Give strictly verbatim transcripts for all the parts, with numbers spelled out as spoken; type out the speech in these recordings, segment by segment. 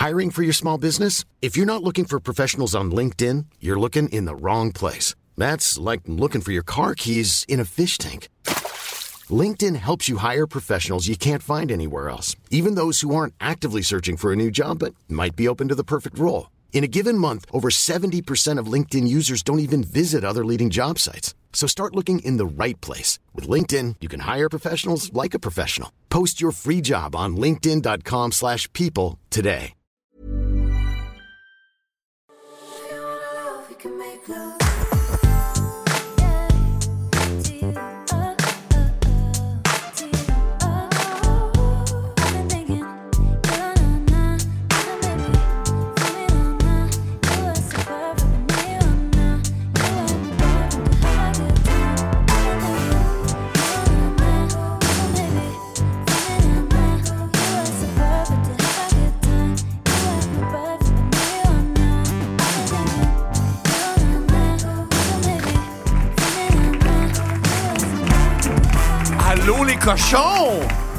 Hiring for your small business? If you're not looking for professionals on LinkedIn, you're looking in the wrong place. That's like looking for your car keys in a fish tank. LinkedIn helps you hire professionals you can't find anywhere else, even those who aren't actively searching for a new job but might be open to the perfect role. In a given month, over seventy percent of LinkedIn users don't even visit other leading job sites. So start looking in the right place. With LinkedIn, you can hire professionals like a professional. Post your free job on linkedin.com slash people today. Allô les cochons!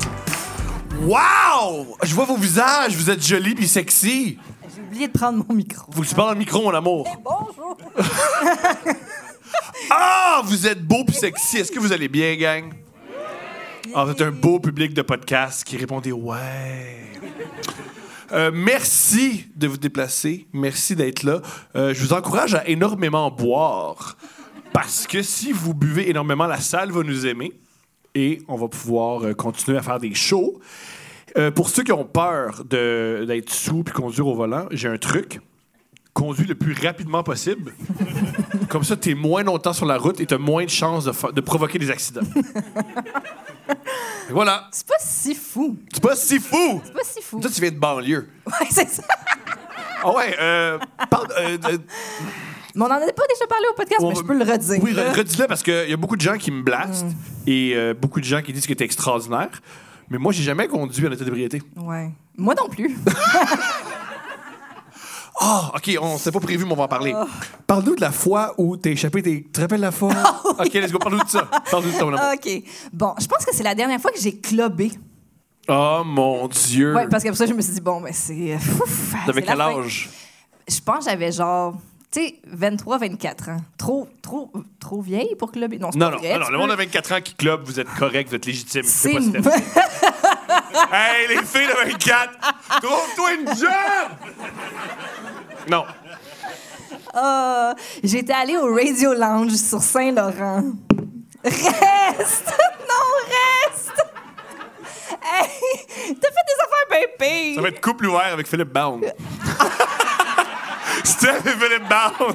Wow! Je vois vos visages, vous êtes jolis pis sexy. J'ai oublié de prendre mon micro. Faut que tu parles dans le micro, mon amour. Eh, bonjour! Ah! Vous êtes beau pis sexy. Est-ce que vous allez bien, gang? Ah, vous êtes un beau public de podcast qui répondait « Ouais! » Euh, merci de vous déplacer. Merci d'être là. Euh, je vous encourage à énormément boire. Parce que si vous buvez énormément, la salle va nous aimer. Et on va pouvoir euh, continuer à faire des shows. Euh, pour ceux qui ont peur de, d'être sous puis conduire au volant, j'ai un truc. Conduis le plus rapidement possible. Comme ça, t'es moins longtemps sur la route et t'as moins de chances de, fa- de provoquer des accidents. Et voilà. C'est pas si fou. C'est pas si fou. C'est pas si fou. Toi, tu viens de banlieue. Ouais, c'est ça. Ah ouais, euh... Parle, euh, de... Mais on n'en a pas déjà parlé au podcast, on... mais je peux le redire. Oui, re- redis-le parce qu'il y a beaucoup de gens qui me blastent Mm. et euh, beaucoup de gens qui disent que t'es extraordinaire. Mais moi, j'ai jamais conduit en état d'ébriété. Ouais. Moi non plus. Ah, oh, OK, on s'est pas prévu, mais on va en parler. Oh. Parle-nous de la fois où t'as échappé tes... Tu te rappelles la fois? Oh, oui. OK, let's go, parle-nous de ça. Parle-nous de ton amour. OK. Bon, je pense que c'est la dernière fois que j'ai clubé. Oh, mon Dieu! Ouais, parce que pour ça, je me suis dit, bon, ben c'est... Ouf, T'avais c'est quel la fin. âge? Je pense que j'avais genre... Tu sais, vingt-trois vingt-quatre ans. Trop, trop, trop vieille pour clubber? Non, c'est non, pas non, vrai. non, non. Le monde de vingt-quatre ans qui club, vous êtes correct, vous êtes légitime. C'est... C'est pas Steph. Hey, les filles de vingt-quatre! Trouve-toi une job! Non. Uh, j'étais allée au Radio Lounge sur Saint-Laurent. Reste! Non, reste! Hey, t'as fait des affaires bien pires. Ça va être couple ouvert avec Philippe Bound. Steph et Philippe Bound.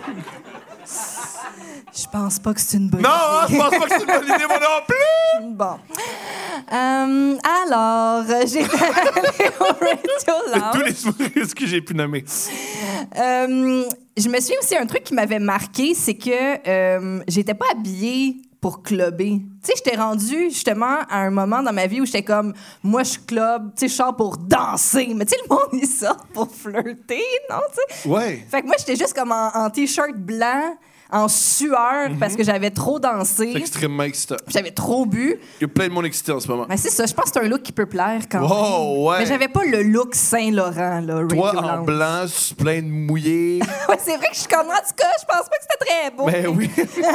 Je pense pas que c'est une bonne non, idée. Non, je pense pas que c'est une bonne idée, moi non plus! Bon. Euh, alors, j'étais allée au Radio Lounge. Tous les humoristes que j'ai pu nommer. Euh, je me souviens aussi un truc qui m'avait marqué, c'est que euh, j'étais pas habillée pour clubber. Tu sais, j'étais rendue justement à un moment dans ma vie où j'étais comme, moi je club, tu sais, je sors pour danser. Mais tu sais, le monde il sort pour flirter, non? T'sais? Ouais. Fait que moi j'étais juste comme en, en t-shirt blanc, en sueur, mm-hmm. parce que j'avais trop dansé. C'est extrêmement excitant. J'avais trop bu. Il y a plein de monde excité en ce moment. Mais c'est ça, je pense que c'est un look qui peut plaire quand wow, même. Ouais. Mais j'avais pas le look Saint-Laurent, là, Radio Toi, en Lounge. blanc, plein de mouillé. Ouais, c'est vrai que je suis comme, en tout cas, je pense pas que c'était très beau. Ben oui.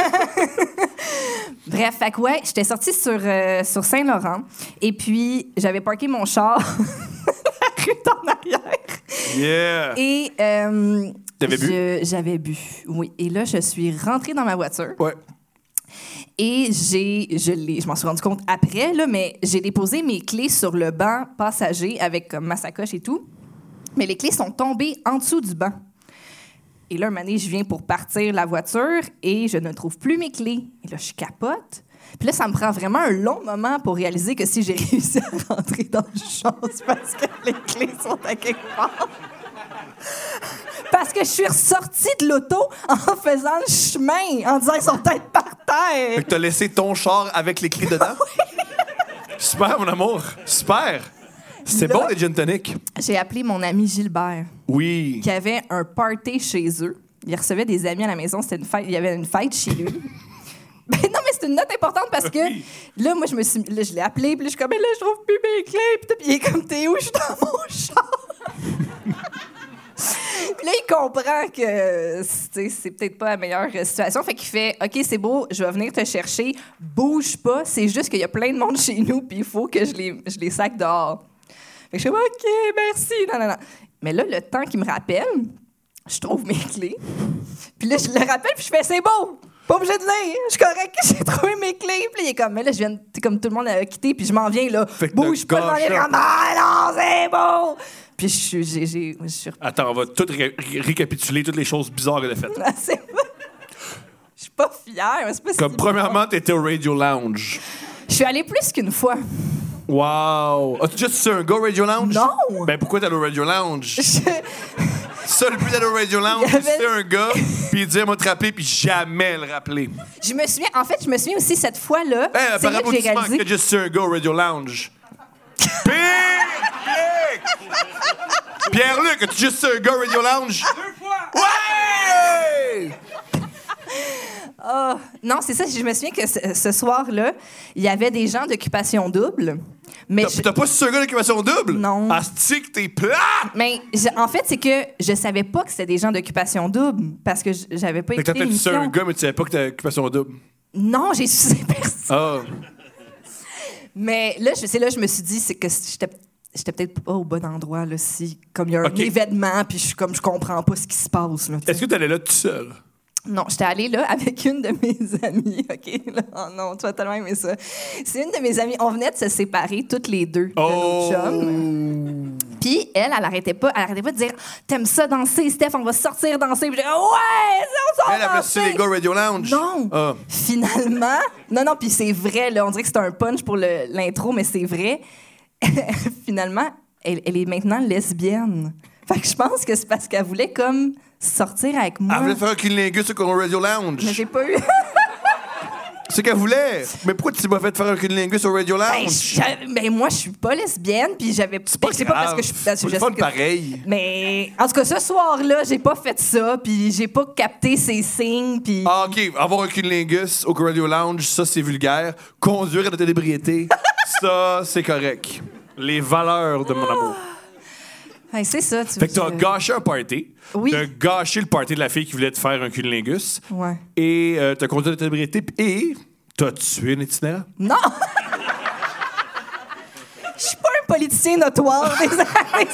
Bref, fait que ouais, j'étais sortie sur, euh, sur Saint-Laurent et puis j'avais parké mon char la rue en arrière. Yeah. Et euh, T'avais bu? je, j'avais bu, oui. Et là, je suis rentrée dans ma voiture. Ouais. Et j'ai, je l'ai, je m'en suis rendu compte après, là, mais j'ai déposé mes clés sur le banc passager avec comme, ma sacoche et tout. Mais les clés sont tombées en dessous du banc. Et là, un moment donné, je viens pour partir la voiture et je ne trouve plus mes clés. Et là, je capote. Puis là, ça me prend vraiment un long moment pour réaliser que si j'ai réussi à rentrer dans le champ, c'est parce que les clés sont à quelque part. Parce que je suis ressortie de l'auto en faisant le chemin, en disant qu'ils sont peut-être par terre. Fait que t'as laissé ton char avec les clés dedans? Super, mon amour. Super. C'est Là, bon, les gin tonic. J'ai appelé mon ami Gilbert. Oui. Qui avait un party chez eux. Il recevait des amis à la maison. C'était une fête. Il y avait une fête chez lui. Ben non, mais c'est une note importante parce que oui. Là, moi, je me suis, là, je l'ai appelé, puis là, je suis comme, mais là, je trouve plus mes clés, puis il est comme, t'es où? Je suis dans mon char. Là, il comprend que c'est, c'est peut-être pas la meilleure situation. Fait qu'il fait « OK, c'est beau, je vais venir te chercher. Bouge pas. C'est juste qu'il y a plein de monde chez nous puis il faut que je les, je les sac dehors. » Fait que je fais « OK, merci. » Non, non, non. Mais là, le temps qu'il me rappelle, je trouve mes clés. Puis là, je le rappelle puis je fais « C'est beau. Pas obligé de lire. Je suis correct. J'ai trouvé mes clés. » Puis il est comme « Mais là, je viens, t'es comme tout le monde a quitté puis je m'en viens là. Bouge pas dans les rames. Ah non, c'est beau. » Puis je suis. J'ai, j'ai, je suis... Attends, on va tout ré- récapituler toutes les choses bizarres qu'elle a faites. Ah, c'est pas... Je suis pas fière, mais c'est pas Comme si premièrement, t'étais au Radio Lounge. Je suis allée plus qu'une fois. Wow! As-tu déjà su un gars au Radio Lounge? Non! Ben pourquoi t'es allé au Radio Lounge? Je... Ça, le but d'aller au Radio Lounge, Il y avait- c'était un gars, puis il disait, moi, te rappeler, puis jamais le rappeler. je me souviens, en fait, je me souviens aussi cette fois-là. Hey, c'est par là que j'ai applaudissement, réalisé. que juste su un gars au Radio Lounge. Pierre-Luc! Pierre-Luc, as-tu juste su un gars au Radio Lounge? Deux fois! Ouais! Oh, non, c'est ça. Je me souviens que ce, ce soir-là, il y avait des gens d'occupation double. Mais T'as, je- t'as pas su un gars d'occupation double? Non. Asti que t'es plat! Mais je- en fait, c'est que je savais pas que c'était des gens d'occupation double parce que j- j'avais pas Fait que t'as écouté peut-être su un l'émission. gars, mais tu savais pas que t'as occupation double. Non, j'ai su ces personnes. Ah. Mais là, je, c'est là que je me suis dit, c'est que j'étais, j'étais peut-être pas au bon endroit, là, si, comme il y a un Ok. événement, puis je suis comme, je comprends pas ce qui se passe, là. tu sais. Est-ce que t'allais là tout seul? Non, j'étais allée là avec une de mes amies, OK? Là, oh non, tu vas tellement aimer ça. C'est une de mes amies, on venait de se séparer toutes les deux de Oh! notre chum. Puis elle, elle arrêtait pas, elle arrêtait pas de dire « T'aimes ça danser, Steph? On va sortir danser. » Puis je dis « Ouais, on sort Elle a danser. placé les gars au Radio Lounge? Non. Ah. Finalement, non, non, puis c'est vrai, là, on dirait que c'est un punch pour le- l'intro, mais c'est vrai. Finalement, elle, elle est maintenant lesbienne. Fait que je pense que c'est parce qu'elle voulait comme sortir avec moi. Elle voulait faire un cunnilingus au Radio Lounge. Mais j'ai pas eu. C'est ce qu'elle voulait. Mais pourquoi tu t'es pas fait faire un cunnilingus au Radio Ben, Lounge? j'avais- ben, moi, je suis pas lesbienne, puis j'avais. C'est pas ben, c'est pas parce grave. que je suis. parce que C'est je pas sais le que- fun pareil. Mais en tout cas, ce soir-là, j'ai pas fait ça, puis j'ai pas capté ces signes, puis. Ah, OK. Avoir un cunnilingus au Radio Lounge, ça, c'est vulgaire. Conduire à la télébriété, ça, c'est correct. Les valeurs de mon amour. Hey, c'est ça, tu Fait que veux t'as dire. gâché un party. Oui. T'as gâché le party de la fille qui voulait te faire un cunnilingus. Ouais. Et euh, t'as conduit à la télébriété. Et t'as tué une itinérante. Non! Je suis pas un politicien notoire des années.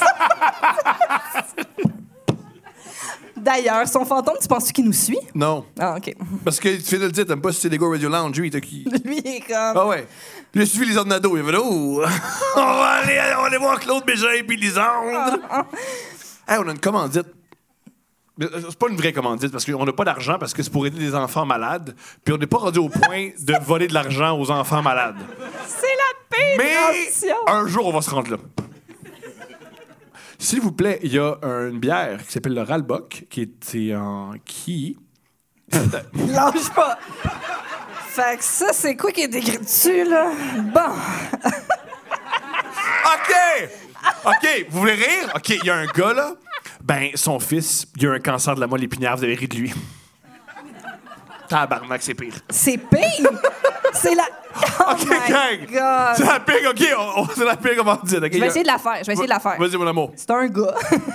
D'ailleurs, son fantôme, tu penses qu'il nous suit? Non. Ah, OK. Parce que tu fais de le dire, t'aimes pas si c'est des gars au Radio Lounge. Lui, t'as qui? Lui, il est comme. Ah ouais. Puis il a suivi les Nado. Il a fait là, oh, on va aller, on va aller voir Claude Bégin puis Lisandre. Hey, on a une commandite. Mais, euh, C'est pas une vraie commandite parce qu'on n'a pas d'argent parce que c'est pour aider des enfants malades. Puis on n'est pas rendu au point de voler de l'argent aux enfants malades. C'est la pire Mais transition. un jour, on va se rendre là. S'il vous plaît, il y a une bière qui s'appelle le Ralbock qui est en qui. Lâche pas. Fait que ça, c'est quoi qui est écrit dessus, là? Bon. OK! OK, vous voulez rire? OK, il y a un gars, là. Ben, son fils, il a un cancer de la moelle épinière. Vous avez ri de lui. Tabarnak, c'est pire. C'est pire! C'est la. Oh OK, my gang! God! C'est la pire, OK, on, on- c'est la pire commandite. OK, Je vais essayer de la faire. Je vais essayer de la faire. Vas-y, mon amour. C'est un gars.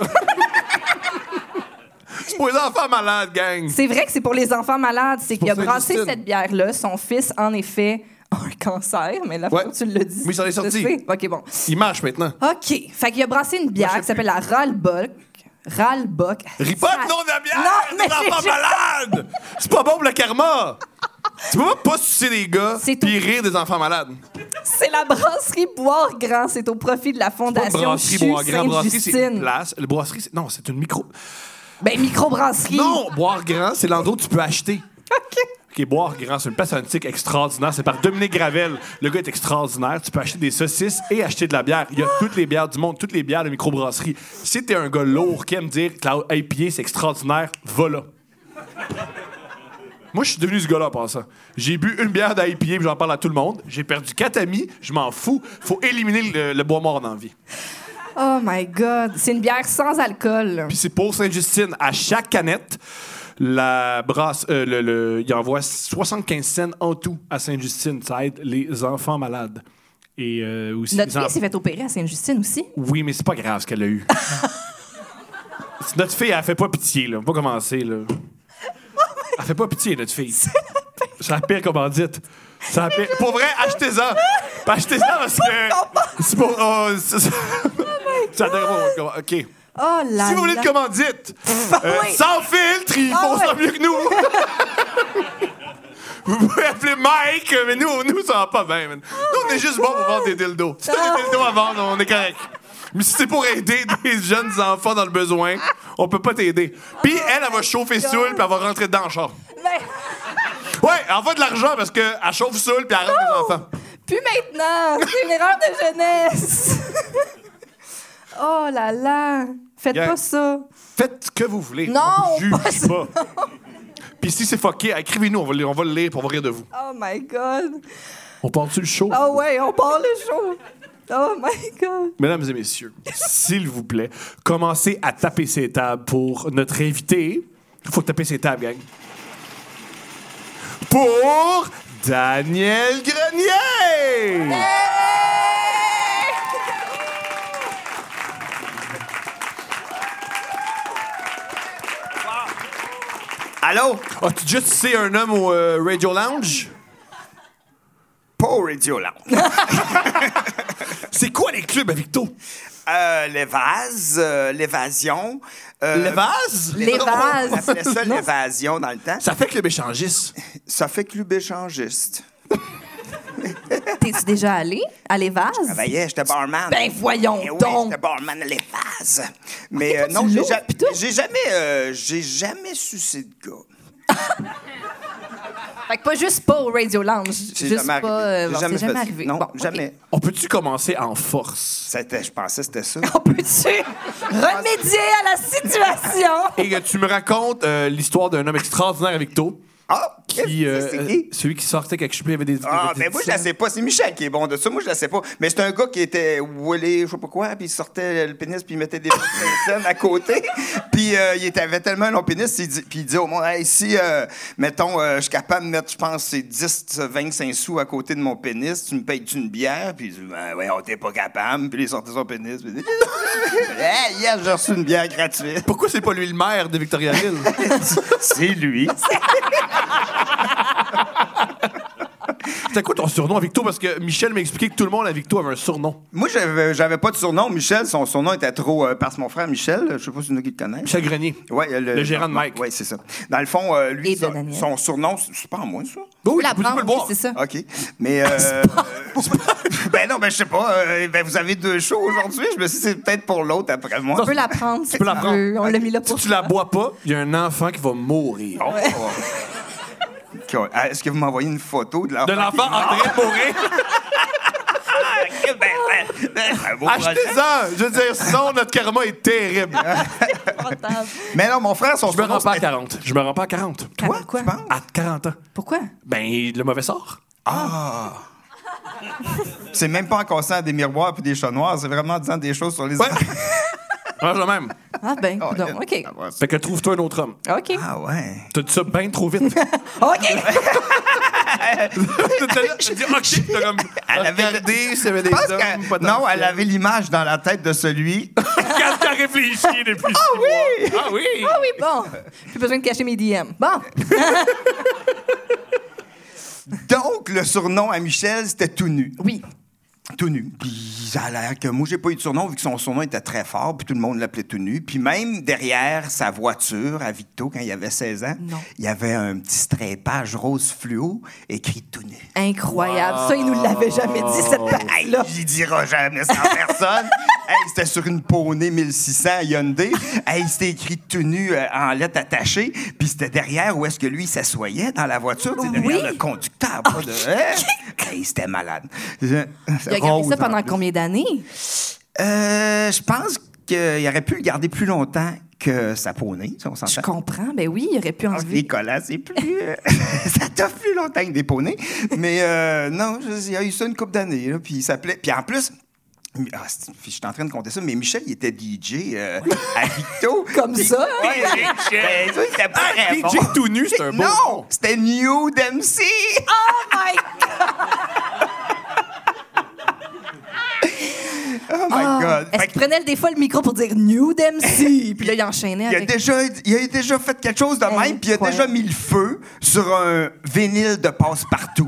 C'est pour les enfants malades, gang. C'est vrai que c'est pour les enfants malades. C'est qu'il a pour brassé Sainte-Justine. cette bière-là. Son fils, en effet, a un cancer, mais la fois Ouais. où tu l'as dit. Oui, ça en est je sorti. sais. OK, bon. Il marche maintenant. OK. Fait qu'il a brassé une bière Moi, je qui sais s'appelle la Ralbock. Ralbock. Ris pas Ça- de nom de la bière! Non, mais des enfants j'ai- malades! C'est pas bon pour le karma! Tu peux pas sucer des gars C'est tout. puis rire des enfants malades. C'est la brasserie Boire Grand. C'est au profit de la Pas une Fondation brasserie, CHU boire grand. Brasserie, c'est une Sainte-Justine. place. Le brasserie, c'est... Non, c'est une micro... Ben, microbrasserie. Non! Boire grand, c'est l'endroit où tu peux acheter. OK. OK, Boire grand, c'est une place antique extraordinaire. C'est par Dominique Gravel. Le gars est extraordinaire. Tu peux acheter des saucisses et acheter de la bière. Il y a toutes les bières du monde, toutes les bières de microbrasserie. Si t'es un gars lourd qui aime dire que la I P A, c'est extraordinaire, va là. Moi, je suis devenu ce gars-là en passant. J'ai bu une bière d'I P A et j'en parle à tout le monde. J'ai perdu quatre amis. Je m'en fous. Faut éliminer le, le bois mort dans la vie. Oh my God. C'est une bière sans alcool. Puis c'est pour Sainte-Justine. À chaque canette, la brasse, euh, le, le, il envoie soixante-quinze cents en tout à Sainte-Justine. Ça aide les enfants malades. Et euh, aussi Notre les fille enfants. s'est fait opérer à Sainte-Justine aussi. Oui, mais c'est pas grave ce qu'elle a eu. Notre fille, elle fait pas pitié, là. On va pas commencer, là. Elle fait pas pitié, notre fille. C'est la pire commandite. C'est la pire... Pour vrai, achetez-en. Achetez-en parce que... C'est pour... Oh, c'est... Ça devrait... OK. Oh là Si vous voulez là. une commandite, euh, Oui. sans filtre, ils Ah font ça ouais. mieux que nous. Vous pouvez appeler Mike, mais nous, nous ça va pas bien. Man. Nous, on est juste bons pour vendre des dildos. Si t'as des dildos à vendre, on est correct. Mais si c'est pour aider des jeunes enfants dans le besoin, on peut pas t'aider. Puis elle, elle va chauffer saoul, puis elle va rentrer dedans en char. Mais- Ouais, elle envoie de l'argent parce qu'elle chauffe saoul, puis elle rentre les enfants. Plus maintenant. C'est une erreur de jeunesse. Oh là là. Faites Yeah. pas ça. Faites ce que vous voulez. Non, on vous pas juge ça. pas. Puis si c'est fucké, écrivez-nous, on va, le- on va le lire, pour on va rire de vous. Oh my God. On part-tu le show? Oh ouais, on part le show. Oh my God. Mesdames et messieurs, s'il vous plaît, commencez à taper ces tables pour notre invité. Il faut taper ces tables, gang. Pour Daniel Grenier! Allô? As-tu déjà tissé un homme au euh, Radio Lounge? Pas au Radio Lounge. C'est quoi les clubs à Victo? Euh, les vases, euh, l'évasion. euh, Les vases? Les vases. On appelait ça Non. l'évasion dans le temps. Ça fait club échangiste. Ça fait club échangiste. T'es-tu déjà allé à Les Vases? Je travaillais, j'étais barman. Ben voyons Eh oui, donc. j'étais barman à les vases. Mais Ok, euh, toi, non, tu j'ai l'ouvres, ja- pis tout? j'ai jamais, euh, j'ai jamais sucé de gars. Fait que pas juste pas au Radio Lounge. C'est Juste jamais pas. arrivé. euh, J'ai bon, jamais c'est jamais fait- arrivé. Non, Bon, ok. jamais. On peut-tu commencer en force? C'était, je pensais que c'était ça. On peut-tu remédier à la situation? Et que tu me racontes euh, l'histoire d'un homme extraordinaire à Victo. Ah, Qui, euh, c'est qui? celui qui sortait quelque chose, il y avait des. Ah, des- ben des- moi, je la sais pas. C'est Michel qui est bon de ça. Moi, je la sais pas. Mais c'est un gars qui était wallé, je sais pas quoi, puis il sortait le pénis, puis il mettait des personnes à côté. Puis euh, il était- avait tellement un long pénis, il dit- puis il dit au monde, hey, si, euh, mettons, euh, je suis capable de mettre, je pense, c'est dix, vingt-cinq sous à côté de mon pénis, tu me payes-tu une bière? Puis il dit, ben, ouais, on t'es pas capable. Puis il sortait son pénis, puis il dit, hey, hier, j'ai reçu une bière gratuite. Pourquoi c'est pas lui le maire de Victoriaville? C'est lui. C'était quoi ton surnom à Victo? Parce que Michel m'a expliqué que tout le monde à Victo avait un surnom. Moi, j'avais, j'avais pas de surnom. Michel, son surnom était trop. Euh, parce que mon frère Michel, je sais pas si vous qui le connaissent. Michel Grenier. Ouais, le, Le gérant de Mike. Oui, c'est ça. Dans le fond, euh, lui, Et de son, Daniel. son surnom, c'est c'est pas à moi, ça. Oui, La tu peux le prendre, boire. oui, c'est ça. OK. Mais. Euh, ben non, ben je sais pas. euh, ben vous avez deux shows aujourd'hui. Je me suis dit, c'est peut-être pour l'autre après moi. Tu peux la prendre si tu peux la prendre. veux. On l'a mis là Si pour tu la bois pas, il y a un enfant qui va mourir. Oh. OK. Ah, est-ce que vous m'envoyez une photo de l'enfant? De l'enfant en train de mourir. qui est- ben, ben, ben, un beau projet. Achetez-en! Je veux dire, sinon, notre karma est terrible. Portable. Mais non, mon frère, son Je me surnom, rends pas à c'était- quarante. Je me rends pas à quarante. Quoi? Quoi? tu penses? À quarante ans. Pourquoi? Ben, le mauvais sort. C'est même pas en cassant des miroirs puis des chats noirs, c'est vraiment en disant des choses sur les Ouais. Range de même. Ah ben, Oh, donc, yeah. OK. Ah, ouais, c'est- Fait que trouve-toi un autre homme. OK. Ah ouais. T'as dit ça bien trop vite. OK! T'as dit, OK, t'as comme. Elle avait- regardé s'il y avait des Je pense hommes. que- potentiels. non, elle avait l'image dans la tête de celui. Quand t'as réfléchi depuis six oui! mois. Ah oui! Ah oui, bon. Plus besoin de cacher mes D M. Bon. Donc, le surnom à Michel, c'était tout nu. Oui. Tout nu. Puis ça a l'air que moi, j'ai pas eu de surnom, vu que son surnom était très fort, puis tout le monde l'appelait tout nu. Puis même derrière sa voiture, à Victo, quand il avait seize ans, Non. il y avait un petit strépage rose fluo écrit tout nu. Incroyable. Ça, il nous l'avait jamais dit, cette Hey, partie-là. il dira jamais ça en personne. Hey, c'était sur une Poney mille six cents Hyundai. Hey, c'était écrit tout nu euh, en lettres attachées. Puis c'était derrière où est-ce que lui s'assoyait dans la voiture, tu sais, derrière Oui. le conducteur. Pas de... Hein? Hey, c'était malade. Il a gardé ça pendant combien d'années? Euh, je pense qu'il aurait pu le garder plus longtemps que sa Poney, si on Je s'entend. comprends. Ben oui, il aurait pu Les enlever. collants, c'est plus. euh, ça t'offre plus longtemps que des poneys. Mais euh, non, je- il a eu ça une couple d'années. là, Puis il s'appelait. Puis en plus. Ah, c'est- je suis en train de compter ça, mais Michel, il était D J euh, à Victo. Comme Puis- ça, hein? Ouais, ben, ça, il était pas Ah, très D bon. J tout nu, c'est un beau. Non, c'était New Dempsey. Oh my God! Ah, God. Est-ce Fait qu'il prenait des fois le micro pour dire Nude M C? Puis là, il enchaînait Il a, avec... déjà, il a déjà fait quelque chose de même, puis il a Incroyable. déjà mis le feu sur un vinyle de passe-partout.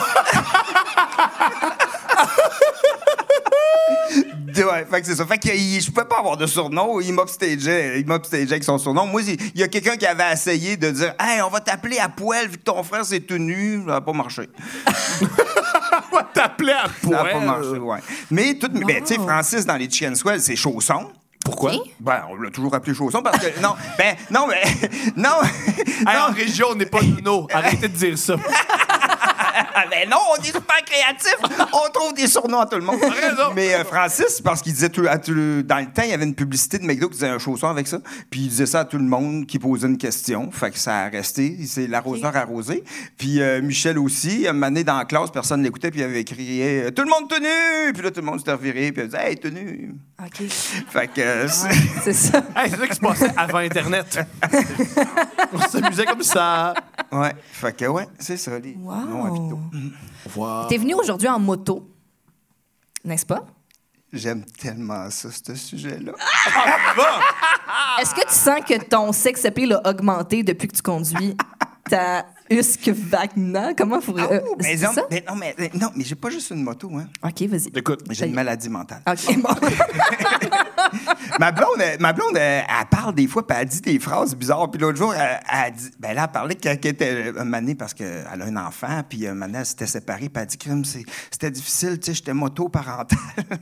Ouais, fait que c'est ça. Fait que il- je pouvais pas avoir de surnom. Il m'upstageait. Il m'upstageait avec son surnom. Moi, il il y a quelqu'un qui avait essayé de dire « Hey, on va t'appeler à poil vu que ton frère s'est tout nu. » Ça n'a pas marché. On va t'appeler à Ça n'a pas poil. marché, ouais. Mais, tout, ben, tu sais, Francis, dans les Chicken Swell, c'est Chausson. Pourquoi? Hein? Ben, on l'a toujours appelé Chausson parce que... Non, ben, non, mais... Non, Hey, en région, on n'est pas Nuno. Arrêtez de dire ça. Ah, ben non, on est super créatifs. On trouve des surnoms à tout le monde. raison. Mais euh, Francis, parce qu'il disait tout, à tout le- dans le temps, il y avait une publicité de McDo qui disait un chausson avec ça. Puis il disait ça à tout le monde qui posait une question. Fait que ça a resté. C'est l'arroseur arrosé. Puis euh, Michel aussi, un moment donné dans la classe, personne l'écoutait, puis il avait crié Tout le monde tenu! Puis là, tout le monde s'était reviré, puis il disait Hey, tenu! OK. Fait que. euh, c'est- C'est ça. Hey, c'est ça qui se passait avant Internet. On s'amusait comme ça. Ouais. Fait que, ouais, c'est ça, les Wow. noms à Vito. Wow. T'es venu aujourd'hui en moto, n'est-ce pas? J'aime tellement ça, ce sujet-là. Est-ce que tu sens que ton sex appeal a augmenté depuis que tu conduis ta Husqvarna? Comment faut... Ah, euh, oh, mais, c'est non, ça? mais non, mais non, mais j'ai pas juste une moto, hein. OK, vas-y. Écoute, J'ai une maladie mentale. OK, bon. ma blonde, elle- ma blonde elle, elle parle des fois, puis elle dit des phrases bizarres. Puis l'autre jour, elle, elle dit, ben là, elle parlait qu'elle qu'elle était un moment donné parce qu'elle a un enfant, puis un moment donné, elle s'était séparée, puis elle dit que c'est- c'était difficile, tu sais, j'étais moto-parental.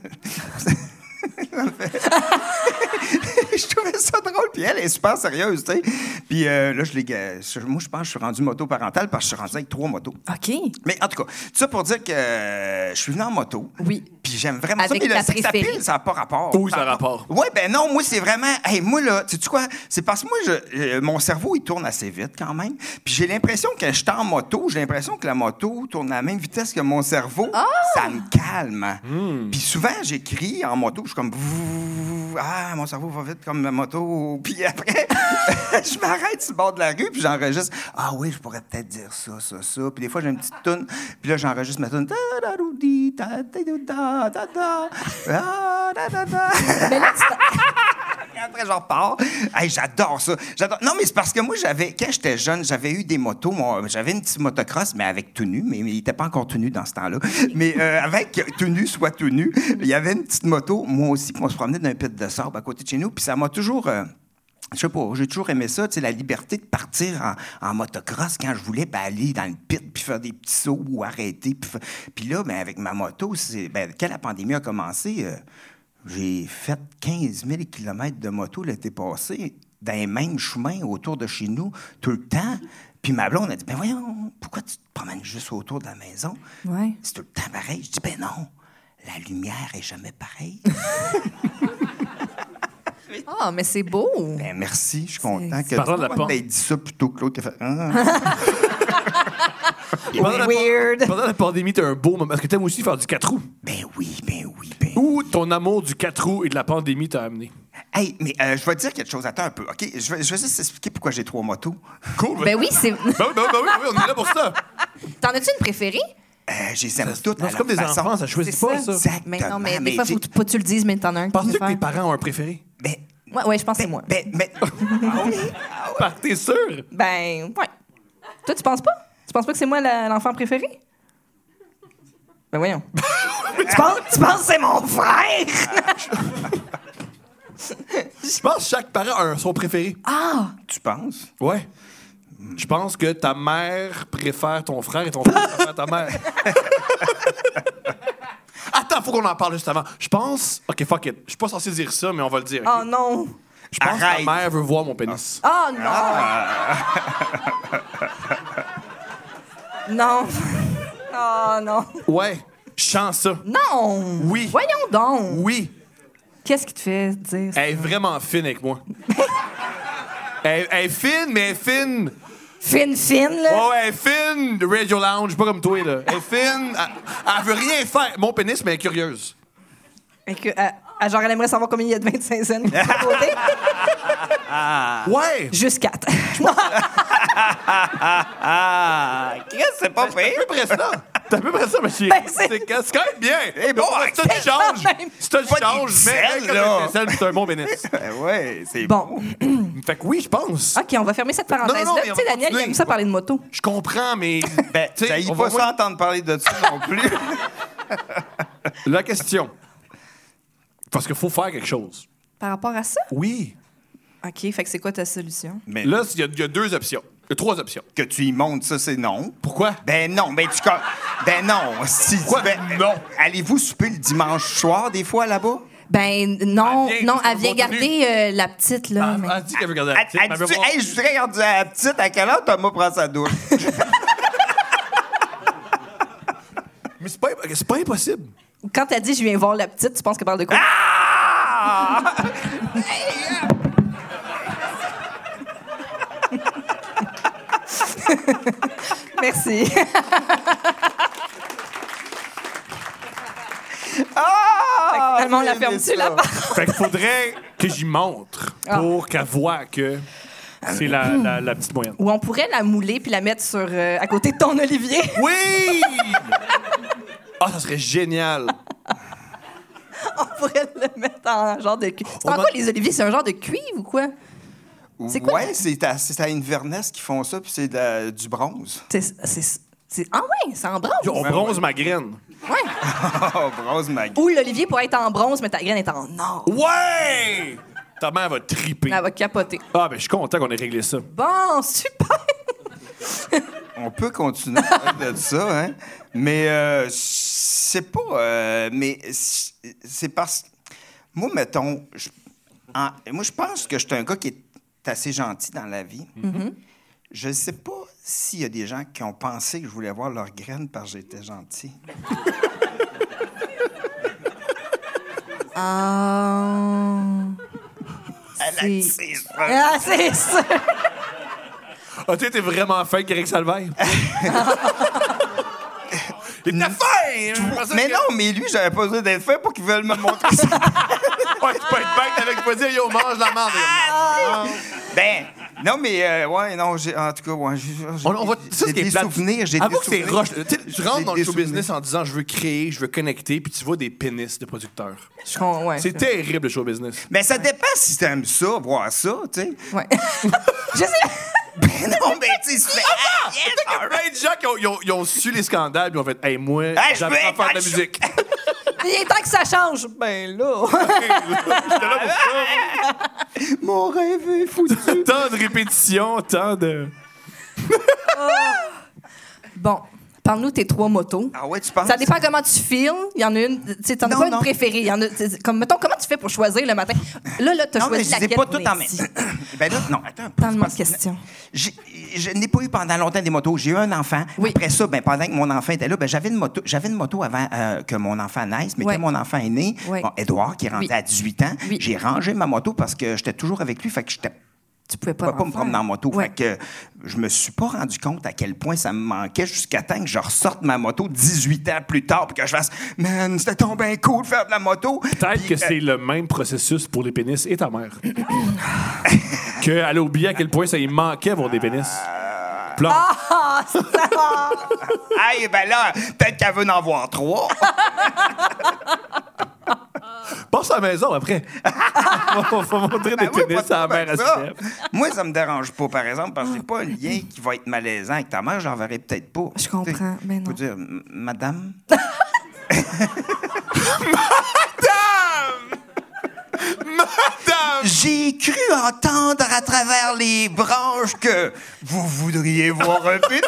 Je trouvais ça drôle. Puis elle est super sérieuse, tu sais. Puis euh, là, je l'ai, je- moi, je pense que je suis rendu moto-parental parce que je suis rendu avec trois motos. OK. Mais en tout cas, tout ça pour dire que euh, je suis venu en moto. Oui. Puis j'aime vraiment Avec ça. Mais ta le sex préférée. appeal, ça n'a pas rapport. Oui, ça a rapport. Oui, ben non, moi, c'est vraiment. Hey, moi, là, sais-tu quoi? C'est parce que moi, je, euh, mon cerveau, il tourne assez vite quand même. Puis j'ai l'impression que je suis en moto, j'ai l'impression que la moto tourne à la même vitesse que mon cerveau. Ça me calme. Puis souvent, j'écris en moto, je suis comme. Ah, mon cerveau va vite comme la moto. Puis après, je m'arrête sur le bord de la rue, puis j'enregistre. Ah oui, je pourrais peut-être dire ça, ça, ça. Puis des fois, j'ai une petite toune. Puis là, j'enregistre ma toune. Ta-da-dou-di, ta-da-dou-da, ta-da. Ah, da-da-da. Mais là, tu Et après, j'en repars. Hey, j'adore ça. J'adore. Non, mais c'est parce que moi, j'avais, quand j'étais jeune, j'avais eu des motos. Moi, j'avais une petite motocross, mais avec tout nu. Mais, mais il n'était pas encore tout nu dans ce temps-là. Mais euh, avec tout nu, soit tout nu, il y avait une petite moto, moi aussi, puis on se promenait d'un pit de sable à côté de chez nous. Puis ça m'a toujours. Euh, Je sais pas, j'ai toujours aimé ça, tu sais, la liberté de partir en, en motocross quand je voulais, ben, aller dans le pit puis faire des petits sauts ou arrêter. Puis, fa- puis là, ben, avec ma moto, c'est, ben, quand la pandémie a commencé, euh, j'ai fait quinze mille kilomètres de moto l'été passé, dans les mêmes chemins autour de chez nous, tout le temps. Puis ma blonde a dit, ben voyons, pourquoi tu te promènes juste autour de la maison? Ouais. C'est tout le temps pareil. Je dis, ben non, la lumière est jamais pareille. Ah, mais c'est beau. Ben merci, je suis content que Parlant de la tu porte. aies dit ça plutôt que l'autre qui a fait. Ah. pendant, la, Weird. pendant la pandémie, t'as un beau moment. Est-ce que t'aimes aussi faire du quatre roues? Ben oui, ben oui, ben. Ou ton amour du quatre roues et de la pandémie t'a amené? Hey, mais euh, je vais te dire quelque chose. Attends un peu, OK? Je vais, je vais juste expliquer pourquoi j'ai trois motos. Cool. Ben oui, c'est... Ben oui, ben oui, ben oui, ben oui, on est là pour ça. T'en as-tu une préférée? Euh, j'ai les aime toutes. Non, à c'est comme leur des façon. enfants, ça choisit pas, ça. Exactement. Mais non, mais mais des fois, j'ai- faut que- pas que tu le dises, mais t'en as un que tu Penses-tu que préfères. tes parents ont un préféré? Ben, Ouais, ouais, je pense que c'est ben, moi. ben, ben. Ah oui? Ah oui? Par- T'es sûr? Ben, ouais. Toi, tu penses pas? Tu penses pas que c'est moi la- l'enfant préféré? Ben voyons. tu, penses, tu penses que c'est mon frère? Je pense que chaque parent a un son préféré. Ah! Tu penses? Ouais. Je pense que ta mère préfère ton frère et ton frère préfère ta mère. Attends, faut qu'on en parle juste avant. Je pense... OK, fuck it. Je suis pas censé dire ça, mais on va le dire. ok? Oh non! Je pense Arrête. que ta mère veut voir mon pénis. Oh non! Non! Oh non! Ouais. Je sens ça. Non! Oui. Voyons donc! Oui. Qu'est-ce qui te fait dire ça? Elle est vraiment fine avec moi. elle, elle est fine, mais elle est fine. Fine, fine, là! Ouais, ouais, elle est fine de Radio Lounge, pas comme toi, là. Elle est fine. Elle, elle veut rien faire. Mon pénis, mais elle est curieuse. Et que, euh, euh, genre, elle aimerait savoir combien il y a de vingt-cinq cents de côté. Ouais. Juste quatre. Ah, Chris, c'est pas C'est pire. à peu près ça. C'est à peu près ça, ma chérie. Ben, c'est- c'est quand c'est quand même bien. Eh bon, si tu c'est changes, quand même- si tu le Pas des changes, mais ficelles, comme là. une ficelle, c'est un bon pénis. ouais, c'est Bon, Fait que oui, je pense. OK, on va fermer cette parenthèse-là. Non, non, mais Tu on sais, va Daniel, il continuer. aime ça parler de moto. Je comprends, mais. Ben, tu sais, ça y on pas va ça moins- entendre parler de ça non plus. La question. Parce qu'il faut faire quelque chose. Par rapport à ça? Oui. OK, fait que c'est quoi ta solution? Mais Là, il y, a- il y a deux options. Il y a trois options. que tu y montes, ça, c'est non. Pourquoi? Ben non, ben tu... con- Ben non. Si, Quoi? Ben, Non. Allez-vous souper le dimanche soir, des fois, là-bas? Ben non, Elle vient, non, parce elle qu'on vient continue. garder euh, la petite, là. Ah, mais- elle dit qu'elle veut garder la Elle, petite. elle mais elle veut dit-tu, voir- hey, je voudrais regarder la petite, à quelle heure Thomas prend sa douche? Mais c'est pas, c'est pas impossible. Quand elle dit je viens voir la petite, tu penses qu'elle parle de quoi? Ah! Merci. Ah! Finalement, on la j'ai ferme aimé dessus, ça. là. Fait qu'il faudrait que j'y montre Ah. pour qu'elle voie que c'est la, la, la petite moyenne. Ou on pourrait la mouler puis la mettre sur, euh, à côté de ton olivier. Oui! Ah, ça serait génial. On pourrait le mettre en genre de cuivre. C'est On en va- quoi les oliviers? C'est un genre de cuivre ou quoi? C'est quoi? Ouais, c'est à, c'est à Inverness qui font ça, puis c'est de la- du bronze. C'est, c'est, c'est- ah ouais, c'est en bronze. Yo, on Ouais, bronze ma graine. Ouais. Oh, bronze, ma gueule. Ou l'olivier pourrait être en bronze, mais ta graine est en or. Ouais! Ta mère va triper. Elle va capoter. Ah, ben je suis content qu'on ait réglé ça. Bon, super! On peut continuer à parler de ça, hein? Mais euh, c'est pas... euh, mais c'est c'est parce... Moi, mettons... je- en- moi, je pense que je suis un gars qui est assez gentil dans la vie. Je sais pas s'il y a des gens qui ont pensé que je voulais voir leurs graines parce que j'étais gentil. Ah. Elle a C'est- dit ça. Ah, c'est ça! Ah, tu sais, t'es vraiment fin, Eric Salvaire. Il était fin! hein? Je pensais Mais que- non, mais lui, j'avais pas besoin d'être fait pour qu'ils veulent me montrer ça. Ouais, tu peux être bête avec pas dire, yo, mange la merde. Ben, non, mais euh, ouais, non, j'ai, en tout cas, ouais, j'ai, j'ai- On, on va, ça, j'ai ce qui est des plate. souvenirs, j'ai des Avoue que c'est souvenirs. roche. Tu sais, tu rentres J'ai dans des le show souvenirs. business en disant, je veux créer, je veux connecter, puis tu vois des pénis de producteurs. Je comprends, ouais. C'est terrible, le show business. Mais ça dépend si t'aimes ça, voir ça, tu sais. Ouais. Je sais. Ben non, ben, tu sais, c'est... Ah, yes, Il y a plein de gens qui ont, ils ont- ils ont su les scandales, puis ont fait, hey, moi, Hey, je veux j'apprends à être faire de la dans le musique. Il est temps que ça change. Ben là. J'étais là pour ça. Mon rêve est foutu. Tant de répétitions, tant de. Bon, parle-nous de tes trois motos. Ah ouais, tu penses? Ça dépend comment tu files. Il y en a une. Tu sais, t'en as Non, pas une non. préférée. Il y en a. c'est- Comme, mettons, comment tu fais pour choisir le matin? Là, là, t'as Non, mais choisi je les ai laquelle pas pour toutes en même. lundi? Ben là, non, attends un peu. Tellement de c'est parce- questions. J'ai- Je n'ai pas eu pendant longtemps des motos. J'ai eu un enfant. Oui. Après ça, ben, pendant que mon enfant était là, ben, j'avais une moto. J'avais une moto avant euh, que mon enfant naisse, mais Ouais. quand mon enfant est né, Ouais. bon, Édouard, qui est rentré Oui. à dix-huit ans, Oui. j'ai rangé ma moto parce que j'étais toujours avec lui, fait que j'étais Tu pouvais Je pas, pouvais pas en me faire. promener en moto. Ouais. Fait que je me suis pas rendu compte à quel point ça me manquait jusqu'à temps que je ressorte ma moto dix-huit ans plus tard puis que je fasse « Man, c'était donc bien cool de faire de la moto! » Peut-être Puis, que euh, c'est le même processus pour les pénis et ta mère. Qu'elle a oublié à quel point ça lui manquait avoir des pénis. Plan. Ah, ça! Hey, ben là, peut-être qu'elle veut en voir trois. Passe à la maison après. On va montrer des Ben oui, pénis pas à la de mère à ça. Steph. Moi, ça me dérange pas, par exemple, parce que j'ai pas un lien qui va être malaisant avec ta mère, j'en verrai peut-être pas. Je comprends, Tu sais, mais non. Faut dire, M- madame. Madame! J'ai cru entendre à travers les branches que vous voudriez voir un pénis.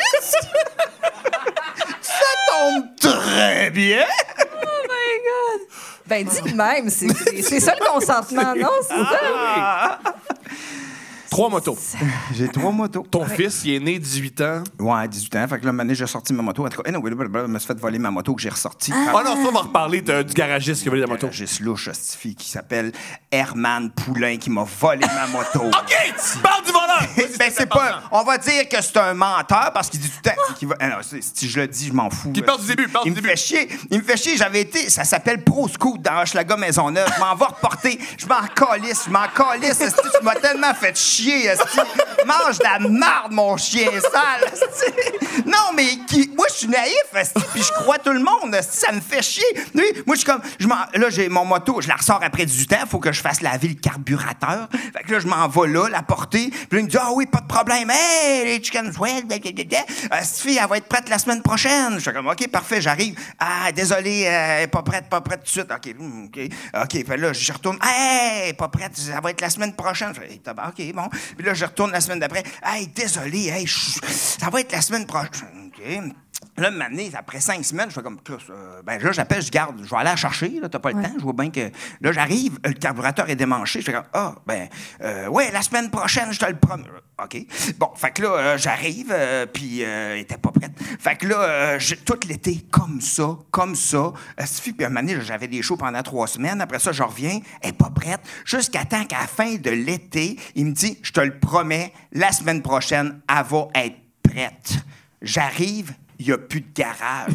Ça tombe très bien. Oh my God! Ben, dis de même, c'est, c'est, c'est ça le consentement, non? C'est ça? Trois motos. J'ai trois motos. Ton fils, il est né dix-huit ans. Ouais, à dix-huit ans. Fait que là, maintenant, j'ai sorti ma moto. En tout cas, anyway, blablabla, je me suis fait voler ma moto que j'ai ressortie. Ah non, ça, on va reparler de- du garagiste qui a volé la moto. J'ai ce louche, cette fille qui s'appelle Herman Poulain qui m'a volé ma moto. OK! Tu parles du voleur! Ben, c'est pas... On va dire que c'est un menteur parce qu'il dit tout le temps... qu'il va... Ah non, si je le dis, je m'en fous. Qui parle du début, parle Il du me début. fait chier. Il me fait chier. J'avais été... Ça s'appelle Pro Scout dans Hochelaga Maisonneuve. Je m'en vais reporter. Je m'en calisse. Je m'en calisse. esti. Tu m'as tellement fait chier, esti. Mange de la marde, mon chien sale, esti. Non, mais qui... moi, je suis naïf, esti, puis je crois tout le monde, esti. Ça me fait chier. Lui, moi, je suis comme... Je m'en... Là, j'ai mon moto. Je la ressors après dix-huit ans. Il faut que je fasse laver le carburateur. Fait que là, je m'en vais là, la porter. Puis là, il me dit, ah oui, pas de problème. Hey, les chicken sweat, blablabla. Euh, cette fille, elle va être prête la semaine prochaine. Je suis comme, OK, parfait, j'arrive. Ah, désolé, elle est pas prête, pas prête tout de suite. OK, hmm, OK. OK, fait là, je retourne. Hey, pas prête, ça va être la semaine prochaine. Je fais, hey, OK, bon. Puis là, je retourne la semaine d'après. Hey, désolé, hey, chut, ça va être la semaine prochaine. OK. Là, une année, après cinq semaines, je fais comme, euh, ben là, j'appelle, je garde, je vais aller la chercher, là, t'as pas le Ouais. temps, je vois bien que, là, j'arrive, le carburateur est démanché, je fais comme, ah, ben, euh, ouais, la semaine prochaine, je te le promets. OK. Bon, fait que là, euh, j'arrive, euh, puis euh, elle était pas prête. Fait que là, euh, j'ai- tout l'été, comme ça, comme ça, euh, suffit, puis un moment donné, j'avais des shows pendant trois semaines, après ça, je reviens, elle est pas prête, jusqu'à temps qu'à la fin de l'été, il me dit, je te le promets, la semaine prochaine, elle va être prête. J'arrive, il n'y a plus de garage.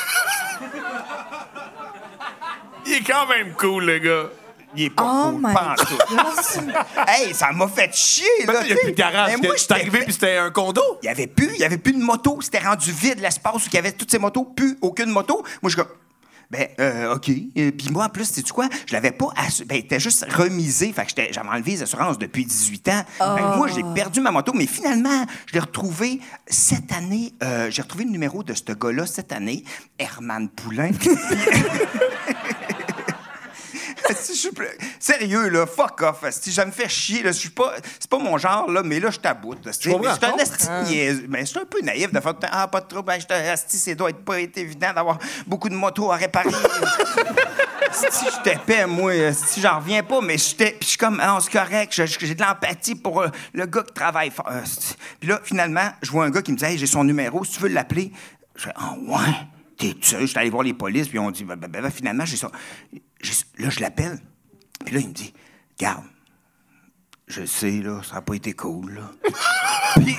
Il est quand même cool, le gars. Il est pas Oh cool, my pas en tout. Hey, ça m'a fait chier, là. Ben, il n'y a t'sais. plus de garage. Mais Je moi, suis j'étais arrivé fait- puis c'était un condo. Il y avait plus, il y avait plus de moto. C'était rendu vide, l'espace où il y avait toutes ces motos. Plus aucune moto. Moi, je suis comme... Ben, euh, OK. Euh, Puis moi, en plus, sais-tu quoi? Je l'avais pas... assu- Ben, il était juste remisé. Fait que j'étais- j'avais enlevé les assurances depuis dix-huit ans. Fait que moi, j'ai perdu ma moto. Mais finalement, je l'ai retrouvé cette année. Euh, j'ai retrouvé le numéro de ce gars-là cette année. Herman Poulain. Si je suis plus- Sérieux, là, fuck off. Si je me fais chier, là, je suis pas... c'est pas mon genre, là, mais là, je t'aboute. là, c'est- comprends, mais C'est un je esti de niaiseux. Mais c'est un peu naïf de faire tout le temps, ah, pas de trouble, ben, je te esti, ça doit être pas être évident d'avoir beaucoup de motos à réparer. Si je t'épais, moi, si j'en reviens pas, mais j'étais. Puis je suis comme, ah, c'est correct, je- je- j'ai de l'empathie pour euh, le gars qui travaille fort. Euh, c'est- Puis là, finalement, je vois un gars qui me dit, hey, j'ai son numéro, si tu veux l'appeler. Je fais, ah, ouais, t'es sûr? Je suis allé voir les polices, puis on dit, ben, ben, ben, finalement, j'ai ça. J'ai- Là, je l'appelle. Puis là, il me dit, garde, je sais, là, ça n'a pas été cool, là. Puis.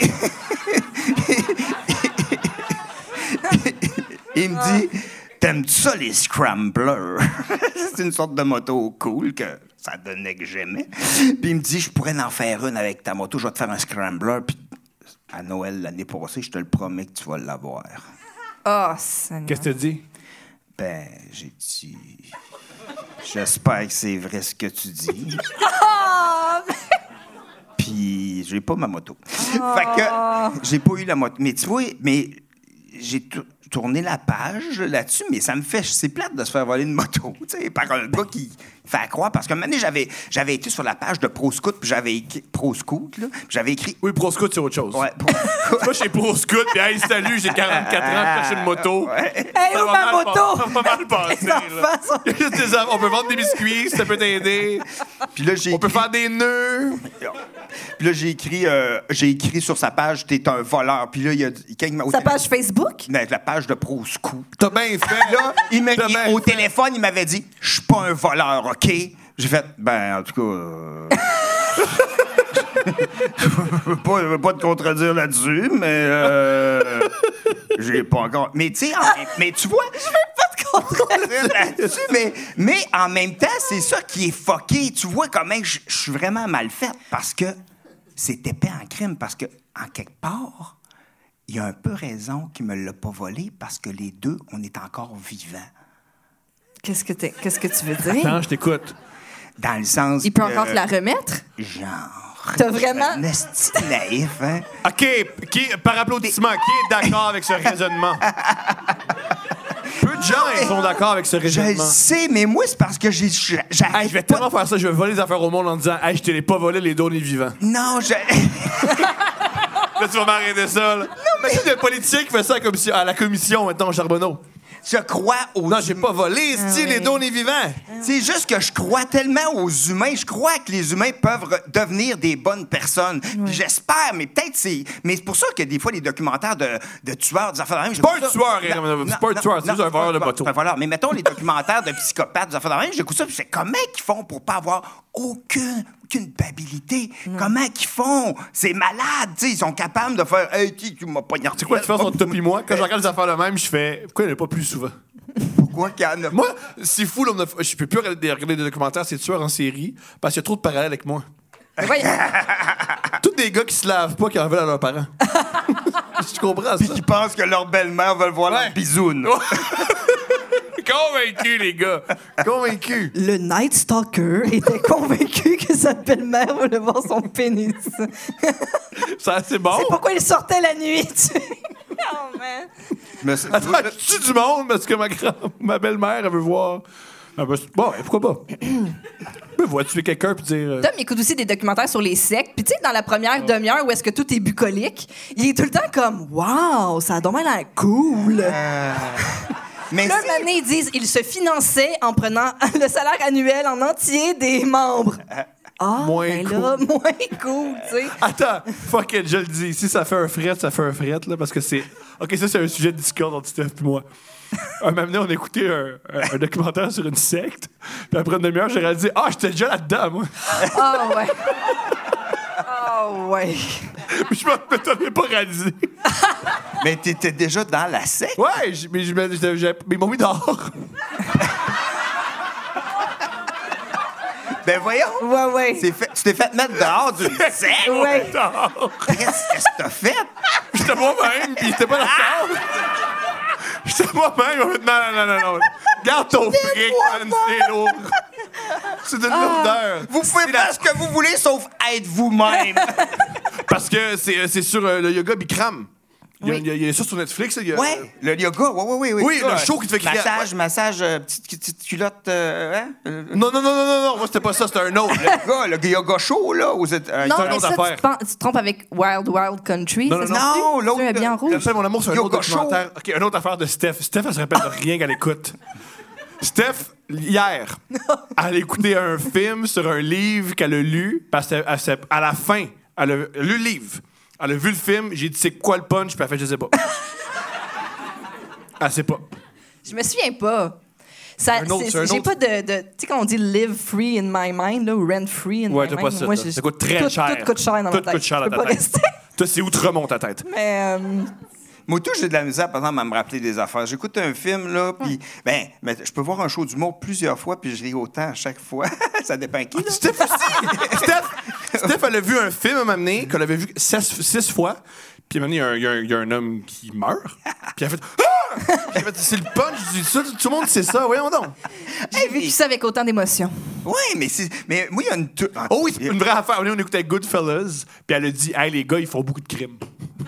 Il me dit, t'aimes-tu ça, les scramblers? C'est une sorte de moto cool que ça donnait que j'aimais. Puis il me dit, je pourrais en faire une avec ta moto, je vais te faire un scrambler. Puis à Noël l'année passée, je te le promets que tu vas l'avoir. Oh, Seigneur. Qu'est-ce que tu dis? Ben, j'ai dit, j'espère que c'est vrai ce que tu dis. Puis j'ai pas ma moto. Fait que j'ai pas eu la moto. Mais tu vois, mais j'ai tou- tourné la page là-dessus, mais ça me fait... C'est plate de se faire voler une moto, tu sais, par un gars qui fait croire. Parce qu'un moment donné, j'avais, j'avais été sur la page de Pro Scout, puis j'avais écrit... Pro Scout, là, puis j'avais écrit... Oui, Pro Scout, c'est autre chose. Ouais, Pro- Moi, chez Pro Scout, puis hey, salut, j'ai quarante-quatre ans, je cherche une moto. Hey, Ça où va ma mal moto? pas- Ça va mal passer, Les là. enfants sont- Il y a juste des enfants. On peut vendre des biscuits, si ça peut t'aider. Puis là, j'ai On peut écrit- faire des nœuds. Puis là, j'ai écrit, euh, j'ai écrit sur sa page, t'es un voleur. Puis là, il y a... Quand il m'a- au Sa télé- page Facebook? Mais la page de Pro Scout. T'as bien fait. Là, il m'a- T'as il- bien au fait. téléphone, il m'avait dit, je suis pas un voleur, OK? J'ai fait, ben, en tout cas... euh, Je veux pas, je veux pas te contredire là-dessus, mais euh, j'ai pas encore... Mais tu sais, en- mais tu vois... Je veux pas te contredire là-dessus, mais, mais en même temps, c'est ça qui est fucké. Tu vois comment je je suis vraiment mal faite, parce que c'est épais en crime, parce que, en quelque part, il y a un peu raison qu'il me l'a pas volé, parce que les deux, on est encore vivants. Qu'est-ce que, t'es- qu'est-ce que tu veux dire? Attends, je t'écoute. Dans le sens Il peut que- encore te la remettre? Genre... T'as vraiment- Un esti de naïf, hein? OK, qui, par applaudissement, qui est d'accord avec ce raisonnement? Peu de gens ils sont d'accord avec ce Je le raisonnement. sais, mais moi, c'est parce que j'ai... j'ai- j'arrête Hey, je vais pas- tellement faire ça, je vais voler des affaires au monde en disant Hey, je te l'ai pas volé les dons les vivants. Non, je... Là, tu vas m'arrêter ça, là. Imagine un politicien qui fait ça à la commission, à la commission maintenant, Charbonneau. je crois aux... Non, j'ai pas volé, Ah style, oui. les dons les vivants. C'est juste que je crois tellement aux humains. Je crois que les humains peuvent re- devenir des bonnes personnes. Puis J'espère, mais peut-être c'est... Mais c'est pour ça que des fois, les documentaires de, de tueurs, des affaires de même... pas un j'écoute ça- tueur, hein, Non, c'est pas un non, tueur, c'est non, juste un voleur de pas- moto. pas un voleur. Mais mettons les documentaires de psychopathes, des affaires de même, j'écoute ça, puis je fais comment ils font pour pas avoir aucune culpabilité. Mm. Comment qu'ils font? C'est malade, tu sais. Ils sont capables de faire « Hey, qui tu m'as poignardé? » C'est quoi la différence entre toi et moi? Quand je regarde les affaires de même, je fais « Pourquoi il n'y en a pas plus souvent? » Pourquoi qu'il y en a? Moi, c'est fou, là, on a... je peux plus regarder des, regarder des documentaires, c'est tueurs en série, parce qu'il y a trop de parallèles avec moi. Mais voyons. Tous des gars qui se lavent pas, qui en veulent à leurs parents. Tu comprends ça? Puis qui pensent que leur belle-mère veut voir Ouais. leur bisoune. Convaincu, les gars. Convaincu. Le Night Stalker était convaincu que sa belle-mère voulait voir son pénis. Ça, c'est bon. C'est pourquoi il sortait la nuit, tu sais. Oh, man. Mais c'est- Attends, tu tues du monde parce que ma, grand... ma belle-mère, elle veut voir. Ah ben, bon, pourquoi pas? Mais vois tuer quelqu'un puis dire. euh, Tom, il écoute aussi des documentaires sur les sectes. Puis, tu sais, dans la première demi-heure où est-ce que tout est bucolique, il est tout le temps comme « Wow, ça a dommage l'air cool! Euh, Mais Là, si- un moment donné, ils disent ils se finançaient en prenant le salaire annuel en entier des membres. Ah, Moins ben là, moins cool, tu sais. Attends, fuck it, je le dis. Si ça fait un fret, ça fait un fret, là, parce que c'est. Ok, ça, c'est un sujet de discorde entre Steph et moi. Un moment donné, on a écouté un, un- un documentaire sur une secte, puis après une demi-heure, j'ai réalisé Ah, j'étais déjà là-dedans, moi. Ah, ouais. Ah, ouais. Mais je m'en t'avais pas réalisé. Mais t'étais déjà dans la secte? Ouais, j'- mais, j'- mais, j'ai- j'ai- mais ils m'ont mis dehors. Ben voyons. Ouais, ouais. C'est fait- tu t'es fait mettre dehors d'une secte? Ouais. Dehors. Qu'est-ce qu'est-ce que t'as fait? J'étais moi-même, puis j'étais pas d'accord. J'étais moi-même, ils m'ont fait non, non, non, non, non. Garde ton fric, man, c'est lourd. C'est de lourdeur. Vous pouvez faire ce que vous voulez, sauf être vous-même. Parce que c'est c'est sur euh, le yoga Bikram. Il y, a, Oui. il y a- il y a ça sur Netflix. il y a- Ouais, le yoga, ouais, ouais, ouais. ouais Oui, ça, le show qui te fait crier. Massage, massage, euh, petite, petite culotte, euh, hein? Euh, Non, non, non, non, non, non, moi c'était pas ça, c'était un autre. Le yoga, le yoga show, là, vous êtes... euh, Non, c'est un mais autre ça, affaire. tu, penses- tu te trompes avec Wild Wild Country. Non, ça non, se non. peut-tu? Non, l'autre- Tu es bien en rouge. J'aime ça, mon amour, c'est un Yoga autre documentaire. OK, une autre affaire de Steph. Steph, elle se rappelle de rien qu'elle écoute. Steph, hier, elle a écouté un film sur un livre qu'elle a lu, parce qu'à à la fin, elle a lu le livre. Elle a vu le film, j'ai dit c'est quoi le punch, puis elle a fait je sais pas. Elle sait pas. Je me souviens pas. Ça, Un autre, c'est- c'est un j'ai autre. pas de. de tu sais, quand on dit live free in my mind, là, ou rent free in Ouais, my t'as mind. pas ça. moi, toi. je- Ça coûte très tout, cher. Tout coûte cher dans Tout ma tête. coûte cher Je dans peux ta pas tête. rester. Toi, c'est outremont ta tête. Mais. euh, Moi, tout, j'ai de la misère, par exemple, à me rappeler des affaires. J'écoute un film, là, puis, ben, mais je peux voir un show d'humour plusieurs fois, puis je ris autant à chaque fois. Ça dépend qui, là. Steph aussi. Steph, Steph, elle a vu un film à un moment donné, qu'elle avait vu six, six fois. Puis à un moment donné, il y a un- il y, a un- il y a un homme qui meurt. Puis elle a fait Ah! Puis elle a fait, c'est le punch du ça, tout le monde sait ça, voyons donc. J'ai vécu ça avec autant d'émotion. Oui, mais c'est. Mais moi, il y a une. tou- Oh oui, c'est une vraie affaire. On écoutait Goodfellas, puis elle a dit Hey, les gars, ils font beaucoup de crimes.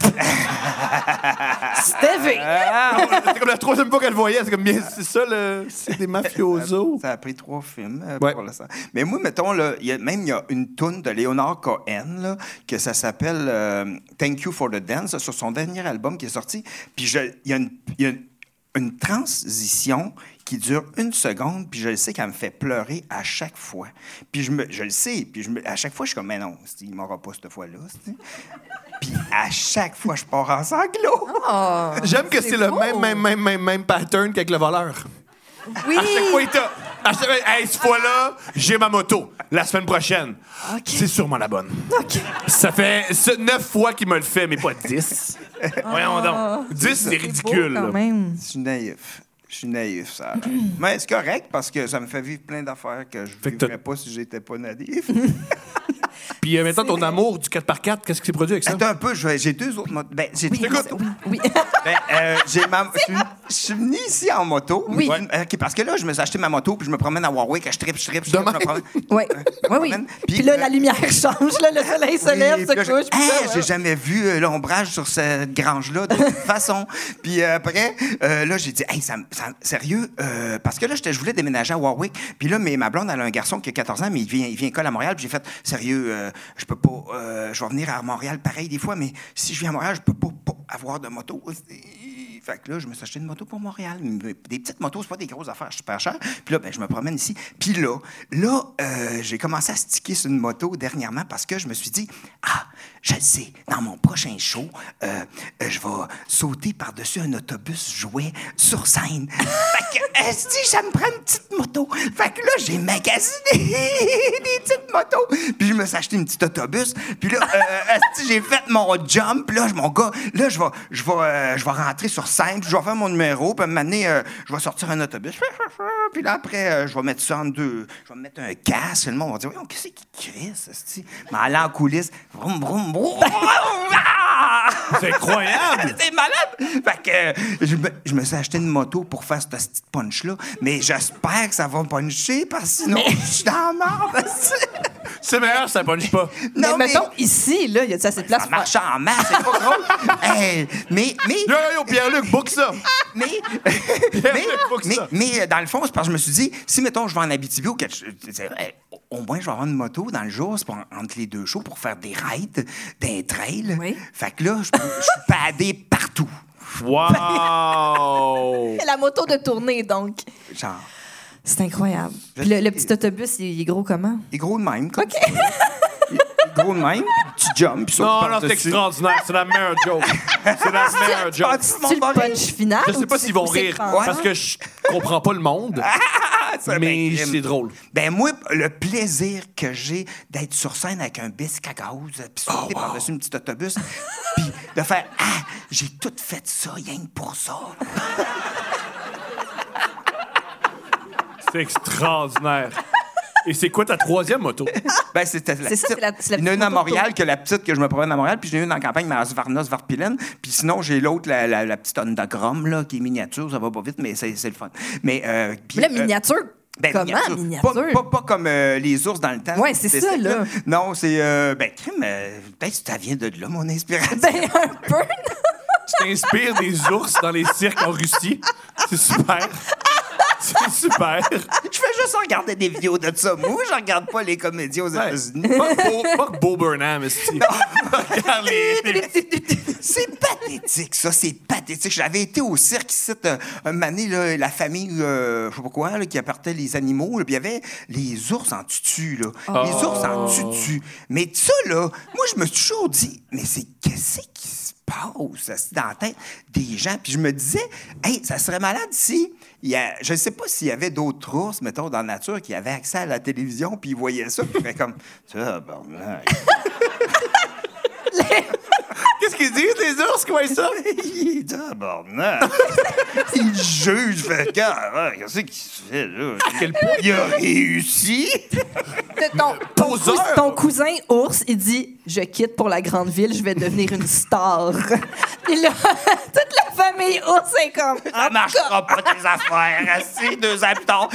C'était vrai. C'était comme la troisième fois qu'elle le voyait. C'est comme, bien, c'est ça, le, c'est des mafiosos. Ça a pris trois films euh, Ouais. pour l'instant. Mais moi, mettons, là, il y a, même il y a une toune de Leonard Cohen, là, que ça s'appelle euh, Thank You for the Dance, sur son dernier album qui est sorti. Puis je- il y a une, il y a une, une transition qui dure une seconde, puis je le sais qu'elle me fait pleurer à chaque fois. Puis je, me, je le sais, puis je me, à chaque fois, je suis comme, mais non, c'est- il m'aura pas cette fois-là. c'est-tu. Puis à chaque fois, je pars en sanglots. Oh, J'aime que c'est, le beau. même, même, même, même, même pattern qu'avec le voleur. Oui. À chaque fois, il t'a. À chaque fois, hey, cette fois-là, j'ai ma moto. La semaine prochaine. OK. C'est sûrement la bonne. OK. Ça fait ce- neuf fois qu'il me le fait, mais pas dix. Voyons donc. Dix, c'est C'est ridicule. beau, quand là. même. Je suis naïf. Je suis naïf, ça. Mais c'est correct parce que ça me fait vivre plein d'affaires que je Fait ne que vivrais pas si j'étais pas naïf. Puis euh, maintenant, ton amour du quatre par quatre, qu'est-ce qui s'est produit avec ça? Attends un peu, je vais- j'ai deux autres motos. Ben, j'ai Oui, deux oui, motos. oui. Ben, euh, j'ai ma... je, suis, je suis venu ici en moto. Oui. Mais- OK, parce que là, je me suis acheté ma moto puis je me promène à Warwick, que je tripe, je tripe, je tripe. Demain. je me promène. Oui, oui, oui. promène. Puis, Puis, là, euh, la lumière change, là, le soleil se lève, Oui, se puis là, je- couche. puis Hein, ça, j'ai ouais. jamais vu euh, l'ombrage sur cette grange-là de toute façon. Puis euh, après, euh, là, j'ai dit, hey, ça, me- ça- sérieux, euh, parce que là, j'étais- je voulais déménager à Warwick. Puis là, mais, ma blonde, elle a un garçon qui a quatorze ans, mais il vient, il vient école à Montréal. Puis j'ai fait, sérieux, euh, je peux pas, euh, je vais venir à Montréal pareil des fois, mais si je viens à Montréal, je peux pas, pas avoir de moto. Fait que là, je me suis acheté une moto pour Montréal. Des petites motos, c'est pas des grosses affaires, super cher. Puis là, ben, je me promène ici. Puis là, là, euh, j'ai commencé à sticker sur une moto dernièrement parce que je me suis dit, ah, je le sais, dans mon prochain show, euh, euh, je vais sauter par-dessus un autobus jouet sur scène. Fait que, esti, ça me prend une petite moto. Fait que là, j'ai magasiné des petites motos. Puis je me suis acheté une petite autobus. Puis là, euh, esti, j'ai fait mon jump. Puis là, mon gars, là, je vais, je vais, euh, je vais rentrer sur scène. Puis je vais faire mon numéro. Puis à un moment donné, euh, je vais sortir un autobus. Puis là, après, euh, je vais mettre ça en deux. Je vais mettre un casque. Le monde va dire, oui, qu'est-ce qui crisse, esti? Mais aller en coulisses, vroom, vroom, vroom. C'est incroyable! C'est malade! Fait que euh, je, me, je me suis acheté une moto pour faire cette petite punch-là, mais j'espère que ça va puncher, parce que sinon, je suis dans la merde. C'est meilleur, ça punche pas. Non, mais mettons, ici, là, il y a assez de place ça marche en masse, c'est pas drôle. Hey, mais, mais... Yo, yo, yo, Pierre-Luc, book ça! Mais, Pierre-Luc, mais, ça. mais, mais dans le fond, c'est parce que je me suis dit, si, mettons, je vais en Abitibi ou quelque chose, hey, au moins, je vais avoir une moto dans le jour, c'est pour, entre les deux shows, pour faire des rides, des trails. Oui. Fait que là, je peux je peux pader partout. Wow! C'est la moto de tournée, donc. Genre, C'est incroyable. Je Puis le, sais. le petit autobus, il est gros comment? il est gros de même. Comme OK. ça. Il est gros de même, tu jumps, puis sautes Non, non, c'est par-dessus. extraordinaire. C'est la meilleure joke. C'est la meilleure joke. Ah, tout le C'est monde va le rire. punch final? Je sais pas ou s'ils vont ou c'est rire cran? parce que je comprends pas le monde, Ah, c'est mais bien c'est crime. drôle. Ben moi, le plaisir que j'ai d'être sur scène avec un bisque à gaz, puis sauter par-dessus un petit autobus, puis de faire « Ah, j'ai tout fait ça, rien que pour ça. C'est extraordinaire. Et c'est quoi ta troisième moto? » Ben, c'était la C'est ça, petite. c'est la- c'est la Il y en a une petite à moto Montréal tour. que la petite que je me promène à Montréal, puis j'ai une en campagne, mais à Varnos, Varpilène. Puis sinon, j'ai l'autre, la, la, la petite Honda Grom, là, qui est miniature. Ça va pas vite, mais c'est, c'est le fun. Mais, euh, puis, Mais la euh, miniature, ben, comment, miniature? Pas, pas, pas comme euh, les ours dans le temps. Ouais, c'est ça, là. Non, c'est... Euh, ben, crime, euh, peut-être que ça vient de là, mon inspiration. Ben, un peu. Tu t'inspires des ours dans les cirques en Russie. C'est super. C'est super. Je fais juste regarder des vidéos de ça. Moi, je regarde pas les comédies aux Ouais. États-Unis. Pas que Bo, pas que Bo Burnham, esti. Regarde les... les- C'est pathétique, ça, c'est pathétique. J'avais été au cirque ici, euh, un moment donné, là, la famille, euh, je sais pas quoi, là, qui apportait les animaux, là, puis il y avait les ours en tutu, là. Les ours en tutu. Mais ça, là, moi, je me suis toujours dit, mais c'est qu'est-ce qui se passe assis dans la tête des gens? Puis je me disais, hey, ça serait malade si... Il y a, je ne sais pas s'il y avait d'autres ours, mettons, dans la nature, qui avaient accès à la télévision, puis ils voyaient ça, puis ils feraient comme... Ça, barnac. Qu'est-ce qu'ils disent, les ours? Comment ça? Il est tabarnak. Il juge, fait que, ah, qu'est-ce qu'il se fait, là? Quel point? Il a réussi. Ton, ton, Poseur. cous- ton cousin ours, il dit « Je quitte pour la grande ville, je vais devenir une star. » Puis là, toute la famille ours est comme... Ça marchera pas, tes affaires. Assis, deux ans plus tard.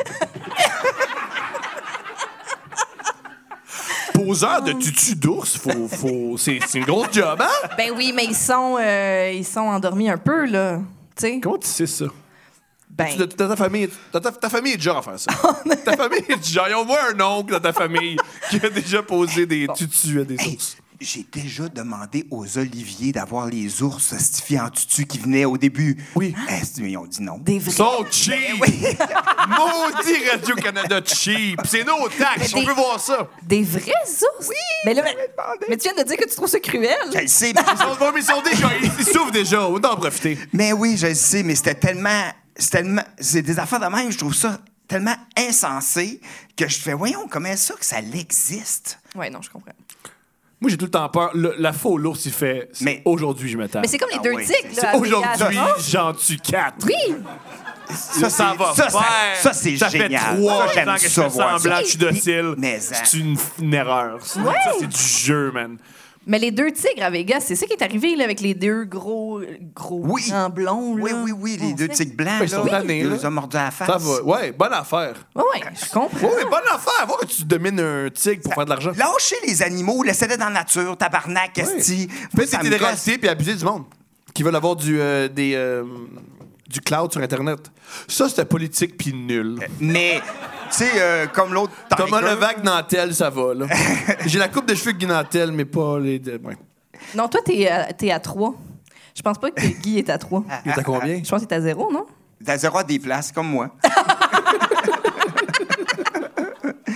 Poseur de tutu d'ours, faut, faut... c'est, c'est une grosse job, hein? Ben oui, mais ils sont, euh, ils sont endormis un peu, là. Tu sais? Comment tu sais ça? Ben, Tu- ta, ta famille, ta, ta- ta famille est déjà à faire ça. Ta famille est déjà... Il y a au moins un oncle dans ta famille qui a déjà posé des tutus à des Hey, ours. j'ai déjà demandé aux Oliviers d'avoir les ours stifiés en tutu qui venaient au début. Oui. Est-ce qu'ils ont dit non? des vrais... Ils sont cheap! Maudit Radio-Canada cheap! C'est nos taxes, Mais on des- peut voir ça. Des vrais ours? Oui! Mais, là, mais, demandé. mais tu viens de dire que tu trouves ça cruel? Je le sais, mais... Ils sont, bon, mais ils sont déjà... Ils, ils souffrent déjà, on va en profiter. Mais oui, je le sais, mais c'était tellement... C'est tellement... C'est des affaires de même, je trouve ça tellement insensé que je fais, voyons, comment ça que ça l'existe? Ouais, non, je comprends. Moi, j'ai tout le temps peur. Le- la fois où l'ours, il fait... c'est Mais- aujourd'hui, je me tape. Mais c'est comme les Ah deux oui, tigres, c'est- là. C'est à aujourd'hui, Vegas. j'en tue quatre. Oui! Ça, Ça c'est- va ça, ça, faire. ça, c'est Ça génial. fait trois Ça, j'aime ans que je ça, fais voir semblant ça. que je suis docile. Mais, hein. C'est une, une erreur. Ça, Ouais. Ça, c'est du jeu, man. Mais les deux tigres à Vegas, c'est ça qui est arrivé là, avec les deux gros, gros Oui. grands blonds. Là. Oui, oui, oui, les On deux sait. tigres blancs, Ben, ils sont là, tannés, ils là. les ont mordus à la face. Ça va. Ouais, bonne affaire. Oui, je comprends. Oui, bonne affaire. Voir que tu domines un tigre pour faire de l'argent. Lâchez les animaux, laissez-les dans la nature, tabarnak, esti. Fais Ça des me télé-réalités puis abuser du monde qui veulent avoir du, euh, des, euh, du cloud sur Internet. Ça, c'était politique puis nul. gosse. Mais, tu sais, euh, comme l'autre... Thomas Tiger, Levac, Nantel, ça va, là. J'ai la coupe de cheveux de Guy Nantel, mais pas les... De... Ouais. Non, toi, t'es à, t'es à trois. Je pense pas que Guy est à trois. Il est à combien? Je pense que t'es à zéro, non? T'as zéro à des places, comme moi.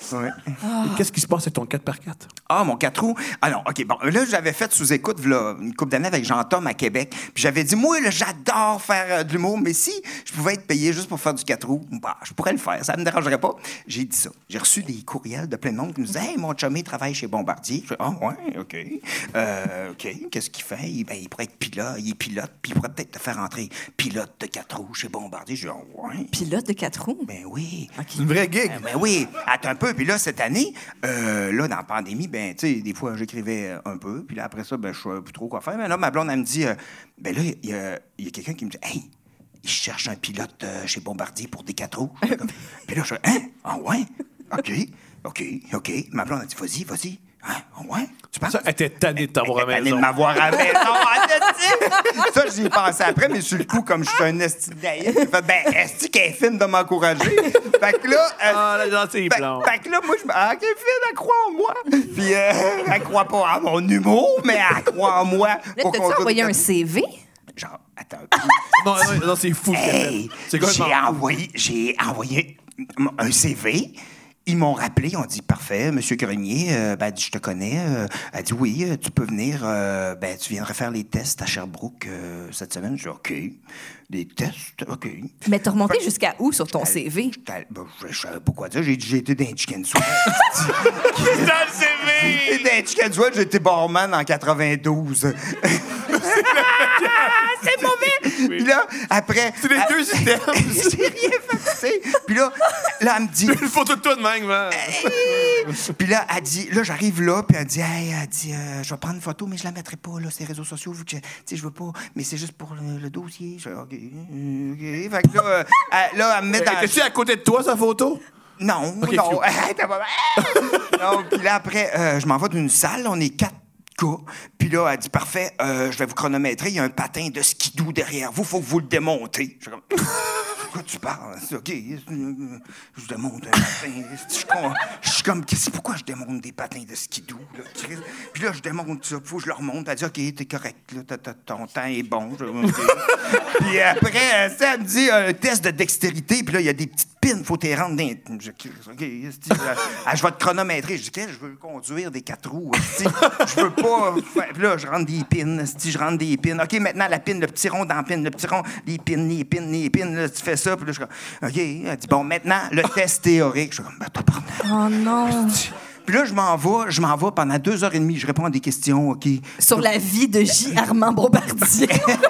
Ouais. Et qu'est-ce qui se passe avec ton quatre par quatre? Ah, mon quatre roues. Ah non, OK, bon. Là, j'avais fait sous-écoute là, une couple d'années avec Jean-Tom à Québec. Puis j'avais dit, moi, là, j'adore faire euh, de l'humour, mais si je pouvais être payé juste pour faire du quatre roues, bah, je pourrais le faire. Ça ne me dérangerait pas. J'ai dit ça. J'ai reçu des courriels de plein de monde qui me disaient, hey, mon chumé travaille chez Bombardier. Je fais, ah, ouais, OK. Euh, OK, qu'est-ce qu'il fait? Il, ben, il pourrait être pilote. Il est pilote, puis il pourrait peut-être te faire entrer pilote de quatre roues chez Bombardier. Je dis, ah, ouais. Pilote de quatre roues? Ben oui. C'est une vraie gig. Ben, ben oui. Attends un peu. Puis là, cette année, euh, là, dans la pandémie, ben, tu sais, des fois, j'écrivais un peu. Puis là, après ça, ben, je savais plus trop quoi faire. Mais là, ma blonde, elle me dit, euh, ben là, il y a, y a quelqu'un qui me dit, hey, il cherche un pilote euh, chez Bombardier pour des quatre roues. Puis là, je fais, hein? Ah ouais? OK, OK, OK. Ma blonde a dit, vas-y, vas-y. Hein? Ah ouais? Tu penses? Ça, elle était tannée de t'avoir à la Tannée de maison. m'avoir à la maison. en Ça, j'y ai pensé après, mais sur le coup, comme je suis un esti de naïf, j'ai fait, ben, esti qu'elle est fine de m'encourager. Fait que là... euh, Ah, la gentille fait, plante. fait que là, moi, je me ah, qu'elle est fine, elle croit en moi. Puis, euh, elle croit pas en mon humour, mais elle croit en moi. Là, pour t'as-tu qu'on joue envoyé des- un C V? Genre, attends un peu. Non, non, non, c'est fou. ce qu'elle Hey, fait. C'est quoi j'ai envoyé, j'ai envoyé un C V. Ils m'ont rappelé, ils ont dit, parfait, Monsieur Grenier, euh, ben, elle dit, je te connais. Euh, elle dit, oui, euh, tu peux venir, euh, ben, tu viendrais faire les tests à Sherbrooke euh, cette semaine. Je dis, OK. Des tests, OK. Mais t'as remonté Fait- jusqu'à où sur ton C V? J'étais- ben, je, je savais pas quoi dire. J'ai dit, j'ai été dans les Chicken Sweat. Dans le C V! J'ai été dans les Chicken Sweat, j'ai été barman en quatre-vingt-douze. C'est mauvais! Puis là, après... C'est les deux items. J'ai rien fait, tu sais. Puis là, là, elle me dit... Une photo de toi de même, man. Puis là, elle dit, là, j'arrive là, puis elle dit, hey, elle dit, euh, je vais prendre une photo, mais je la mettrai pas, là, sur les réseaux sociaux, vu que, tu sais, je veux pas, mais c'est juste pour le, le dossier. Je fais, OK, OK. Fait que là, euh, elle, là, elle me met dans... Étais-tu à côté de toi, sa photo? Non, OK, non. phew. T'as pas- non, puis là, après, euh, je m'en vais d'une salle, on est quatre gars. Puis là, elle dit, parfait, euh, je vais vous chronométrer, il y a un patin de skidoo derrière vous, faut que vous le démontez. Je suis comme... Quoi tu parles? C'est OK. Je démonte un patin. Je suis comme, je suis comme qu'est-ce- pourquoi je démonte des patins de skidoo? Là? Puis là, je démonte ça. Faut que je le remonte. Elle dit, OK, t'es correct. Là, t'as- t'as- ton temps est bon. Je- OK. Puis après, ça, elle me dit, un test de dextérité. Puis là, il y a des petites pins. Faut t'y rendre dans... Je, OK. esti, euh, ah, je vais te chronométrer. Je dis, qu'est-ce que je veux conduire des quatre roues. esti. Je veux pas... faire- Puis là, je rentre des pins. esti, Je rentre des pins. OK, maintenant, la pin, le petit rond dans la pin. Le petit rond, les pins, les pins, les pins. Là, tu fais ça. Puis là, je suis comme, OK. Elle dit, bon, maintenant, le test théorique. Je suis comme, ben, t'as parlé. Oh non! Puis là, je m'en vais, je m'en vais pendant deux heures et demie. Je réponds à des questions, OK. Sur la vie de J. Armand Bombardier.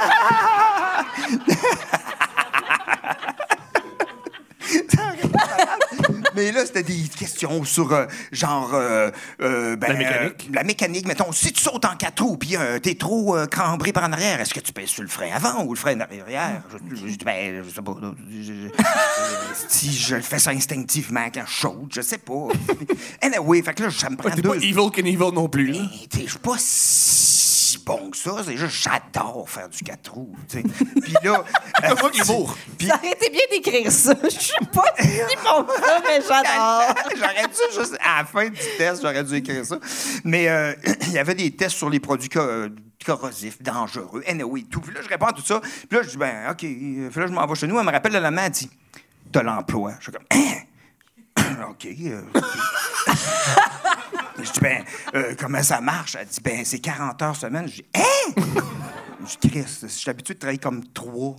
Mais là, c'était des questions sur, euh, genre... euh, euh, ben, La mécanique. euh, la mécanique, mettons, si tu sautes en quatre roues, puis euh, t'es trop euh, cambré par en arrière, est-ce que tu pèses sur le frein avant ou le frein arrière? Je, je, je dis, ben, je sais pas. là, je- je- je- si je fais ça instinctivement quand je saute, je sais pas. Anyway, fait que là, ça me prend T'es deux... pas evil can evil non plus, là. Hey, t'sais, je suis pas si bon que ça. C'est juste, j'adore faire du quatre roues, tu sais. Puis là... euh, Moi qui mourre. puis- Ça aurait été bien d'écrire ça. Je suis pas si bon que ça, mais j'adore. J'aurais dû juste, à la fin du test, j'aurais dû écrire ça. Mais euh, il y avait des tests sur les produits co- euh, corrosifs, dangereux, anyway, tout. Puis là, je réponds à tout ça. Puis là, je dis, ben, OK. Puis là, je m'en vais chez nous. Elle me rappelle le lendemain, elle dit, t'as l'emploi. Je suis comme, hein? OK. euh, OK. Je dis, ben, euh, comment ça marche? Elle dit, ben, c'est quarante heures semaine. Je dis, hein? Je dis, Chris, je suis habitué de travailler comme trois.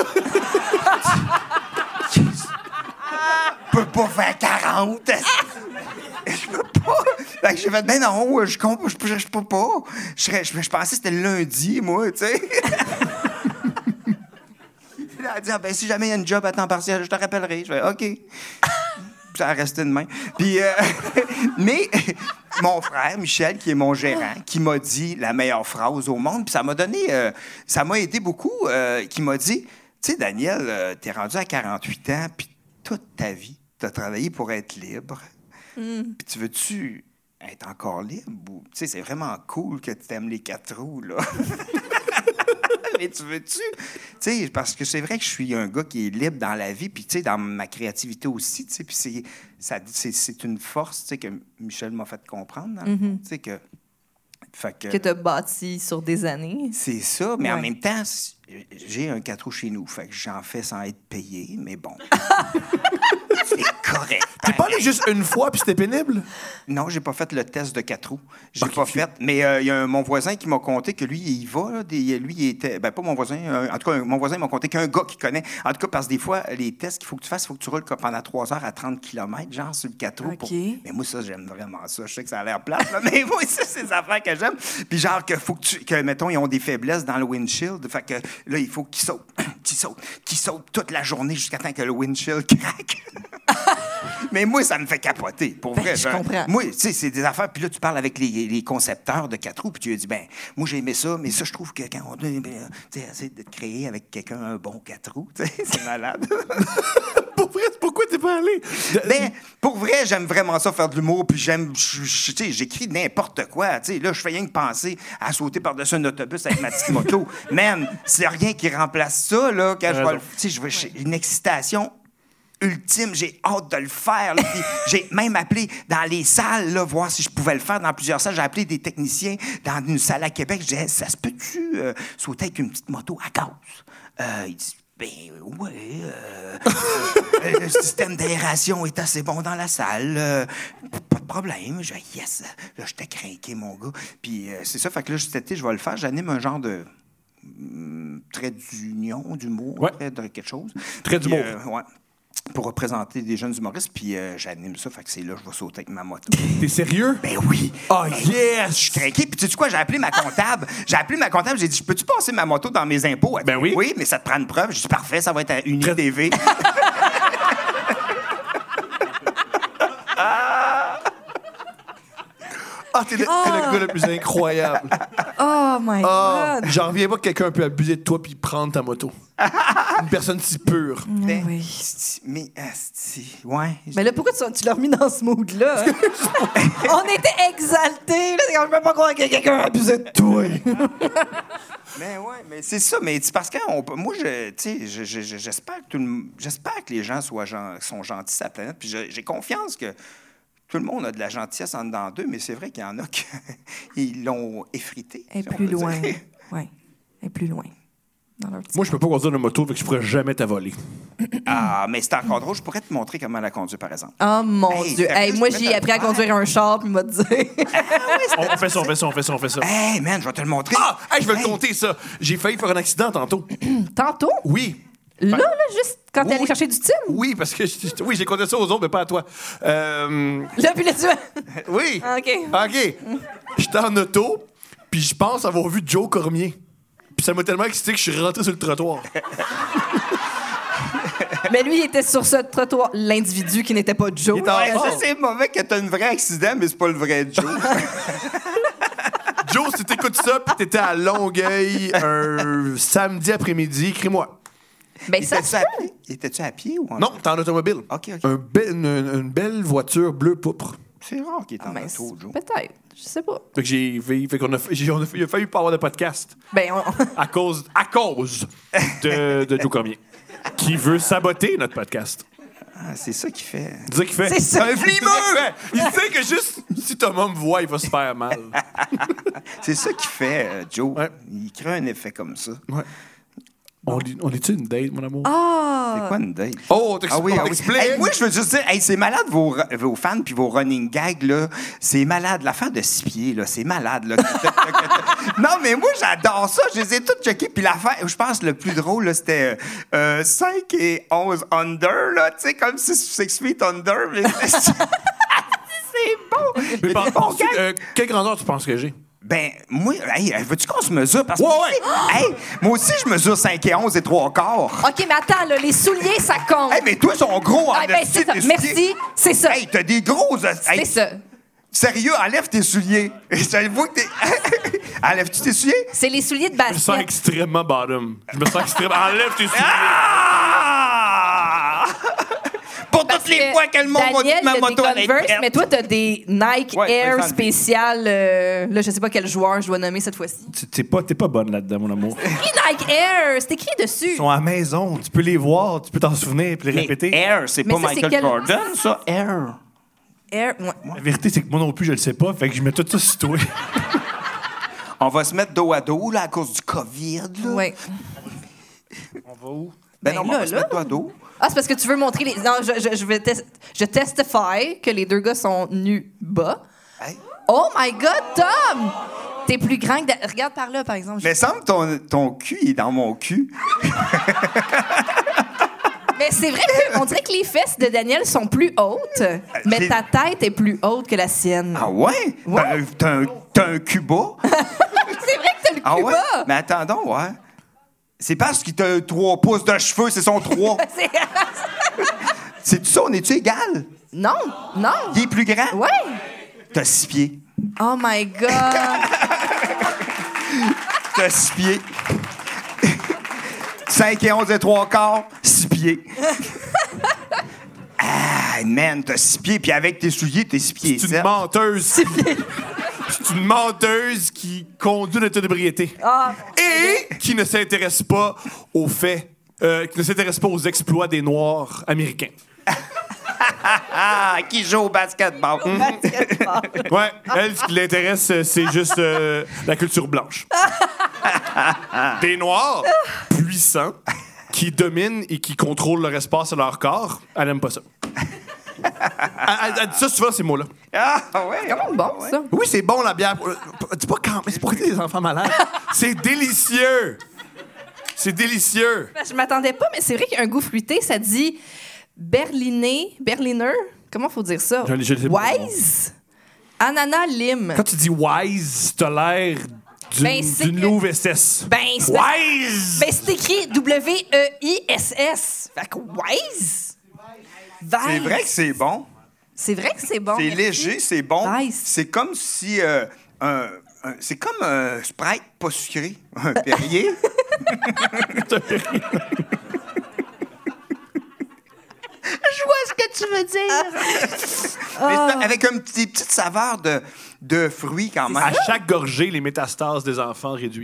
Je peux pas faire quarante. Je peux pas. Fait que j'ai fait, ben non, je comprends, je, je, je peux pas. Je, serais- je, je pensais que c'était le lundi, moi, tu sais. Puis là, elle dit, ah, ben si jamais il y a une job à temps partiel, je te rappellerai. Je fais, OK. Puis ça a resté de même. Puis, euh, mais mon frère, Michel, qui est mon gérant, qui m'a dit la meilleure phrase au monde, puis ça m'a donné, euh, ça m'a aidé beaucoup, euh, qui m'a dit, tu sais, Daniel, euh, t'es rendu à quarante-huit ans, puis toute ta vie, t'as travaillé pour être libre. Puis tu veux-tu être encore libre? Ou... Tu sais, c'est vraiment cool que tu aimes les quatre roues, là. Mais tu veux-tu? Tu sais, parce que c'est vrai que je suis un gars qui est libre dans la vie, puis tu sais, dans ma créativité aussi, tu sais, puis c'est, ça, c'est, c'est une force, tu sais, que Michel m'a fait comprendre, dans le fond, tu sais, que... Fait que... Que t'as bâti sur des années. C'est ça, mais en Ouais. même temps, j'ai un quatre roues chez nous, fait que j'en fais sans être payé, mais bon. C'est correct. T'es pas allé juste une fois puis c'était pénible? Non, j'ai pas fait le test de quatre roues. J'ai Ok. pas fait. Mais il euh, y a un, mon voisin qui m'a conté que lui, il y va. Là, des, lui, il était. Ben, pas mon voisin. euh, en tout cas, mon voisin m'a conté qu'un gars qui connaît. En tout cas, parce que des fois, les tests qu'il faut que tu fasses, il faut que tu roules pendant trois heures à trente kilomètres, genre sur le quatre roues. Ok. Pour... Mais moi, ça, j'aime vraiment ça. Je sais que ça a l'air plate, là, mais moi, ça, c'est des affaires que j'aime. Puis genre, que faut que tu. Que, mettons, ils ont des faiblesses dans le windshield. Fait que là, il faut qu'ils sautent, qu'ils sautent, qu'ils sautent toute la journée jusqu'à temps que le windshield craque. Mais moi, ça me fait capoter, pour Ben, vrai. je Genre, comprends. Moi, tu sais, c'est des affaires. Puis là, tu parles avec les, les concepteurs de quatre roues, puis tu lui dis, ben, moi, j'ai aimé ça, mais ça, je trouve que quand on ben, tu sais, essayer de créer avec quelqu'un un bon quatre roues, tu sais, c'est malade. Pour vrai, pourquoi t'es pas allé? De- Ben, pour vrai, j'aime vraiment ça, faire de l'humour, puis j'aime, je- je- tu sais, j'écris n'importe quoi, tu sais. Là, je fais rien que penser à sauter par-dessus un autobus avec ma petite moto. Man, c'est rien qui remplace ça, là, quand je raison. vais le... Tu sais, je vais- j'ai une excitation ultime, j'ai hâte de le faire. Là, puis j'ai même appelé dans les salles, là, voir si je pouvais le faire dans plusieurs salles. J'ai appelé des techniciens dans une salle à Québec. Je disais, ça se peut-tu euh, sauter avec une petite moto à gaz? Euh, ils disent, ben ouais, euh, euh, le système d'aération est assez bon dans la salle. euh, pas de problème. Je dis, yes. Là, j'étais craqué, mon gars. Puis euh, c'est ça, fait que là, cet été, je vais le faire. J'anime un genre de hum, trait d'union, d'humour, Ouais. trait de quelque chose. Trait Puis, d'humour. euh, ouais. Pour représenter des jeunes humoristes, puis euh, j'anime ça, fait que c'est là que je vais sauter avec ma moto. T'es sérieux? Ben oui! Oh yes! Je suis craqué. Puis tu sais quoi, j'ai appelé ma comptable. J'ai appelé ma comptable, j'ai dit, peux-tu passer ma moto dans mes impôts? Elle dit, Ben oui. Oui, mais ça te prend une preuve. J'ai dit, parfait, ça va être à Uni T V. Ah, t'es le, t'es le gars le plus incroyable. Oh my Ah, God! j'en reviens pas que quelqu'un peut abuser de toi puis prendre ta moto. Une personne si pure. Ben, oui. asti, mais, asti, ouais. Mais là, pourquoi tu, tu l'as remis dans ce mood-là? hein? On était exaltés. Là, c'est comme, je peux pas croire que quelqu'un a abusé de toi. Mais ouais, mais c'est ça. Mais c'est parce que on peut- moi, je, tu sais, je- je- je- j'espère que tout le- j'espère que les gens soient gen- sont gentils sur la planète. Puis je- j'ai confiance que tout le monde a de la gentillesse en dedans d'eux, mais c'est vrai qu'il y en a qui ils l'ont effrité. Et si on plus peut loin. dire. Oui. Et plus loin. Dans leur petit Moi, je peux pas conduire de moto, fait que je pourrais jamais t'avoler. Ah, mais c'est encore drôle. Je pourrais te montrer comment la conduire, par exemple. Oh mon Hey, Dieu. sérieux, Hey, je moi, pourrais j'ai te appris à le faire. conduire un char, puis il m'a dit. On fait ça, on fait ça, on fait ça, on fait ça. Hey, man, je vais te le montrer. Ah! Hey, je vais Hey. le compter, ça. J'ai failli faire un accident tantôt. Tantôt, Oui. là, là, juste quand t'es Oui, allé oui. chercher du tim. Oui, parce que je- oui, j'ai compté ça aux autres, mais pas à toi. Euh, Là, puis là, tu oui. Ah, OK. OK. J'étais en auto, puis je pense avoir vu Joe Cormier. Puis ça m'a tellement excité que je suis rentré sur le trottoir. Mais lui, il était sur ce trottoir. L'individu qui n'était pas Joe. Il était en- Ouais, Oh. ça, c'est mauvais que t'as un vrai accident, mais c'est pas le vrai Joe. Joe, si t'écoutes ça, puis t'étais à Longueuil un samedi après-midi, écris-moi. Ben, ça Étais-tu se à peut. pied? Étais-tu à pied ou en Non, t'es en automobile. OK, OK. Un be- une, une belle voiture bleu pourpre. C'est rare qu'il est en Ben, auto, Joe. peut-être. Je sais pas. Fait que j'ai fait, fait qu'on a, fait- j'ai- on a, il a failli pas avoir de podcast Ben, on- à cause, à cause de, de Joe Cormier, qui veut saboter notre podcast. Ah, c'est ça qu'il fait. C'est ça qu'il fait. C'est ça. Un flimeux! Il sait que juste si Thomas me voit, il va se faire mal. C'est ça qu'il fait, euh, Joe. Ouais. Il crée un effet comme ça. Ouais. On, lit- on est-tu une date, mon amour? Ah! C'est quoi une date? Oh, t'expliques. Ah oui, ah oui. t'expliques. Hey, moi, je veux juste dire, hey, c'est malade vos, vos fans puis vos running gags, là. C'est malade. L'affaire de six pieds, là, c'est malade, là. Non, mais moi, j'adore ça. Je les ai toutes checkées. Puis l'affaire, je pense, le plus drôle, là, c'était euh, cinq et onze under, là. Tu sais, comme six feet under. Mais c'est bon. Il y a Mais des par- bons gags. euh, quelle grandeur tu penses que j'ai? Ben, moi, hey, veux-tu qu'on se mesure? Parce que Ouais, moi, ouais. aussi, hey, moi aussi, je mesure cinq et onze et trois quarts. OK, mais attends, là, les souliers, ça compte. Hey, mais toi, ils sont gros en Ah, ben, esti, c'est ça. tes souliers. Merci, c'est ça. Hey, t'as des gros... C'est Hey, ça. sérieux, enlève tes souliers. Je vois que t'es... Enlèves-tu tes souliers? C'est les souliers de Je me sens basket. extrêmement bottom. Je me sens extrêmement. Enlève tes souliers. Ah! Pour toutes les que fois que le monde va dire Daniel, que ma il a moto des allait être Converse, prête. mais toi, t'as des Nike Ouais, Air ouais, ça, spécial. euh, là, je sais pas quel joueur je dois nommer cette fois-ci. Tu- T'es pas, t'es pas bonne là-dedans, mon amour. Écrit Nike Air, c'est écrit dessus. Ils sont à la maison. Tu peux les voir, tu peux t'en souvenir et les Mais répéter. Air, c'est Mais pas ça, c'est Michael quel- Jordan, ça? Air. Air, ouais. La vérité, c'est que moi non plus, je le sais pas. Fait que je mets tout ça sur toi. On va se mettre dos à dos, là, à cause du COVID, là. Ouais. va où? Ben, Ben non, on là, va se là. mettre toi dos. Ah, c'est parce que tu veux montrer les. Non, je, je, je vais tes- je testify que les deux gars sont nus bas. Hey. Oh my God, Tom! T'es plus grand que. Da- Regarde par là, par exemple. Mais semble ton, ton cul est dans mon cul. Mais c'est vrai qu'on dirait que les fesses de Daniel sont plus hautes, mais j'ai- ta tête est plus haute que la sienne. Ah ouais? Ouais. Ben, t'as un, t'as un cul bas? C'est vrai que t'as le cul Ah ouais? bas! Mais attendons, ouais. C'est parce qu'il t'a trois pouces de cheveux, c'est son trois. C'est- C'est-tu ça? On est-tu égal? Non, non. Il est plus grand? Ouais. T'as six pieds. Oh my God. T'as six pieds. cinq et onze et trois quarts, six pieds. Ah, man, t'as six pieds, puis avec tes souliers, t'es six pieds. C'est une sept. menteuse. C'est une menteuse qui conduit une état d'ébriété. Ah. Et qui ne s'intéresse pas aux faits, euh, qui ne s'intéresse pas aux exploits des Noirs américains. Ah, qui joue au basketball. Ouais, elle, ce qui l'intéresse, euh, c'est juste euh, la culture blanche. Des Noirs puissants qui dominent et qui contrôlent leur espace et leur corps, elle aime pas ça. Elle, elle- elle dit ça souvent, ces mots-là. Ah, ouais. C'est quand même bon, ça. Oui, c'est bon, la bière. Euh, Dis pas quand, mais c'est pour aider les enfants malades. C'est délicieux. C'est délicieux. Ben, je m'attendais pas, mais c'est vrai qu'il y a un goût fruité. Ça dit berliner, berliner. Comment faut dire ça? Je l'ai- je l'ai pas. Wise. Ananas lime. Quand tu dis wise, t'as l'air d'une Ben, c'est d'une que- louve S S. Ben, c'est parce- Wise! Ben, c'est écrit W E I S S. Fait que wise. C'est Vise. vrai que c'est bon. C'est vrai que c'est bon. C'est merci. léger, c'est bon. Nice. C'est comme si... euh, un, un- c'est comme un Sprite pas sucré. Un Perrier. Je vois ce que tu veux dire. Mais c'est avec une petite, petite saveur de, de fruits quand même. À chaque gorgée, les métastases des enfants réduits.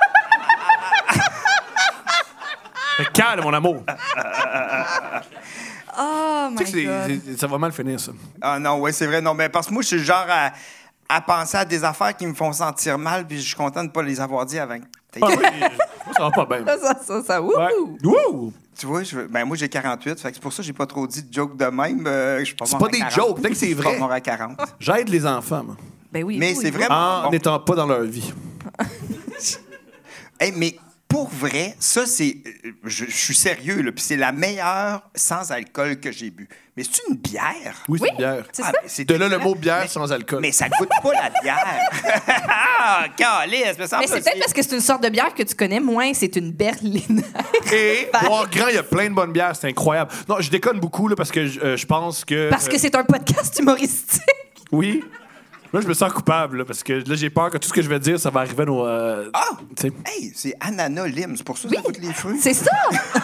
Fait que calme, mon amour. Oh my Tu sais que c'est- God. c'est- ça va mal finir, ça. Ah non, ouais, c'est vrai. Non, mais parce que moi, je suis le genre à, à penser à des affaires qui me font sentir mal, puis je suis content de ne pas les avoir dit avant. Ah oui, moi, ça va pas bien. Ça, ça, ça, ça, wouhou. Ouais. Wouh! Tu vois, je, ben moi, j'ai quarante-huit, fait que c'est pour ça que j'ai pas trop dit de jokes de même. euh, je suis pas C'est mort pas à des quarante. jokes, peut-être que c'est Je suis pas vrai. mort à quarante. J'aide les enfants, moi, Ben oui. Mais oui, c'est oui. vraiment en bon. n'étant pas dans leur vie. Hey, mais pour vrai, ça, c'est... euh, Je, je suis sérieux, là, puis c'est la meilleure sans-alcool que j'ai bu. Mais c'est une bière? Oui, c'est Oui, une bière. c'est Ah, ça. mais c'est De là le dégueulasse. mot bière Mais- sans alcool. Mais ça goûte pas la bière. Ah, calice, me semble Mais c'est peut-être parce que c'est une sorte de bière que tu connais moins. C'est une berliner. Et boire grand, il y a plein de bonnes bières, c'est incroyable. Non, je déconne beaucoup là, parce que je euh, je pense que. Parce que euh, c'est un podcast humoristique. Oui. Là, je me sens coupable là, parce que là, j'ai peur que tout ce que je vais dire, ça va arriver à nos. euh, Ah! tu sais. Hey, c'est ananas lime. C'est pour ça que ça goûte les fruits. C'est ça.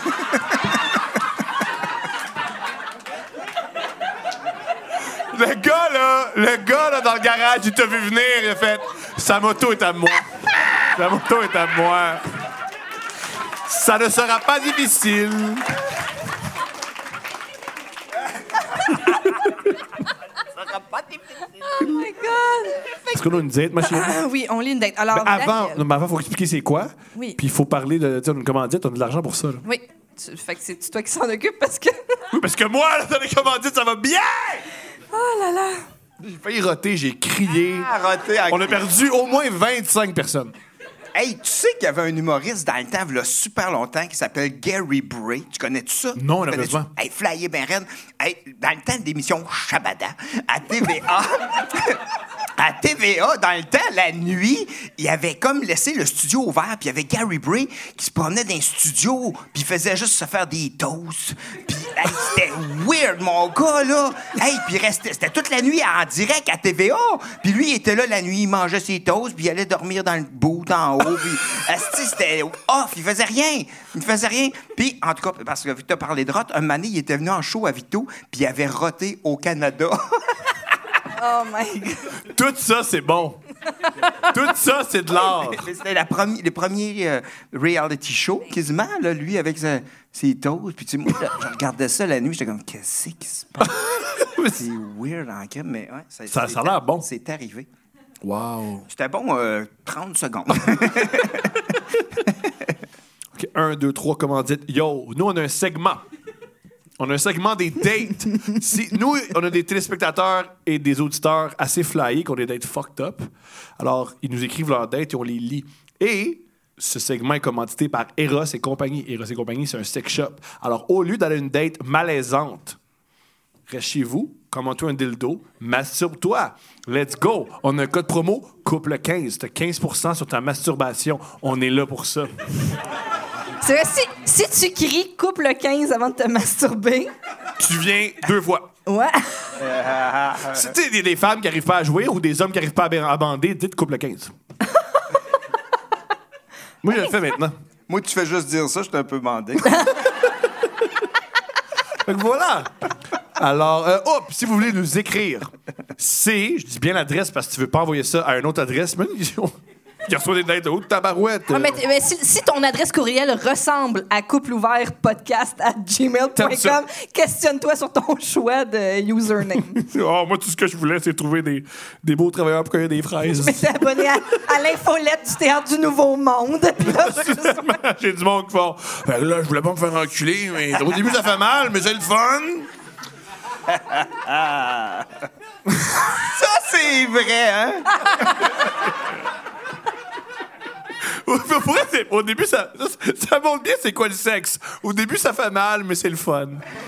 Le gars, là, le gars, là, dans le garage, il t'a vu venir, il a fait sa moto est à moi. Sa moto est à moi. Ça ne sera pas difficile. Oh my God. Est-ce qu'on a une date, ma chérie? Ah oui, on lit une date. Alors, Mais avant, Daniel- non, mais avant, faut expliquer c'est quoi. Oui. Puis il faut parler de, tu sais, d'une commandite, on a de l'argent pour ça. Là. Oui. Tu- Fait que c'est toi qui s'en occupe parce que. Oui, parce que moi, là, dans les commandites, ça va bien! Oh là là. J'ai failli roter, j'ai crié. Ah, roté à- On a perdu au moins vingt-cinq personnes. Hey, tu sais qu'il y avait un humoriste dans le temps, il y a super longtemps, qui s'appelle Gary Bray. Tu connais-tu ça? Non, Tu malheureusement. connais-tu? Hey, flyé ben raide. Hey, dans le temps de l'émission Shabada, à T V A... À T V A, dans le temps, la nuit, il avait comme laissé le studio ouvert, puis il y avait Gary Bray qui se promenait dans un studio, puis il faisait juste se faire des toasts. Puis hey, c'était weird, mon gars, là. Hey, puis il restait, c'était toute la nuit en direct à T V A. Puis lui, il était là la nuit, il mangeait ses toasts, puis il allait dormir dans le bout en haut. Puis asti, c'était off, il faisait rien. Il faisait rien. Puis, en tout cas, parce que Victor parlait de rot, un moment donné, il était venu en show à Vito, puis il avait roté au Canada. Oh my God. Tout ça, c'est bon. Tout ça, c'est de l'art. Mais C'était la premi- les premiers euh, reality shows, quasiment, là, lui, avec sa- ses toasts. Puis, tu sais, moi, là, je regardais ça la nuit, j'étais comme, qu'est-ce qui se passe? C'est weird en crème, mais ouais. Ça- c'est- ça a l'air bon. C'est arrivé. Wow. C'était bon, euh, trente secondes. Okay, un, deux, trois, commandites. Yo, nous, on a un segment. On a un segment des dates. Si, nous, on a des téléspectateurs et des auditeurs assez flyés qui ont des dates fucked up. Alors, ils nous écrivent leurs dates et on les lit. Et ce segment est commandité par Eros et compagnie. Eros et compagnie, c'est un sex shop. Alors, au lieu d'aller à une date malaisante, reste chez vous, commande-toi un dildo, masturbe-toi. Let's go. On a un code promo, couple quinze. T'as quinze pour cent sur ta masturbation. On est là pour ça. C'est vrai, si, si tu cries « coupe le quinze » avant de te masturber... Tu viens deux fois. Ouais. Si tu sais, des, des femmes qui n'arrivent pas à jouer ou des hommes qui n'arrivent pas à, à bander, dites coupe le quinze. Moi, je le fais maintenant. Moi, tu fais juste dire ça, je suis un peu bandé. Donc voilà. Alors, euh, oh, puis si vous voulez nous écrire, c'est, je dis bien l'adresse parce que tu veux pas envoyer ça à une autre adresse, même il reçoit des dates de haute tabarouette. Ah, mais, mais si, si ton adresse courriel ressemble à couple ouvert podcast à gmail point com, questionne-toi sur ton choix de username. Oh, moi, tout ce que je voulais, c'est trouver des, des beaux travailleurs pour cueillir des fraises. Mais t'es abonné à, à l'infolette du Théâtre du Nouveau Monde. Puis là, j'ai du monde qui font. Ben là, je voulais pas me faire enculer, mais au début, ça fait mal, mais c'est le fun. Ça, c'est vrai, hein? Au début, ça, ça, ça montre bien c'est quoi le sexe. Au début, ça fait mal, mais c'est le fun.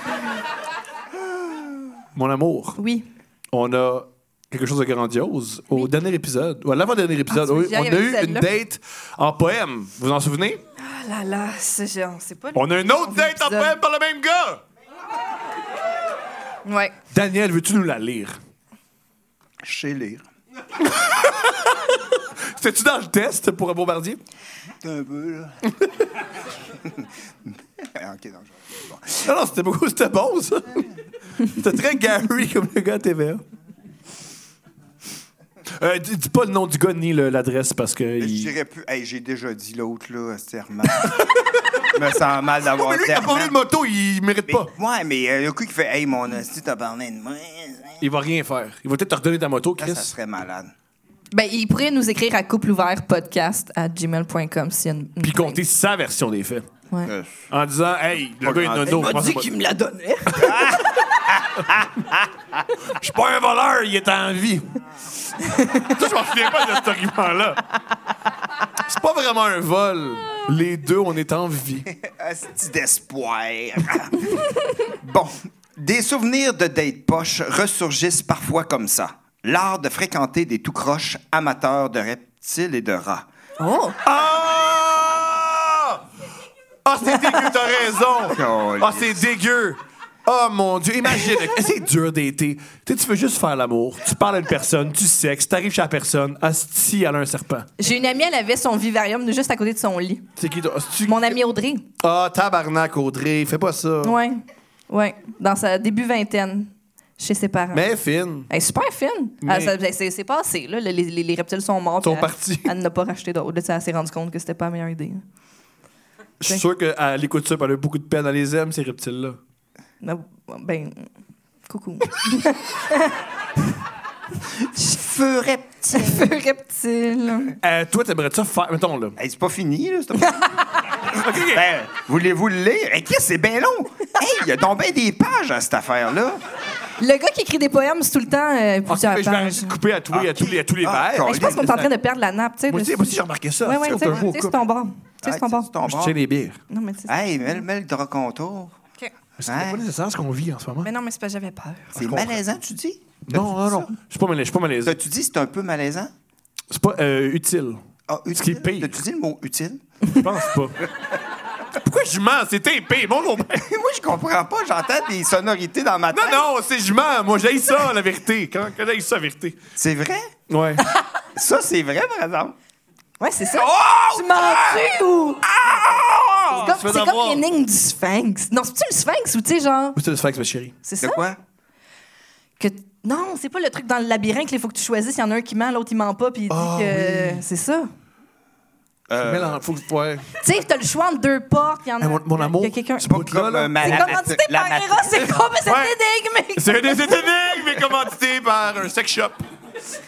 Mon amour. oui. On a quelque chose de grandiose. Au Oui. dernier épisode, ou à l'avant-dernier épisode, Ah, tu oui, veux dire, on il y a avait eu une celle-là. date en poème. Vous vous en souvenez? Ah là là, c'est genre, c'est pas... On a une autre date en épisode. poème par le même gars! Ouais. Daniel, veux-tu nous la lire? Je sais lire. C'était-tu dans le test pour un bombardier? Un peu, là. OK, non, je... bon. Non, non, c'était beaucoup, c'était bon, ça. C'était très Gary comme le gars à T V A. Euh, dis, dis pas le nom du gars ni le- l'adresse parce que. Je il... dirais plus... Hey, j'ai déjà dit l'autre, là, c'était Herman. Je me sens mal d'avoir Mais lui, dit qui a parlé de Herman. moto, il mérite Mais- pas. Ouais, mais euh, le coup qui fait « Hey, mon hostie, t'as parlé de moi. » Il va rien faire. Il va peut-être te redonner ta moto, Ça, Chris. ça serait malade. Ben, il pourrait nous écrire à couple ouvert podcast à gmail point com s'il y a une... une Puis compter sa version des faits. Ouais. Euh, En disant, hey, le Pas gars est grand- nono. Il m'a pense dit pas- qu'il me la donnait. Je suis pas un voleur, il est en vie. Ça, je m'en souviens pas de cet argument-là. C'est pas vraiment un vol. Les deux, on est en vie. Asti d'espoir. Bon, des souvenirs de date poche ressurgissent parfois comme ça. L'art de fréquenter des tout-croches amateurs de reptiles et de rats. Oh! Ah! Ah, c'est dégueu, t'as raison. Ah, c'est dégueu. Oh mon Dieu, imagine, c'est dur d'été. Tu sais, tu veux juste faire l'amour, tu parles à une personne, tu sexes, t'arrives chez la personne, asti, elle a un serpent. J'ai une amie, elle avait son vivarium juste à côté de son lit. C'est qui, toi? Asti- Mon amie Audrey. Ah, tabarnak, Audrey, fais pas ça. Ouais. Ouais. Dans sa début vingtaine, chez ses parents. Mais fine. Elle est super fine. Mais- Ah, ça- c'est, c'est passé, là. Les, les- les reptiles sont morts. Ils sont puis elle- partis. Elle n'a pas racheté d'autres. Là, elle s'est rendue compte que c'était pas la meilleure idée. Je suis sûr qu'elle écoute ça, puis elle a beaucoup de peine. Elle les aime, ces reptiles-là. Ben, ben, coucou. Feu reptile. Feu reptile. Euh, toi, t'aimerais ça faire. Mettons, là. Hey, c'est pas fini, là. C'est pas... Ben, voulez-vous le lire? Hey, Chris, c'est bien long. Hey, il y a donc bien des pages à cette affaire-là. Le gars qui écrit des poèmes, c'est tout le temps euh, Ok, plusieurs mais je vais pages. arrêter de couper à tous les, à tous les, à tous les Ah, vers. Hey, je pense qu'on est en train de perdre la nappe, tu sais. Moi aussi, de- moi aussi, j'ai remarqué ça. Ouais, ouais, C'est tu sais, un beau tu sais, c'est couple. ton bord. Tu sais, c'est ton bord. ton Je bord. tiens les bières. Non, mais tu sais. Hey, mets, mets le drap contour. OK. C'est Ouais. pas nécessaire ce qu'on vit en ce moment. Mais non, mais c'est pas j'avais peur. C'est malaisant, tu dis? Non, non, non. Je suis pas malaisé. Je suis pas malaisé. T'as-tu dit c'est un peu malaisant? C'est pas euh, utile. Ah, Ce qui est utile? pire. T'as-tu dit le mot utile? Je pense pas. Pourquoi je mens? C'est épais. Mon nom. Moi, je comprends pas. J'entends des sonorités dans ma tête. Non, non, c'est je mens. Moi, j'ai ça, la vérité. Quand, quand j'ai ça, la vérité. C'est vrai? Ouais. Ça, c'est vrai, par exemple. Ouais, c'est ça. Oh! Tu mens-tu ou. Ah! C'est Tu comme, fais c'est d'avoir. comme l'énigme du sphinx. Non, c'est-tu le sphinx ou tu sais, genre. C'est le sphinx, ma chérie. C'est De ça? quoi? Que... Non, c'est pas le truc dans le labyrinthe, il faut que tu choisisses. Il y en a un qui ment, l'autre il ment pas, puis il dit Ah, que. oui. C'est ça. Mais là, faut que. Ouais. Tu sais, t'as le choix entre deux portes. Il y en a. Hey, mon, mon amour. Il y a quelqu'un. C'est pas Comme là, là. un ma- C'est la commandité mat- la par mat- Eros, c'est quoi, mais c'est Ouais. une énigme. C'est des énigmes commandité par un sex shop.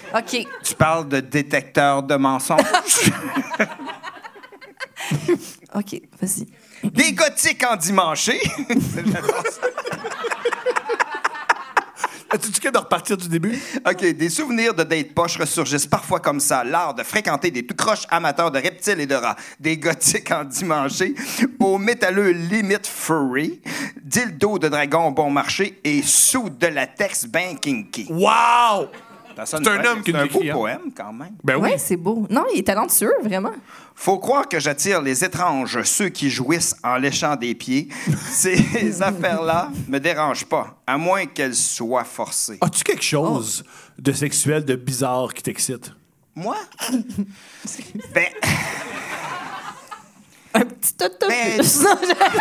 OK. Tu parles de détecteur de mensonges. OK, vas-y. Des gothiques endimanchés. J'adore ça. As-tu dit de repartir du début? OK. Des souvenirs de date poche ressurgissent parfois comme ça. L'art de fréquenter des tout croches amateurs de reptiles et de rats. Des gothiques endimanchés aux métalleux limite furry. Dildo de dragon bon marché et sous de latex ben kinky. Wow! C'est un homme qui C'est nous un beau écrit, hein? poème, quand même. Ben oui. Ouais, c'est beau. Non, il est talentueux, vraiment. Faut croire que j'attire les étranges, ceux qui jouissent en léchant des pieds. Ces affaires-là me dérangent pas, à moins qu'elles soient forcées. As-tu quelque chose de sexuel, de bizarre qui t'excite? Moi? ben... Un petit autobus. Ben- Non, je-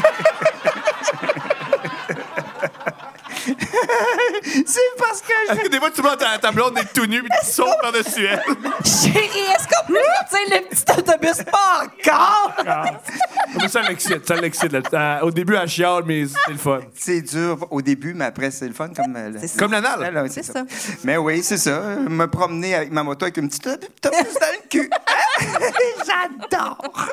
C'est parce que je... Des fois, tu vois ta, ta blonde est tout nue et tu sautes par-dessus elle. Chérie, est-ce qu'on peut sortir le petit autobus? Pas encore! Ah. Mais ça l'excite, ça l'excite. là. Euh, au début, elle chiale, mais c'est le fun. C'est dur au début, mais après, c'est le fun comme... euh, C'est ça. Comme l'anal. Ah, là, C'est ça. Mais oui, c'est ça. Me promener avec ma moto avec une petite autobus dans le cul. J'adore!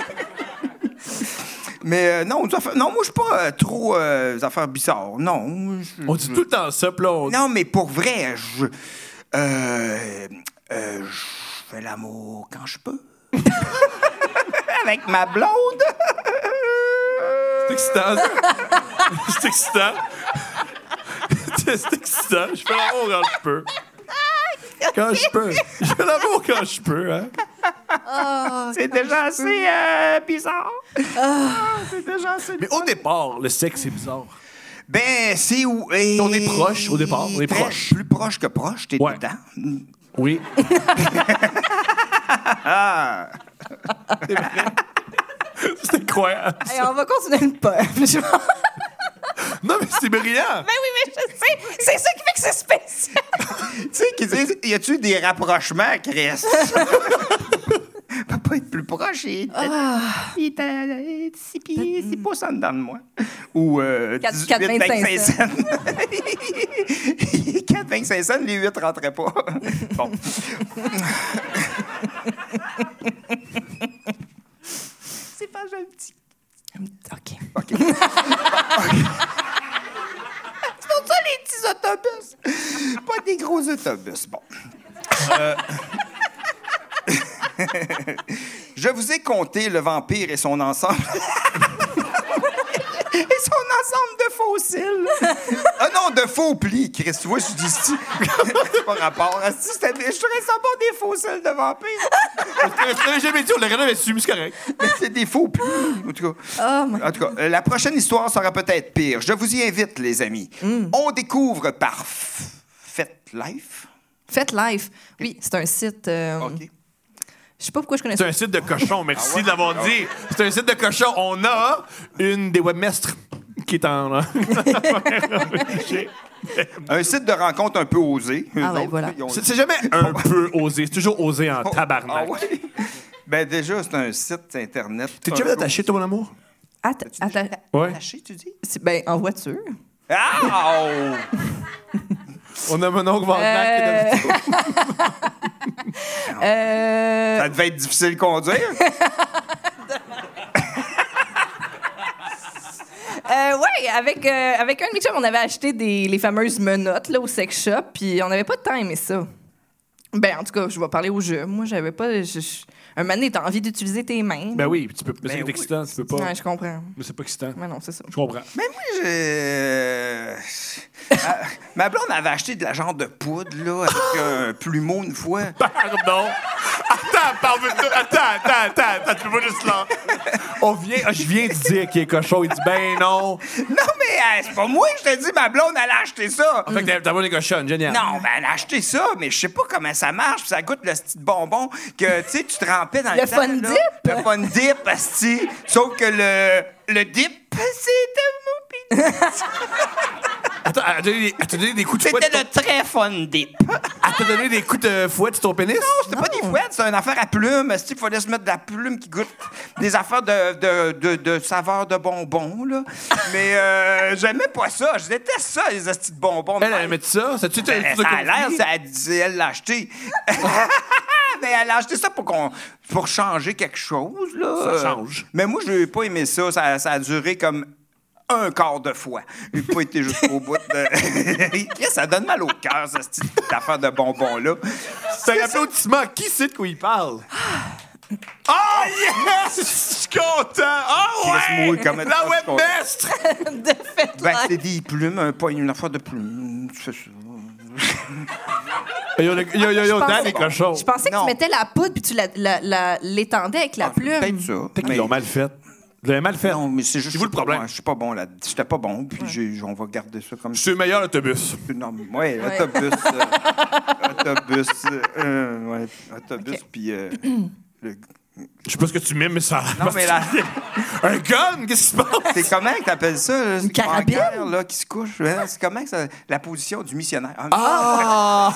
Mais euh, non, des affaires- non, moi, je suis pas euh, trop euh, des affaires bizarres. Non. je- On dit tout le temps ça, puis là, on- Non, mais pour vrai, je. Euh, euh, je fais l'amour quand je peux. Avec ma blonde. C'est excitant, ça. C'est excitant. C'est excitant. Je fais l'amour quand je peux. Quand je peux. Je fais l'amour quand je peux, hein. C'est déjà assez euh, bizarre. Ah, c'est déjà assez Mais au départ, le sexe, c'est bizarre. Ben, c'est où. On est proche au départ, on est Très- proche. Plus proche que proche, t'es Ouais. dedans. Oui. Ah! C'est vrai. C'est incroyable. Hey, on va continuer le poème. Je- Non, mais c'est brillant. Ben oui, mais je sais. C'est ça qui fait que c'est spécial. Tu sais, qui disent, y a-tu des rapprochements, Chris? Peut pas être plus proche. Il est à, il est à six pieds, six pouces en dedans de moi. Ou euh, Quatre- dix-huit, quatre vingt-cinq vingt-cinq cents. quatre vingt-cinq cents, les huit rentraient pas. Bon. C'est pas un petit. OK. OK. C'est pour ça les petits autobus. Pas des gros autobus. Bon. Euh, Je vous ai conté le vampire et son ensemble. Et son ensemble de fossiles. Ah non, de faux plis, Chris. Tu vois, je dis si. C'est pas rapport. Si, c'était- je serais ça bon des fossiles de vampire. Je l'avais jamais dit, on l'aurait jamais su, mais c'est correct. Mais c'est des faux plis. En tout cas, Oh my- en tout cas euh, la prochaine histoire sera peut-être pire. Je vous y invite, les amis. On découvre par F- Faites Life. Faites live. Oui, c'est un site. euh, OK. Je sais pas pourquoi je connais C'est ça. un site de cochon, merci de l'avoir dit. C'est un site de cochon. On a une des webmestres qui est en... Un site de rencontre un peu osé. Eux Ah ouais, autres, voilà. ils ont- C'est c'est jamais un peu osé, c'est toujours osé en Ah tabarnak. ouais? Ben déjà, c'est un site Internet. T'es déjà un peu attaché, toi, mon amour? Att- atta- Ouais. Attaché, tu dis? c'est- Ben, en voiture. Ah! Oh! On a mon oncle Varnac qui est dans le Euh, Ça devait être difficile de conduire. euh, ouais, avec, euh, avec un de mes chums, on avait acheté des, les fameuses menottes là, au sex shop, puis on n'avait pas de temps à aimer ça. Ben, en tout cas, je vais parler au jeu. Moi, j'avais pas. je- je- un moment donné, t'as envie d'utiliser tes mains. Ben oui, puis tu peux, mais c'est Ben oui. excitant, tu peux pas. Ouais, je comprends. Mais c'est pas excitant. Mais non, c'est ça. Je comprends. Mais moi, je... Ah, ma blonde avait acheté de la genre de poudre, là, avec un plumeau une fois. Pardon. Attends, parle Attends, attends, attends, attends, tu peux pas juste là. On vient, ah, je viens de dire qu'il est cochon. Il dit, ben non. Non, mais euh, c'est pas moi, je te dis, ma blonde, elle a acheté ça. Fait que t'as- t'as pas des cochonnes, génial. Non, ben elle a acheté ça, mais je sais pas comment ça marche, puis ça goûte le petit bonbon que, tu sais, tu te remplis dans le, Le temps, fun là. dip? Le fun dip, asti. Sauf que le, le dip, c'était mon pénis. Attends, elle t'a donné, des- elle t'a donné des coups de fouet. C'était de le ton- très fun dip. Elle t'a donné des coups de fouet de ton pénis? Non, c'était pas des fouettes, c'est une affaire à plumes. Asti, il fallait se mettre de la plume qui goûte des affaires de, de, de, de saveur de bonbons, là. Mais euh, j'aimais pas ça. Je déteste ça, les astis de bonbons. Elle, elle met ça? Ça tu Ben, ça a l'air, ça a dit, elle l'a acheté. mais elle a acheté ça pour, qu'on, pour changer quelque chose, là. Ça change. Mais moi, je n'ai pas aimé ça. ça. Ça a duré comme un quart de fois. Je n'ai pas été jusqu'au bout de... Ça donne mal au cœur, cette petite affaire de bonbons-là. C'est un applaudissement. Qui sait de quoi il parle? Oh yes! Je suis content! Oh ouais! Laisse-moi comme La webmestre! de fait, Ben, là. c'est des plumes, un pas une affaire de plumes. C'est ça. Yo, yo, yo, yo, yo, Je Dan pensais- est cochon. Je pensais que Non. tu mettais la poudre puis tu la- la- la- l'étendais avec la plume. Peut-être ça. Peut-être qu'ils mais- l'ont mal fait. Vous l'avez mal fait. Non, mais c'est juste. C'est vous le problème. Je suis pas bon là. J'étais pas bon, puis j'ai- on va garder ça comme Je suis le meilleur autobus. Non, mais ouais, autobus. euh, autobus. euh, ouais, autobus, Ok. puis. euh, le- Je sais pas ce que tu mimes, mais ça. Non, mais là. Un gun? Qu'est-ce qui se passe? C'est comment que t'appelles ça? Là, Une carabine? en guerre, là, qui se couche. Hein? C'est comment que ça. La position du missionnaire. Ah! Ah!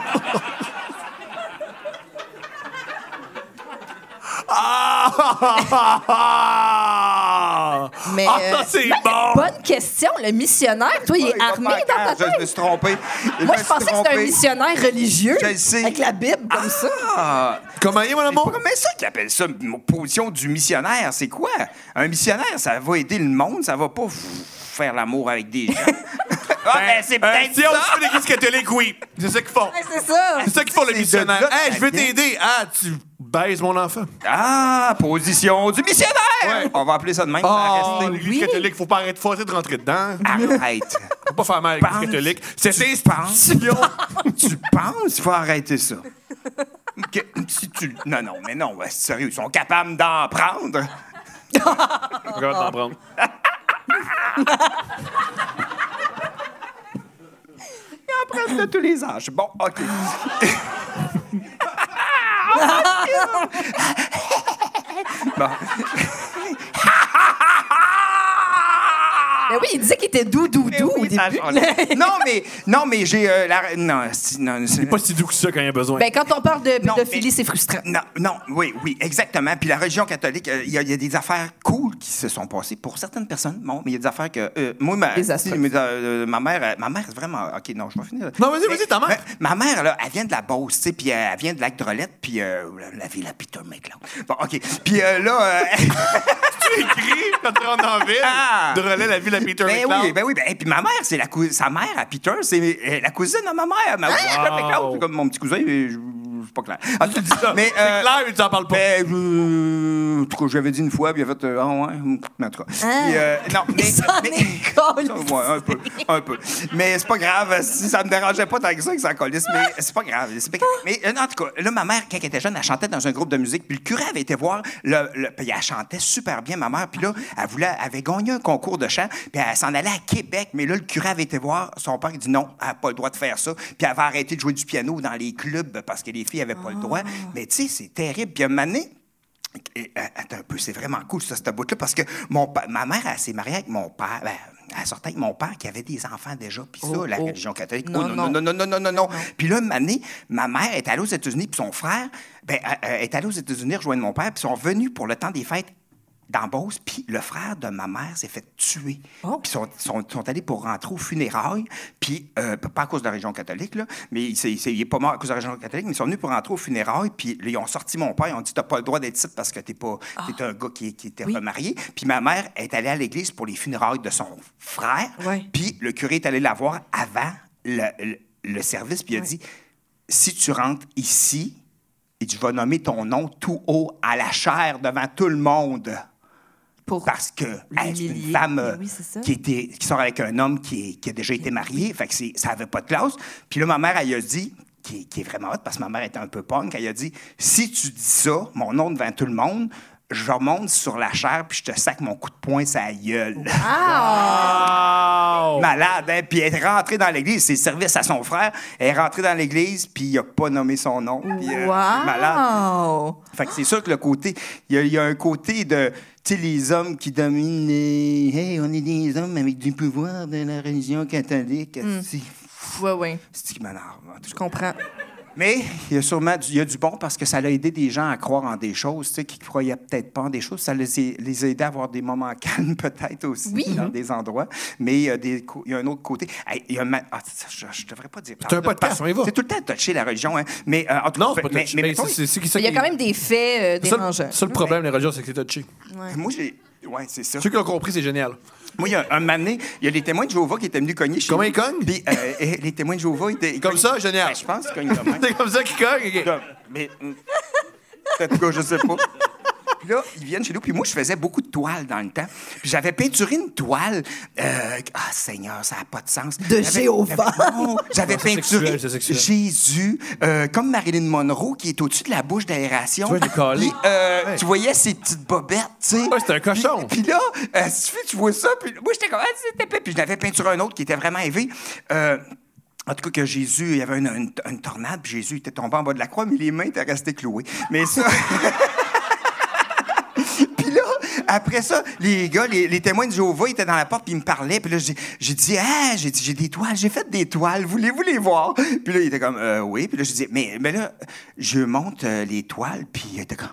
Ah! Mais, Ah, euh, ça, c'est ben, bon! Bonne question. Le missionnaire, toi, il est Il va armé pas à dans ta guerre, tête? Je me suis trompé. Moi, je pensais que c'était un missionnaire religieux. Je le sais. Avec la Bible, comme ça. Ah! Comment il est, mon C'est amour? pas comme ça qu'ils appellent ça, une position du missionnaire. C'est quoi? Un missionnaire, ça va aider le monde, ça va pas f- faire l'amour avec des gens. Ah, ben, c'est Euh, peut-être si on ça! suit l'église catholique, oui. C'est ça qu'ils font. Ouais, c'est ça. C'est ça qu'ils font, le C'est missionnaire. de là que Hey, ça je veux vient. t'aider. Ah, tu baises mon enfant. Ah, position du missionnaire! Ouais. On va appeler ça de même. Oh, ça va rester. l'église Oui. catholique, faut pas arrêter, faut arrêter de rentrer dedans. Arrête. Faut pas faire mal à l'église Pense- catholique. Cette tu penses? institution. Tu penses qu'il faut arrêter ça? Que- si tu... Non, non, mais non, ouais, sérieux, ils sont capables d'en prendre. Regarde d'en prendre. Ils en prennent de tous les âges. Bon, OK. Bon. Ben oui, il disait qu'il était doux, doux, Mais doux oui, au ça début. change. non, mais, non, mais j'ai... euh, la... Non, c'est... Non, c'est... Pas si doux que ça quand il y a besoin. Ben, quand on parle de Non, pédophilie, mais- c'est frustrant. Non, non, oui, oui, exactement. Puis la religion catholique, euh, il y, a- il y a des affaires cool qui se sont passées pour certaines personnes. Bon, mais il y a des affaires que... euh, moi, ma, Désastreuses. si, mais, euh, ma mère, euh, ma mère, c'est vraiment... OK, non, je vais finir. Non, vas-y, Mais- vas-y, ta mère. mais Ma mère, là, elle vient de la Beauce, tu sais, puis euh, elle vient de Lac-Drolette, puis euh, la, la ville à Peter McLeod. Bon, OK. Puis euh, là... euh, Tu écris quand tu rentres en ville. Ah! De relais la ville à Peter Ben McLeod. oui, ben oui. Ben, et puis ma mère, c'est la cou- sa mère à Peter, c'est euh, la cousine de ma mère. Ma Peter McLeod, c'est comme mon petit cousin, mais je je suis pas clair. Ah, tu dis ça. Mais, euh, Claire, mais tu en parles pas. Ben, je- en tout cas, j'avais dit une fois, puis il a fait euh, ah ouais, en tout cas. Puis, euh, non, mais, Il s'en mais- est collé. Ouais, un peu, un peu. Mais c'est pas grave, si ça me dérangeait pas tant que ça que ça colisse, mais c'est pas grave. C'est pas grave. Mais euh, en tout cas, là, ma mère, quand elle était jeune, elle chantait dans un groupe de musique, puis le curé avait été voir, le, le- puis elle chantait super bien, ma mère, puis là, elle voulait, elle avait gagné un concours de chant, puis elle s'en allait à Québec, mais là, le curé avait été voir, son père, il dit non, elle n'a pas le droit de faire ça, puis elle avait arrêté de jouer du piano dans les clubs parce que les filles n'avaient pas le droit. Mais tu sais, c'est terrible. Puis à un moment donné, et, euh, attends un peu, c'est vraiment cool, ça, cette bout-là, parce que mon pa- ma mère, elle s'est mariée avec mon père. Ben, elle sortait avec mon père qui avait des enfants déjà. Puis ça, Oh, la oh. religion catholique. Non, oh, non, non, non, non, non, non, non. Puis là, une année, ma mère est allée aux États-Unis, puis son frère, ben, euh, euh, est allé aux États-Unis rejoindre mon père, puis ils sont venus pour le temps des fêtes dans Beauce, puis le frère de ma mère s'est fait tuer. Oh. Puis ils sont, sont, sont allés pour rentrer aux funérailles, puis euh, pas à cause de la région catholique, là, mais il, c'est, c'est- il est pas mort à cause de la région catholique, mais ils sont venus pour rentrer aux funérailles, puis là, ils ont sorti mon père, ils ont dit « T'as pas le droit d'être ici parce que t'es pas, t'es un gars qui, qui était Oui. remarié. » Puis ma mère est allée à l'église pour les funérailles de son frère, Ouais. puis le curé est allé la voir avant le, le- le service, puis il a Ouais. dit « Si tu rentres ici, et tu vas nommer ton nom tout haut à la chaire devant tout le monde. » Pour Parce que elle, c'est une l'humilier. femme euh, Ben oui, c'est ça. qui, était, qui sort avec un homme qui, est- qui a déjà été marié. Fait que c'est, ça n'avait pas de classe. Puis là, ma mère, elle a dit, qui, est- qui est vraiment hot, parce que ma mère était un peu punk, elle a dit « Si tu dis ça, mon nom devant tout le monde, je remonte sur la chaire puis je te sac mon coup de poing sur la gueule. Ah! Wow! Malade, hein? Puis elle est rentrée dans l'église, c'est le service à son frère. Elle est rentrée dans l'église, puis il a pas nommé son nom. Puis, euh, malade. Wow! Fait que c'est sûr que le côté, il y, a- il y a un côté de, tu sais, les hommes qui dominent les... Hey, on est des hommes avec du pouvoir de la religion catholique. C'est Ouais, ouais. c'est qui m'énerve. en tout Je cas. comprends. Mais il y a sûrement du, il y a du bon parce que ça a aidé des gens à croire en des choses, tu sais, qui ne croyaient peut-être pas en des choses. Ça les, a- les a aidés à avoir des moments calmes, peut-être aussi, Oui. dans des endroits. Mais il y a, des, co- il y a un autre côté. Hey, il y a un ma- ah, ça, je ne devrais pas dire. C'est un podcast, on y va. C'est tout le temps touché, la religion. Hein. Mais, euh, en tout Non, cas, c'est pas mais, touché. mais Mais mettons, c'est- c'est- c'est qui ça Il y a qui- quand même des faits euh, C'est ça, dérangeants. ça, le problème, les religions, c'est que c'est touché. moi, j'ai. Oui, c'est ça. Ceux qui l'ont compris, c'est génial. Moi, il y a un moment donné, il y a les témoins de Jéhovah qui étaient venus cogner chez Comment nous. ils cognent? Puis, euh, et les témoins de Jéhovah, ils étaient. ils Comme cognent- ça, génial. Ben, je pense qu'ils cognent de même. C'est comme ça qu'ils cognent. ok. Comme, mais. hum, En tout cas, je sais pas. Puis là, ils viennent chez nous. Puis moi, je faisais beaucoup de toiles dans le temps. Puis j'avais peinturé une toile. euh, Ah, Seigneur, ça n'a pas de sens. De J'avais- Jéhovah. j'avais- non, J'avais Non, c'est peinturé sexuel, c'est sexuel. Jésus, euh, comme Marilyn Monroe, qui est au-dessus de la bouche d'aération. Tu vois, décalé. Puis, euh, Ouais. Tu voyais ses petites bobettes, tu sais. Ouais, c'était un cochon. Puis, puis là, euh, si tu fais, tu vois ça. Puis moi, j'étais comme, ah, c'était épais. Puis je n'avais peinturé un autre qui était vraiment élevé. Euh, En tout cas, que Jésus, il y avait une, une- une tornade, puis Jésus était tombé en bas de la croix, mais les mains étaient restées clouées. Mais ça. Puis là, après ça, les gars, les, les témoins de Jéhovah, ils étaient dans la porte, puis ils me parlaient. Puis là, j'ai, j'ai dit, ah, j'ai dit, j'ai des toiles, j'ai fait des toiles, voulez-vous les voir? Puis là, il était comme, euh, oui. Puis là, j'ai dit, mais, mais là, je monte euh, les toiles, puis il était comme.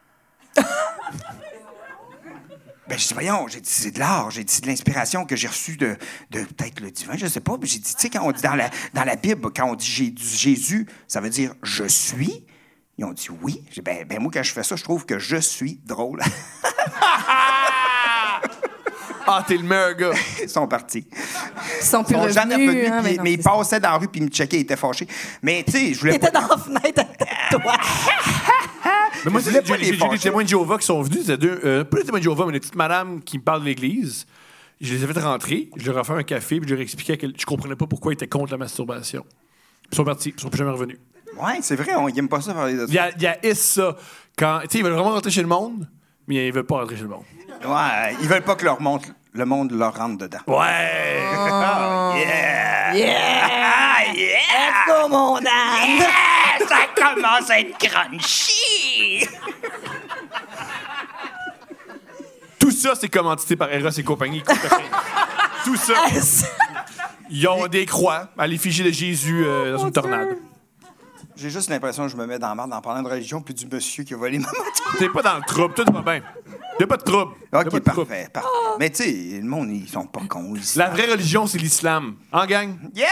Ben, je dis, voyons, j'ai dit, c'est de l'art, j'ai dit, c'est de l'inspiration que j'ai reçue de, de peut-être le divin, je sais pas. Puis j'ai dit, tu sais, quand on dit dans la, dans la Bible, quand on dit Jésus, Jésus, ça veut dire je suis. Ils ont dit oui. J'ai dit, ben, ben, moi, quand je fais ça, je trouve que je suis drôle. Ah, t'es le meilleur gars. Ils sont partis. Ils sont plus Ils sont revenus. jamais revenus, hein, puis- non, mais ils c'est ça. passaient dans la rue, puis ils me checkaient, ils étaient fâchés. Mais, tu sais, je voulais T'étais pas. dans la fenêtre avec toi. Mais moi, Je j'ai voulais pas j'ai- les j'ai des fâcher. témoins de Jéhovah qui sont venus. C'était deux, euh, pas des témoins de Jéhovah, mais des petites madames qui me parlent de l'Église. Je les ai fait rentrer, je leur ai fait un café, puis je leur ai expliqué que je comprenais pas pourquoi ils étaient contre la masturbation. Puis ils sont partis, ils sont plus jamais revenus. Ouais, c'est vrai, on n'aime pas ça parler de Il y ça. a, il y a ça. Quand, tu sais, ils veulent vraiment rentrer chez le monde, mais ils veulent pas rentrer chez le monde. Ouais, ils veulent pas que leur monde, le monde leur rentre dedans. Ouais! Oh, yeah! Yeah! Yeah! Let's go, mon âne! Yeah! Ça commence à être crunchy! Tout ça, c'est commandité par Eros et compagnie. Tout ça. Ils ont des croix à l'effigie de Jésus euh, dans une tornade. J'ai juste l'impression que je me mets dans la merde en parlant de religion puis du monsieur qui a volé ma moto. T'es pas dans le trouble, tout va bien. Y'a pas de trouble. Y a pas OK, de trouble. parfait, parfait. Mais tu sais, le monde, ils sont pas cons. Ils... La vraie religion, c'est l'islam. En gang? Yeah!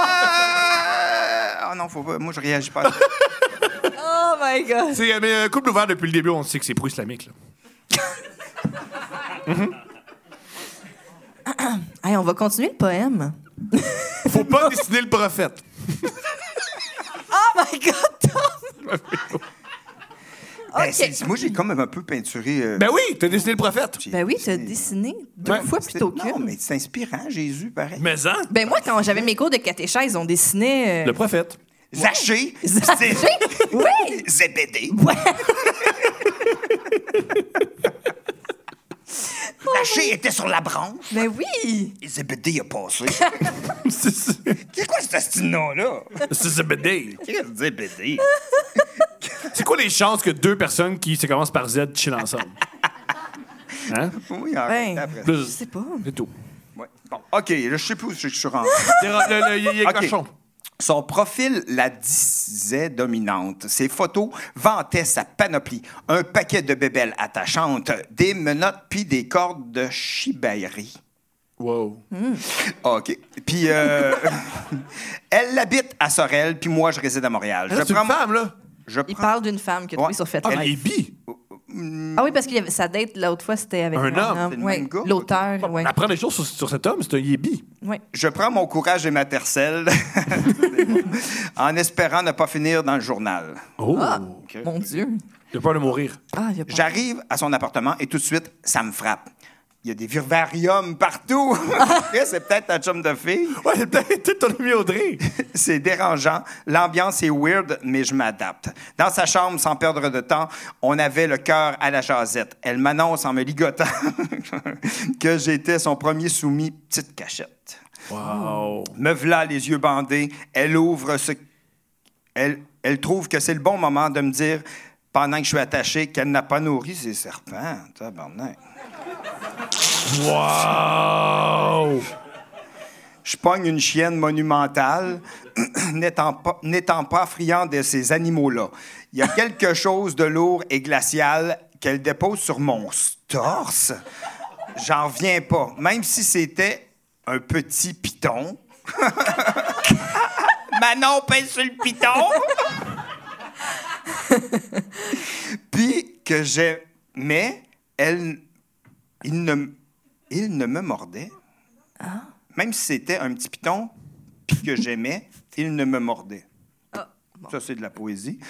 Ah non, faut pas. Moi, je réagis pas. Oh my God! C'est euh, mais un couple ouvert depuis le début, on sait que c'est pro-islamique. Là. Hey, on va continuer le poème. Faut pas dessiner le prophète. Oh my God, Tom! Ben, OK. c'est- moi, j'ai quand même un peu peinturé. euh, Ben oui, t'as dessiné le prophète. j'ai Ben oui, tu as dessiné- dessiné deux Ouais. fois C'est- plutôt Non, qu'une. mais c'est inspirant, Jésus, pareil. Mais hein, Ben moi, quand j'avais mes cours de catéchèse, on dessinait... euh, le prophète. Zaché! Zaché? Oui! Zébédé! Ouais. Zaché était sur la branche Ben oui! et Zébédé a passé. C'est ça. C'est quoi ce style nom-là? C'est ça, B D. Qu'est-ce que Zébédé? C'est quoi les chances que deux personnes qui se commencent par Z chillent ensemble? Hein? Oui, en Ben, fait, après. je Plus. sais pas. C'est tout. Ouais. Bon, OK, là, je sais plus où je suis rentré. Le, le, le, il est OK. cochon. Son profil la disait dominante. Ses photos vantaient sa panoplie. Un paquet de bébelles attachantes, des menottes puis des cordes de chibairerie. Wow. OK. Puis, euh, elle habite à Sorel, puis moi, je réside à Montréal. C'est Je une prends... femme, là. Je Il prends... parle d'une femme qu'il a trouvée Ouais. sur Ah, FetLife. elle est bi. Ah oui, parce que sa date, l'autre fois, c'était avec Un homme. C'est le Ouais, même gars? l'auteur, oui. Apprendre des choses sur, sur cet homme, c'est un yébi. Ouais. Je prends mon courage et ma tercelle en espérant ne pas finir dans le journal. Oh. Ah, OK. mon Dieu. J'ai peur de mourir. Ah, il y a pas... J'arrive à son appartement et tout de suite, ça me frappe. Il y a des vivariums partout. Après, c'est peut-être un chum de fille. Ouais, c'est peut-être ton ami Audrey. C'est dérangeant. L'ambiance est weird, mais je m'adapte. Dans sa chambre, sans perdre de temps, on avait le cœur à la jasette. Elle m'annonce en me ligotant que j'étais son premier soumis, petite cachette. Wow. Me v'là les yeux bandés. Elle ouvre ce... Elle, elle trouve que c'est le bon moment de me dire, pendant que je suis attaché, qu'elle n'a pas nourri ses serpents. Tabarnak. Wow. je pogne une chienne monumentale, n'étant pas, n'étant pas friand de ces animaux-là. Il y a quelque chose de lourd et glacial qu'elle dépose sur mon torse. J'en reviens pas. Même si c'était un petit piton. Manon pèse sur le piton. Puis que j'aimais, elle, il ne, il ne me mordait. Ah. Même si c'était un petit piton, puis que j'aimais, il ne me mordait. Ah, bon. Ça, c'est de la poésie.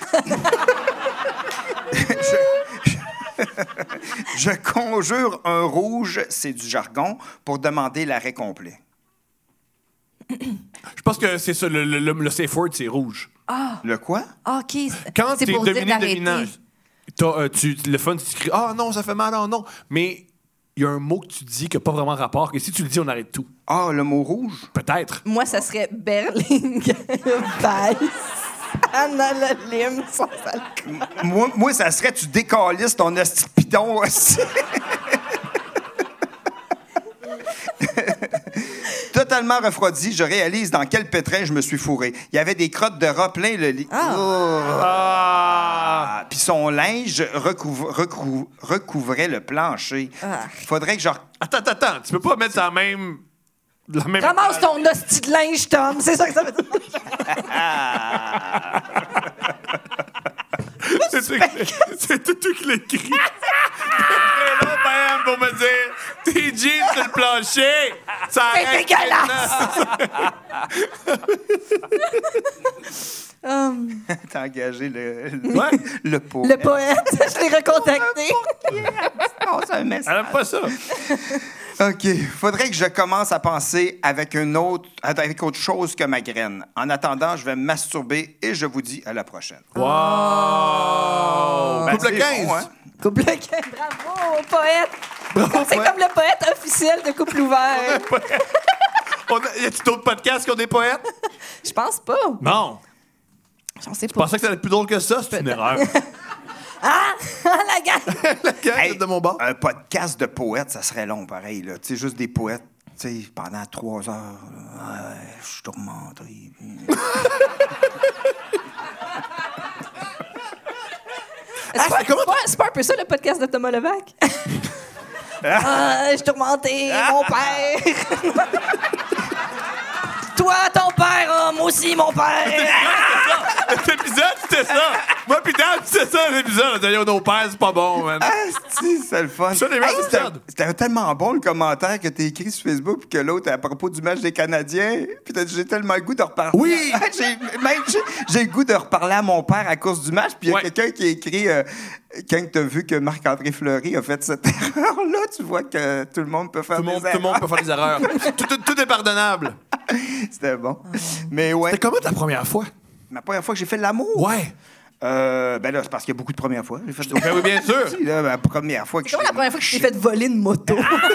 je, je, je conjure un rouge, c'est du jargon, pour demander l'arrêt complet. Je pense que c'est ça, le, le, le safe word, c'est rouge. Ah. Le quoi? Ah, OK. Quand c'est t'es pour dominé, dire dominant, euh, tu, le fun, tu cries « Ah non, ça fait mal, oh non! » Mais il y a un mot que tu dis qui n'a pas vraiment rapport, que si tu le dis, on arrête tout. Ah, le mot rouge? Peut-être. Moi, ça serait Berling Weiss. Anonyme, sans moi, moi, ça serait tu décalisses ton esti piton aussi. Totalement refroidi, je réalise dans quel pétrin je me suis fourré. Il y avait des crottes de rat plein le lit. Ah. Oh. Ah. Puis son linge recouvre, recouvre, recouvrait le plancher. Ah. Faudrait que je... Attends, attends, attends. Tu peux pas mettre la même... La même... Ramasse ton hostie de linge, Tom. C'est ça que ça veut dire. c'est, c'est, c'est tout tout qui l'écrit. Et là, bam, pour me dire, tes jeans sur le plancher, ça C'est arrête dégueulasse! um, T'as engagé le, le, ouais. le poète. Le poète, je l'ai recontacté. Oh, c'est un message. Elle aime pas ça. OK. Faudrait que je commence à penser avec une autre, avec autre chose que ma graine. En attendant, je vais me masturber et je vous dis à la prochaine. Wow! Ben, Couple c'est quinze! bon, hein? Couple quinze. Bravo, poète. Bravo, C'est poète. comme le poète officiel de Couple ouvert. On a, y a-t-il d'autres podcasts qui ont des poètes? Je pense pas. Non. J'en sais Je pas. pensais que ça allait être plus drôle que ça. C'est une erreur. Ah! La gang! La gang Hey, de mon bord. Un podcast de poètes, ça serait long, pareil. Tu sais, juste des poètes, tu sais, pendant trois heures. Là, ouais, je suis tourmenté. C'est pas, c'est comment c'est pas- c'est pas un peu ça, le podcast de Thomas Levac? Ah, je suis tourmenté, mon père! Toi, ton père, ah, moi aussi, mon père! Cet épisode, c'était ça. Moi, putain, c'était ça, l'épisode. On a dit, nos pères, c'est pas bon, man. Ah, si, c'est le fun. Ça, les meilleurs c'était, épisodes. c'était tellement bon le commentaire que t'as écrit sur Facebook puis que l'autre à propos du match des Canadiens. Puis t'as dit j'ai tellement le goût de reparler. Oui! Ah, j'ai, même j'ai, j'ai le goût de reparler à mon père à cause du match. Puis il y a Ouais. quelqu'un qui a écrit euh, quand t'as vu que Marc-André Fleury a fait cette erreur-là, tu vois que tout le monde peut faire Tout le des monde, tout erreurs. le monde peut faire des erreurs. tout, tout, tout est pardonnable. C'était bon. Mais ouais, C'était comment ta première fois? ma première fois que j'ai fait de l'amour. Ouais. Euh, ben là, c'est parce qu'il y a beaucoup de premières fois. J'ai fait Ben oui, bien sûr. Si, là, ma première fois que C'est comme j'ai- la première fois que tu t'es fait voler une moto.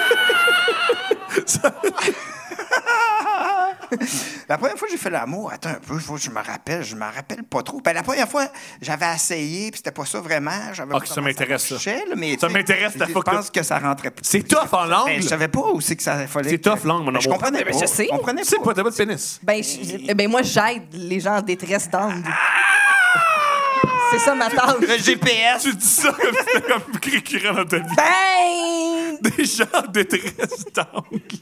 La première fois que j'ai fait l'amour, attends un peu, faut que je me rappelle, je me rappelle pas trop. Ben, la première fois, j'avais essayé, puis c'était pas ça vraiment. J'avais Ah, pas ça comment m'intéresse, ça. marchait, là, mais, Ça tu sais, m'intéresse, ta Je fois que- pense que ça rentrait pas. C'est tough en langue. Ben, je savais pas où c'est que ça fallait. C'est que- tough, langue, mon Ben, Je amour. comprenais Ben, pas. je sais. Je comprenais Tu sais pas. pas, t'as pas de pénis. Ben, je- ben moi, j'aide les gens en détresse d'angle. C'est ça ma tâche. Le G P S. Tu dis ça comme si c'était comme récurrent dans ta vie. Ben! Des gens en détresse d'angle.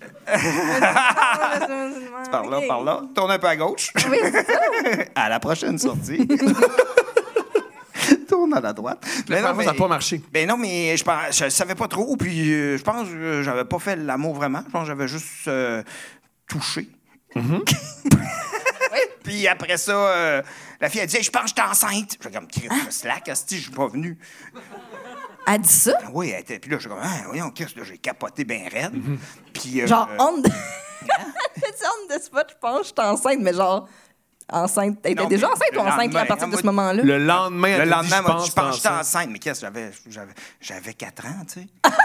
Par là, par là. Tourne un peu à gauche. Oui, c'est ça. À la prochaine sortie. Tourne à la droite. La première fois, ça n'a pas marché. Ben non, mais je pense, je savais pas trop, puis euh, je pense que j'avais pas fait l'amour vraiment. Je pense que j'avais juste euh, touché. Puis après ça, euh, la fille a dit hey, « Je pense que j'étais enceinte. » Je suis comme « Slack, asti, je suis pas venu. » Elle dit ça? Ah oui, elle était. Puis là, je suis comme ah, voyons, qu'est-ce que j'ai capoté bien raide. Puis. euh, Genre, euh, on... Elle dit on the spot, je pense que je suis enceinte, mais genre, enceinte. Elle était Non, déjà mais enceinte le ou enceinte là, à lendemain, partir de moi, ce moment-là? Le lendemain, elle Le te dit, lendemain, elle m'a dit, je je pense que j'étais enceinte. enceinte. Mais qu'est-ce que j'avais? J'avais, j'avais quatre ans, tu sais.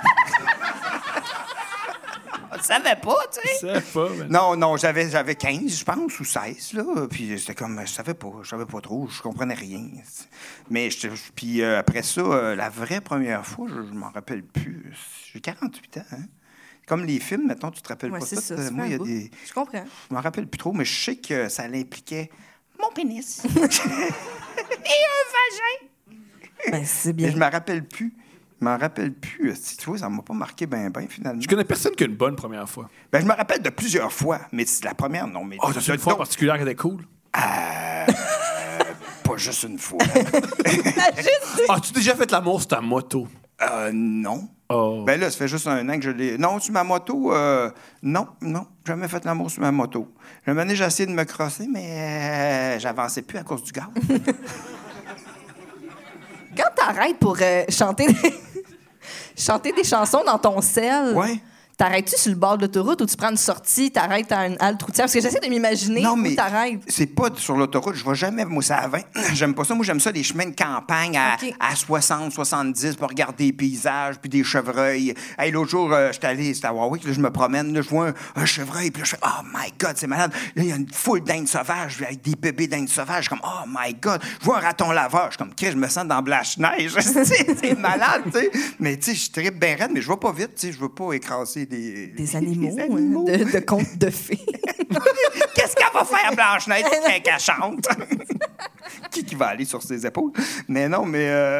On ne savait pas, tu sais. C'est pas, man. Non, non, j'avais, j'avais quinze, je pense, ou seize, là. Puis c'était comme, je savais pas, je savais pas trop, je comprenais rien. Mais, je, puis euh, après ça, euh, la vraie première fois, je, je m'en rappelle plus. J'ai quarante-huit ans, hein? Comme les films, mettons, tu te rappelles Ouais, pas c'est tout. ça, Euh, c'est moi, il y a un bout. des... Je comprends. Je m'en rappelle plus trop, mais je sais que ça l'impliquait mon pénis. Ben, c'est Mais bien. je me rappelle plus. Je m'en rappelle plus. Si tu vois, ça m'a pas marqué ben ben, finalement. Je connais personne qui a une bonne première fois. Ben, je me rappelle de plusieurs fois, mais c'est la première, non. Mais Oh, t'as-tu une fois en particulier qui était cool? Pas juste une fois. As-tu déjà fait l'amour sur ta moto? euh, non. Oh. Ben là, ça fait juste un an que je l'ai. Non, sur ma moto, euh, non, non. Jamais fait l'amour sur ma moto. Un moment donné, j'ai essayé de me crosser, mais euh, j'avançais plus à cause du gaz. Quand t'arrêtes pour euh, chanter, des... chanter des chansons dans ton sel, Ouais. t'arrêtes-tu sur le bord de l'autoroute ou tu prends une sortie, t'arrêtes à une halte routière? Parce que j'essaie de m'imaginer Non, où mais t'arrêtes. c'est pas sur l'autoroute. Je vais jamais, moi, ça à vingt. J'aime pas ça. Moi, j'aime ça, les chemins de campagne à, OK. à soixante, soixante-dix pour regarder des paysages puis des chevreuils. Hey, l'autre jour, euh, j'étais allé, c'était à Warwick, là, je me promène, là, je vois un, un chevreuil, puis là, je fais « Oh my God, c'est malade! » Là, il y a une foule d'indes sauvages avec des bébés d'indes sauvages. Je suis comme « Oh my God! » Je vois un raton laveur. Je suis comme « Je me sens dans Blanche-Neige. » C'est malade, tu sais. Mais tu sais, je tripe bien raide, mais je vais pas vite, tu sais. Je veux pas écraser des... Des animaux, Des animaux. hein, de, de contes de fées. Qu'est-ce qu'elle va faire, Blanche-Neige, quand qu'elle chante? qui, qui va aller sur ses épaules? Mais non, mais... Euh...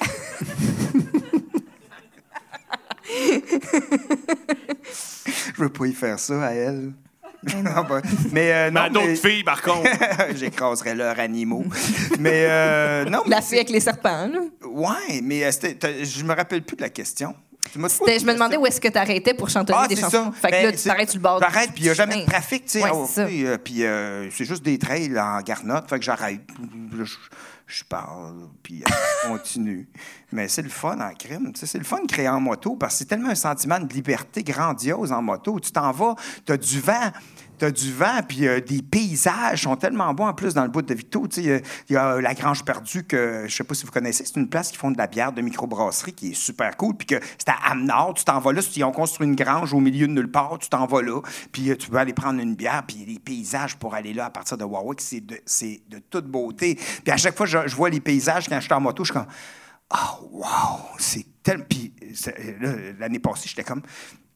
Je veux pas y faire ça à elle. Non, ben, mais euh, non, Mais à d'autres mais... filles, par contre. J'écraserais leurs animaux. mais euh, non, La mais fille avec les serpents, là. ouais, mais euh, c'était- t'as- je me rappelle plus de la question. Tu m'as C'était- je me demandais où est-ce que t'arrêtais pour chantonner Ah, des c'est chansons. ça. Fait que Ben, là, tu c'est- t'arrêtes sur le bord du J'arrête, puis il n'y a jamais de chemin. trafic, tu sais. Ouais, Ah, c'est ça. oui, euh, puis euh, c'est juste des trails en garnotte, fait que j'arrête. Là, Je, je parle, puis euh, je continue. Mais c'est le fun en crime. Tu sais, c'est le fun de créer en moto parce que c'est tellement un sentiment de liberté grandiose en moto. Tu t'en vas, tu as du vent. T'as du vent, puis euh, des paysages sont tellement bons en plus dans le bout de Victo. Tu sais, il y a euh, la Grange Perdue que je sais pas si vous connaissez. C'est une place qui font de la bière de microbrasserie qui est super cool. Puis que c'est à Amenard. Tu t'en vas là. Ils ont construit une grange au milieu de nulle part. Tu t'en vas là. Puis euh, tu peux aller prendre une bière. Puis les paysages pour aller là à partir de Warwick, c'est de, c'est de toute beauté. Puis à chaque fois, je, je vois les paysages quand je suis en moto, je suis comme « Oh, wow! » C'est tellement... Puis c'est- là, l'année passée, j'étais comme...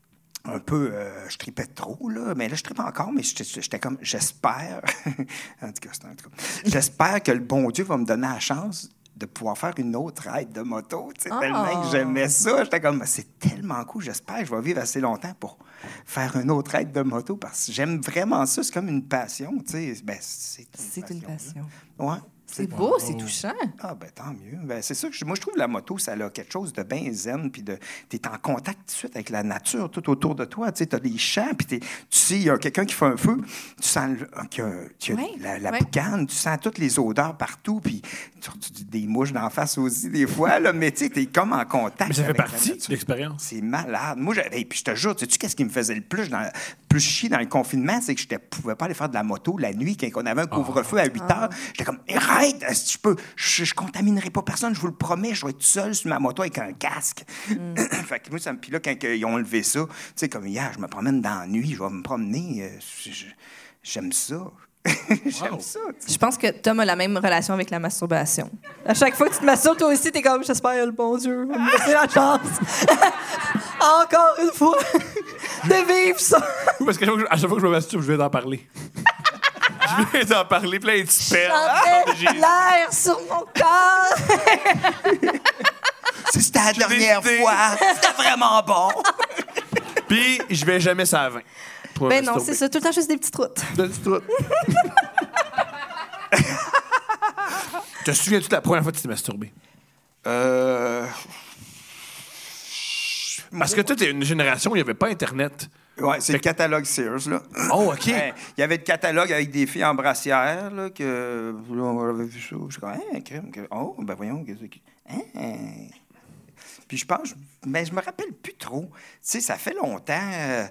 un peu, euh, je tripais trop, là, mais là, je tripe encore, mais j'étais, j'étais comme, j'espère, en tout cas, c'est en tout cas, j'espère que le bon Dieu va me donner la chance de pouvoir faire une autre ride de moto, tu sais, Oh. tellement que j'aimais ça, j'étais comme, c'est tellement cool, j'espère que je vais vivre assez longtemps pour faire une autre ride de moto, parce que j'aime vraiment ça, c'est comme une passion, tu sais, ben, c'est une C'est passion. une passion. là. Ouais. C'est beau, c'est touchant. Ah, ben tant mieux. Ben, c'est ça que je, moi, je trouve que la moto, ça a quelque chose de bien zen, puis de, t'es en contact tout de suite avec la nature tout autour de toi. Tu sais, t'as des champs, puis t'es- tu sais, il y a quelqu'un qui fait un feu, tu sens le- qu'il y a, qu'il y a Ouais, la, la ouais. boucane, tu sens toutes les odeurs partout, puis tu, tu- des mouches d'en face aussi, des fois, là, mais tu sais, t'es comme en contact. Mais ça fait avec la partie de nature. l'expérience. C'est malade. Moi, j'avais, et puis je te jure, sais-tu qu'est-ce qui me faisait le plus, dans, plus chier dans le confinement, c'est que je ne pouvais pas aller faire de la moto la nuit quand on avait un couvre-feu à huit heures. J'étais comme, arrête, si je peux, je, je contaminerai pas personne, je vous le promets, je vais être tout seul sur ma moto avec un casque. Fait que moi, ça me, puis là, quand ils ont levé ça, tu sais, comme hier, je me promène dans la nuit, je vais me promener, euh, je- je- j'aime ça. J'aime Wow. ça. tu sais. Je pense que Tom a la même relation avec la masturbation. À chaque fois que tu te masturbes, toi aussi, t'es comme, j'espère, le bon Dieu, va me laisser la chance. Encore une fois, de vivre ça. Oui, parce qu'à chaque fois que je- à chaque fois que je me masturbe, je viens d'en parler. Je viens d'en parler, plein de sperme. J'avais l'air sur mon corps. C'était la dernière décidé. fois. C'était vraiment bon. Puis, je vais jamais ça à vingt. pour me Ben non, masturber. c'est ça, tout le temps juste des petites routes. De tout. Te souviens-tu de la première fois que tu t'es masturbé? Euh... Parce que toi, t'es une génération où il n'y avait pas Internet. Ouais, c'est le catalogue Sears, là. Oh, OK. Ouais, il y avait le catalogue avec des filles en brassière, là, que... Là, on avait vu ça. Je suis comme, hein, crème, que- oh, ben voyons, qu'est-ce que... Hein? Puis je pense... Mais je me rappelle plus trop. Tu sais, ça fait longtemps... euh,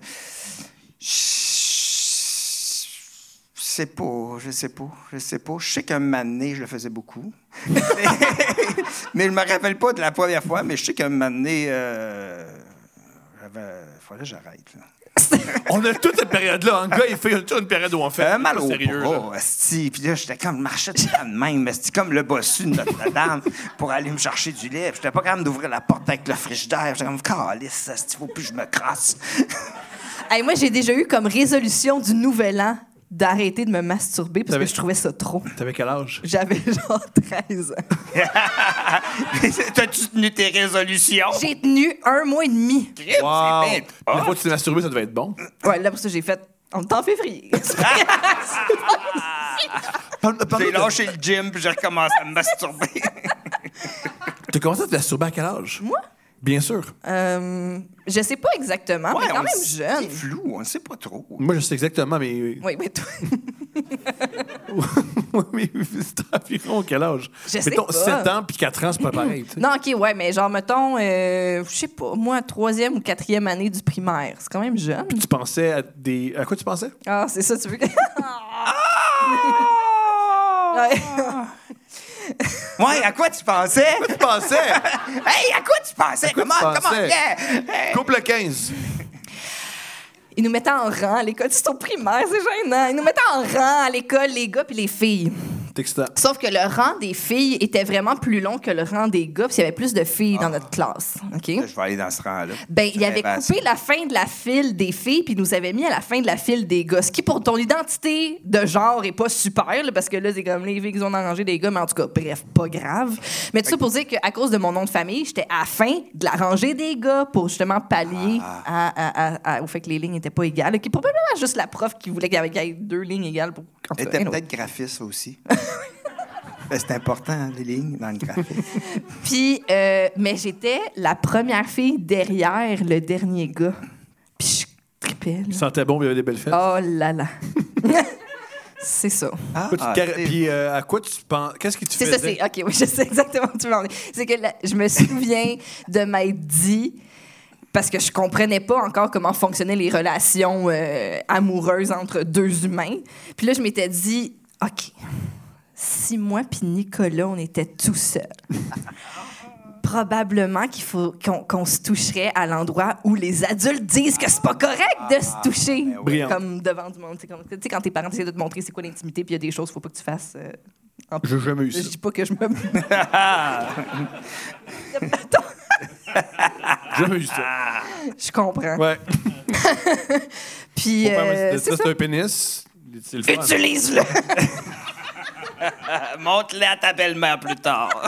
Je sais pas, je sais pas, je sais pas. Je sais qu'un moment donné, je le faisais beaucoup. Mais je me rappelle pas de la première fois, mais je sais qu'un moment donné... Euh... j'avais- Fallait que j'arrête, là. On a toute cette période-là. Un gars, il fait toute une période où on fait. Euh, mal pas au sérieux, là. bras, esti. Puis là, j'étais comme, marchais tout le temps de même. C'était comme le bossu de Notre-Dame pour aller me chercher du lait. Puis j'étais pas capable d'ouvrir la porte avec le frigidaire. J'étais comme, calisse, esti, faut plus que je me crasse. Hey, moi, j'ai déjà eu comme résolution du nouvel an d'arrêter de me masturber parce T'avais- que je trouvais ça trop. T'avais quel âge? J'avais genre treize ans. T'as-tu tenu tes résolutions? J'ai tenu un mois et demi. Crime, Wow. c'est bien. La fois que tu t'es masturbé, ça devait être bon. Ouais, là, pour ça, j'ai fait. On est en février. J'ai lâché le gym puis j'ai recommencé à me masturber. Tu as commencé à te masturber à quel âge? Moi? Bien sûr. Euh, je sais pas exactement, mais quand on même s- jeune. C'est flou, on ne sait pas trop. Moi, je sais exactement, mais. Oui, mais toi. Oui, mais c'est environ quel âge? Je sais Mettons, pas. sept ans puis quatre ans, c'est pas pareil. tu sais. Non, OK, ouais, mais genre, mettons, euh, je sais pas, moi, troisième ou quatrième année du primaire. C'est quand même jeune. Tu pensais à des. À quoi tu pensais? Ah, c'est ça, tu veux que. Ouais. Ouais, à quoi tu pensais? Tu pensais? Hey, à quoi tu pensais? quoi tu Comment, comment, pensais? yeah! Hey. Couple quinze. Ils nous mettaient en rang à l'école. C'est au primaire, c'est gênant. Ils nous mettaient en rang à l'école, les gars puis les filles. C'est excitant. Sauf que le rang des filles était vraiment plus long que le rang des gars, puis il y avait plus de filles dans notre classe. OK? Là, je vais aller dans ce rang-là. Ben, il avait Rêvassion. coupé la fin de la file des filles, puis il nous avait mis à la fin de la file des gars. Ce qui, pour ton identité de genre, est pas super, là, parce que là, c'est comme les filles qui ont arrangé des gars, mais en tout cas, bref, pas grave. Mais tout ça pour dire qu'à cause de mon nom de famille, j'étais à la fin de la rangée des gars pour justement pallier à, à- à- à- au fait que les lignes n'étaient pas égales. Qui est probablement juste la prof qui voulait qu'il y ait deux lignes égales pour. en tout Elle cas, était anyway. peut-être graphiste aussi. Ben, c'est important, hein, les lignes dans le graphisme. Puis, euh, mais j'étais la première fille derrière le dernier gars. Puis je tripais, là. Tu sentais bon, il y avait des belles fêtes. Oh là là. C'est ça. Ah, Quoi, tu te ah, car- c'est- Puis euh, à quoi tu penses? Qu'est-ce que tu C'est faisais? ça, c'est. OK, oui, je sais exactement où tu veux en venir. C'est que là, je me souviens de m'être dit, parce que je comprenais pas encore comment fonctionnaient les relations euh, amoureuses entre deux humains. Puis là, je m'étais dit, OK, si moi puis Nicolas, on était tout seuls, probablement qu'il faut qu'on qu'on se toucherait à l'endroit où les adultes disent que c'est pas correct de se toucher. ben oui. Brillant. Comme devant du monde. Tu sais, comme- tu sais, quand tes parents essaient de te montrer c'est quoi l'intimité, puis il y a des choses qu'il faut pas que tu fasses. euh, en J'ai jamais eu Je ça. dis pas que je me. J'ai jamais eu ça. Je comprends. Ouais. Puis, Mon père m'a euh, dit, c'est ça, ça. c'est un pénis. C'est le fun. Utilise-le! Montre-le à ta belle-mère plus tard.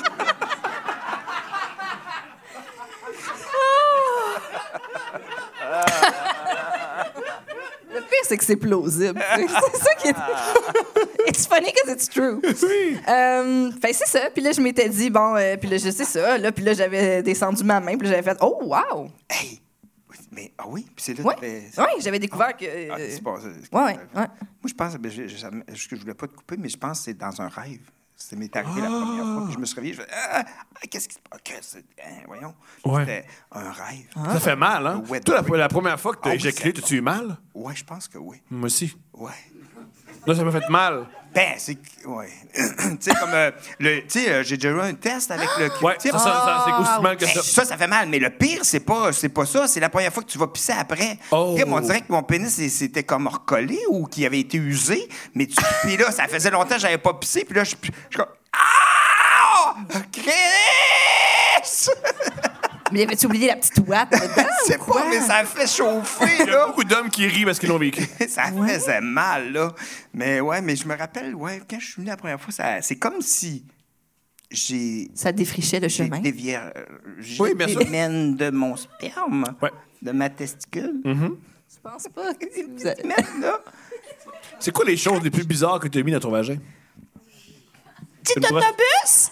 Le pire, c'est que c'est plausible. c'est ça qui est. It's funny because it's true. Oui. Euh, fait c'est ça. Puis là, je m'étais dit, bon, euh, puis là, je sais ça. Là, puis là, j'avais descendu ma main, puis là, j'avais fait, oh, wow! Hey! Mais, ah oui? Puis c'est là Ouais, que t'avais- ouais, j'avais découvert que. Ah, euh, c'est pas ça. c'est- ouais, ouais, ouais. Moi, je pense, ben, je, je, je, je- je voulais pas te couper, mais je pense que c'est dans un rêve. Ça m'est arrivé la première fois. Puis je me suis réveillé, je fais ah, ah, qu'est-ce qui se passe? Ok, c'est- hein, voyons. Ouais. C'était un rêve. Ça fait mal, hein? Ouais, Toi, la, oui. la première fois que tu as Ah oui, éjaculé, ça- t'as-tu eu mal? Ouais, je pense que oui. Moi aussi. Ouais. Là, ça m'a fait mal. Ben, c'est. Ouais. tu sais, comme. euh, le- tu sais, euh, j'ai déjà eu un test avec le Ouais, Q-tip. ça, ça, ça, c'est aussi mal que Ben, ça. ça, ça fait mal, mais le pire, c'est pas, c'est pas ça. C'est la première fois que tu vas pisser après. Oh. Crime, on dirait que mon pénis il- c'était comme recollé ou qu'il avait été usé. Mais tu, puis là, ça faisait longtemps que j'avais pas pissé. Puis là, je je suis comme. Ah! Chris! Mais avais-tu oublié la petite ouate dedans? C'est ou quoi? pas, mais ça a fait chauffer, Il y a là. beaucoup d'hommes qui rient parce qu'ils l'ont vécu. Ça faisait mal, là. Mais ouais, mais je me rappelle, ouais, quand je suis venu la première fois, ça, c'est comme si j'ai. Ça défrichait le J'ai chemin. dévié j'ai Oui, bien sûr. l'hymen de mon sperme, Ouais. de ma testicule. Je pense pas. que vous avez- L'hymen, là. C'est quoi les choses les plus bizarres que tu as mis dans ton vagin? Petit Une brosse- autobus?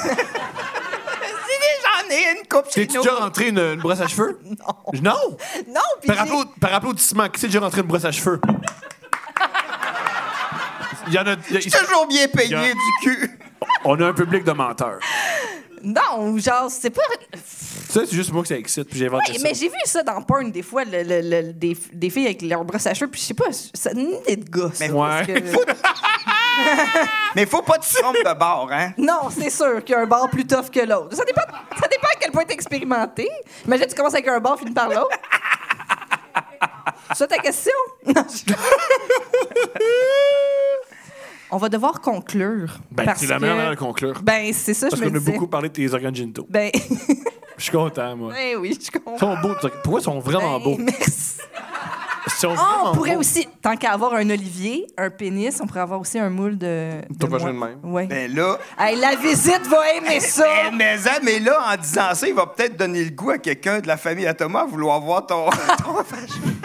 J'en ai une coupe chez T'es-tu nous. déjà rentré une, une brosse à cheveux? Non. Non? Non, puis Par, j'ai- applaud- par applaudissement, qui c'est déjà rentré une brosse à cheveux? Il y en a. il y a- Je suis toujours bien payé Il y a- du cul. on a un public de menteurs. Non, genre, c'est pas. Ça, c'est juste moi que ça excite, puis j'ai inventé Ouais, ça. mais j'ai vu ça dans porn des fois, le, le- le- des, des filles avec leurs brosses à cheveux, puis je sais pas, ça n'a ni des gosses. Mais là, ouais. parce que- Mais faut pas te tromper de bord, hein? Non, c'est sûr qu'il y a un bar plus tough que l'autre. Ça dépend, ça dépend à quel point t'es expérimenté. Imagine, tu commences avec un bar, finis par l'autre. C'est ça ta question? Non, je- On va devoir conclure. Ben, parce c'est la que- meilleure manière de conclure. Ben, c'est ça, Parce je me qu'on a disais. beaucoup parlé de tes organes génitaux. Ben, Je suis content, moi. ben oui, je comprends. Ils sont beaux. tes organes- Pourquoi ils sont vraiment Ben, beaux? merci. Ils sont Ah, vraiment on pourrait beaux. aussi, tant qu'à avoir un olivier, un pénis, on pourrait avoir aussi un moule de. Ton de vagin moi. de même. Ouais. Ben là, Hey, la visite va aimer ça. eh, mais, hein, mais là, en disant ça, il va peut-être donner le goût à quelqu'un de la famille à Thomas à vouloir voir ton, ton vagin.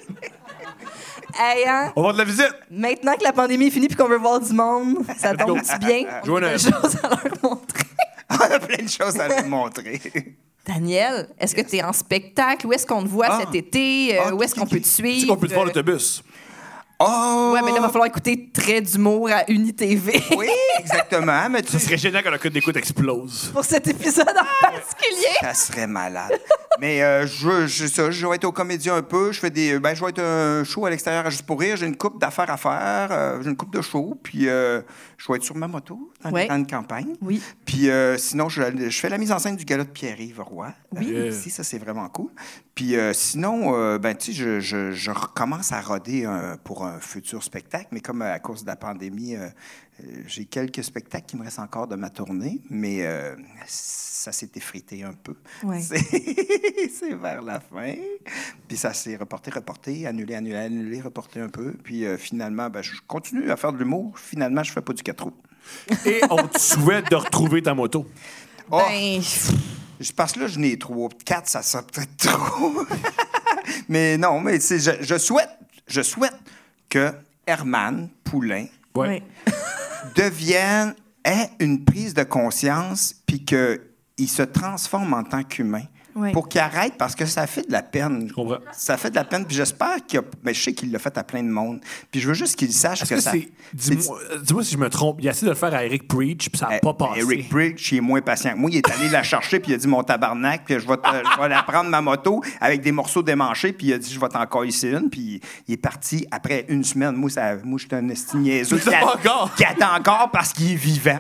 Hey, hein? On va avoir de la visite. Maintenant que la pandémie est finie et qu'on veut voir du monde, ça tombe-tu bien? On a Joanna. des choses à leur montrer. On a plein de choses à lui montrer. Daniel, est-ce que tu es en spectacle? Où est-ce qu'on te voit Ah. cet été? Euh, Ah, où est-ce qu'on peut te Tu sais suivre? qu'on peut te voir Euh, l'autobus. Oh! Ouais, mais là, il va falloir écouter Trait d'humour à UniTV. Oui, exactement. Mais tu Ça sais, serait génial que la cote d'écoute explose. Pour cet épisode en particulier. ça serait malade. Mais euh, je, je, ça, je vais être au Comédien un peu. Je fais des, ben, je vais être un show à l'extérieur à Juste pour rire. J'ai une coupe d'affaires à faire. euh, j'ai une coupe de show. Puis euh, je vais être sur ma moto dans Ouais. les temps de campagne. Oui. Puis euh, sinon, je, je fais la mise en scène du gala de Pierre-Yves Roy. Oui. Euh, aussi, ça, c'est vraiment cool. Puis euh, sinon, euh, ben, tu sais, je, je, je recommence à roder un- pour un futur spectacle. Mais comme euh, à cause de la pandémie, euh, euh, j'ai quelques spectacles qui me restent encore de ma tournée. Mais euh, ça s'est effrité un peu. Ouais. C'est c'est vers la fin. Puis ça s'est reporté, reporté, annulé, annulé, annulé, reporté un peu. Puis euh, finalement, ben, je continue à faire de l'humour. Finalement, je fais pas du quatre roues. Et on te souhaite de retrouver ta moto. Oh, Ben, je pense que là, je n'ai trois. Quatre, ça serait peut-être trop. mais non, mais c'est, je, je souhaite, je souhaite que Herman Poulain Ouais. ouais. devienne, ait une prise de conscience, puis qu'il se transforme en tant qu'humain. Ouais. Pour qu'il arrête, parce que ça fait de la peine. Je comprends. Ça fait de la peine, puis j'espère qu'il a... Mais je sais qu'il l'a fait à plein de monde. Puis je veux juste qu'il sache Est-ce que, que ça... c'est. Dis-moi euh, dis-moi si je me trompe. Il a essayé de le faire à Eric Preach, puis ça n'a Eh, pas passé. Eric Bridge, il est moins patient que moi. Il est allé la chercher, puis il a dit mon tabarnak, puis je vais, te- je vais la prendre ma moto avec des morceaux démanchés, puis il a dit je vais t'en coller une, puis il est parti après une semaine. Moi, ça, moi j'étais un esti niaiseux Mais qui, pas a- encore. qui attend encore parce qu'il est vivant.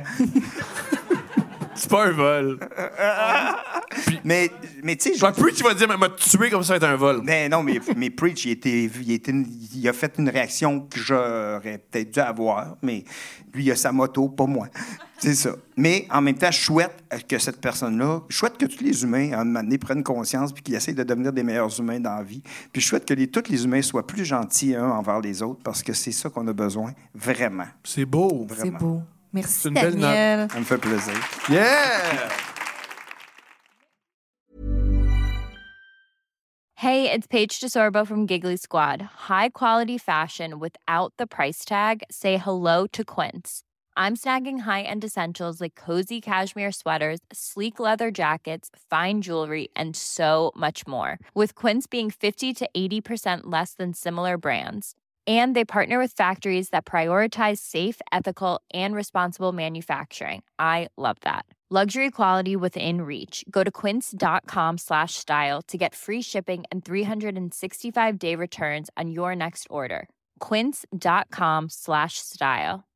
C'est pas un vol. mais, mais tu sais, je- Ben, Preach, il va dire, mais m'a tué comme ça va être un vol. mais non, mais, mais Preach, il, était, il, était, il a fait une réaction que j'aurais peut-être dû avoir, mais lui, il a sa moto, pas moi. C'est ça. Mais en même temps, je souhaite que cette personne-là, je souhaite que tous les humains, à un moment donné, prennent conscience puis qu'ils essayent de devenir des meilleurs humains dans la vie. Puis je souhaite que les, tous les humains soient plus gentils un envers les autres parce que c'est ça qu'on a besoin, vraiment. C'est beau. C'est Vraiment. beau. Merci, C'est une belle Daniel. Ça me fait plaisir. Yeah! Hey, it's Paige DeSorbo from Giggly Squad. High quality fashion without the price tag. Say hello to Quince. I'm snagging high-end essentials like cozy cashmere sweaters, sleek leather jackets, fine jewelry, and so much more. With Quince being fifty to eighty percent less than similar brands. And they partner with factories that prioritize safe, ethical, and responsible manufacturing. I love that. Luxury quality within reach. Go to quince.com slash style to get free shipping and three sixty-five day returns on your next order. Quince.com slash style.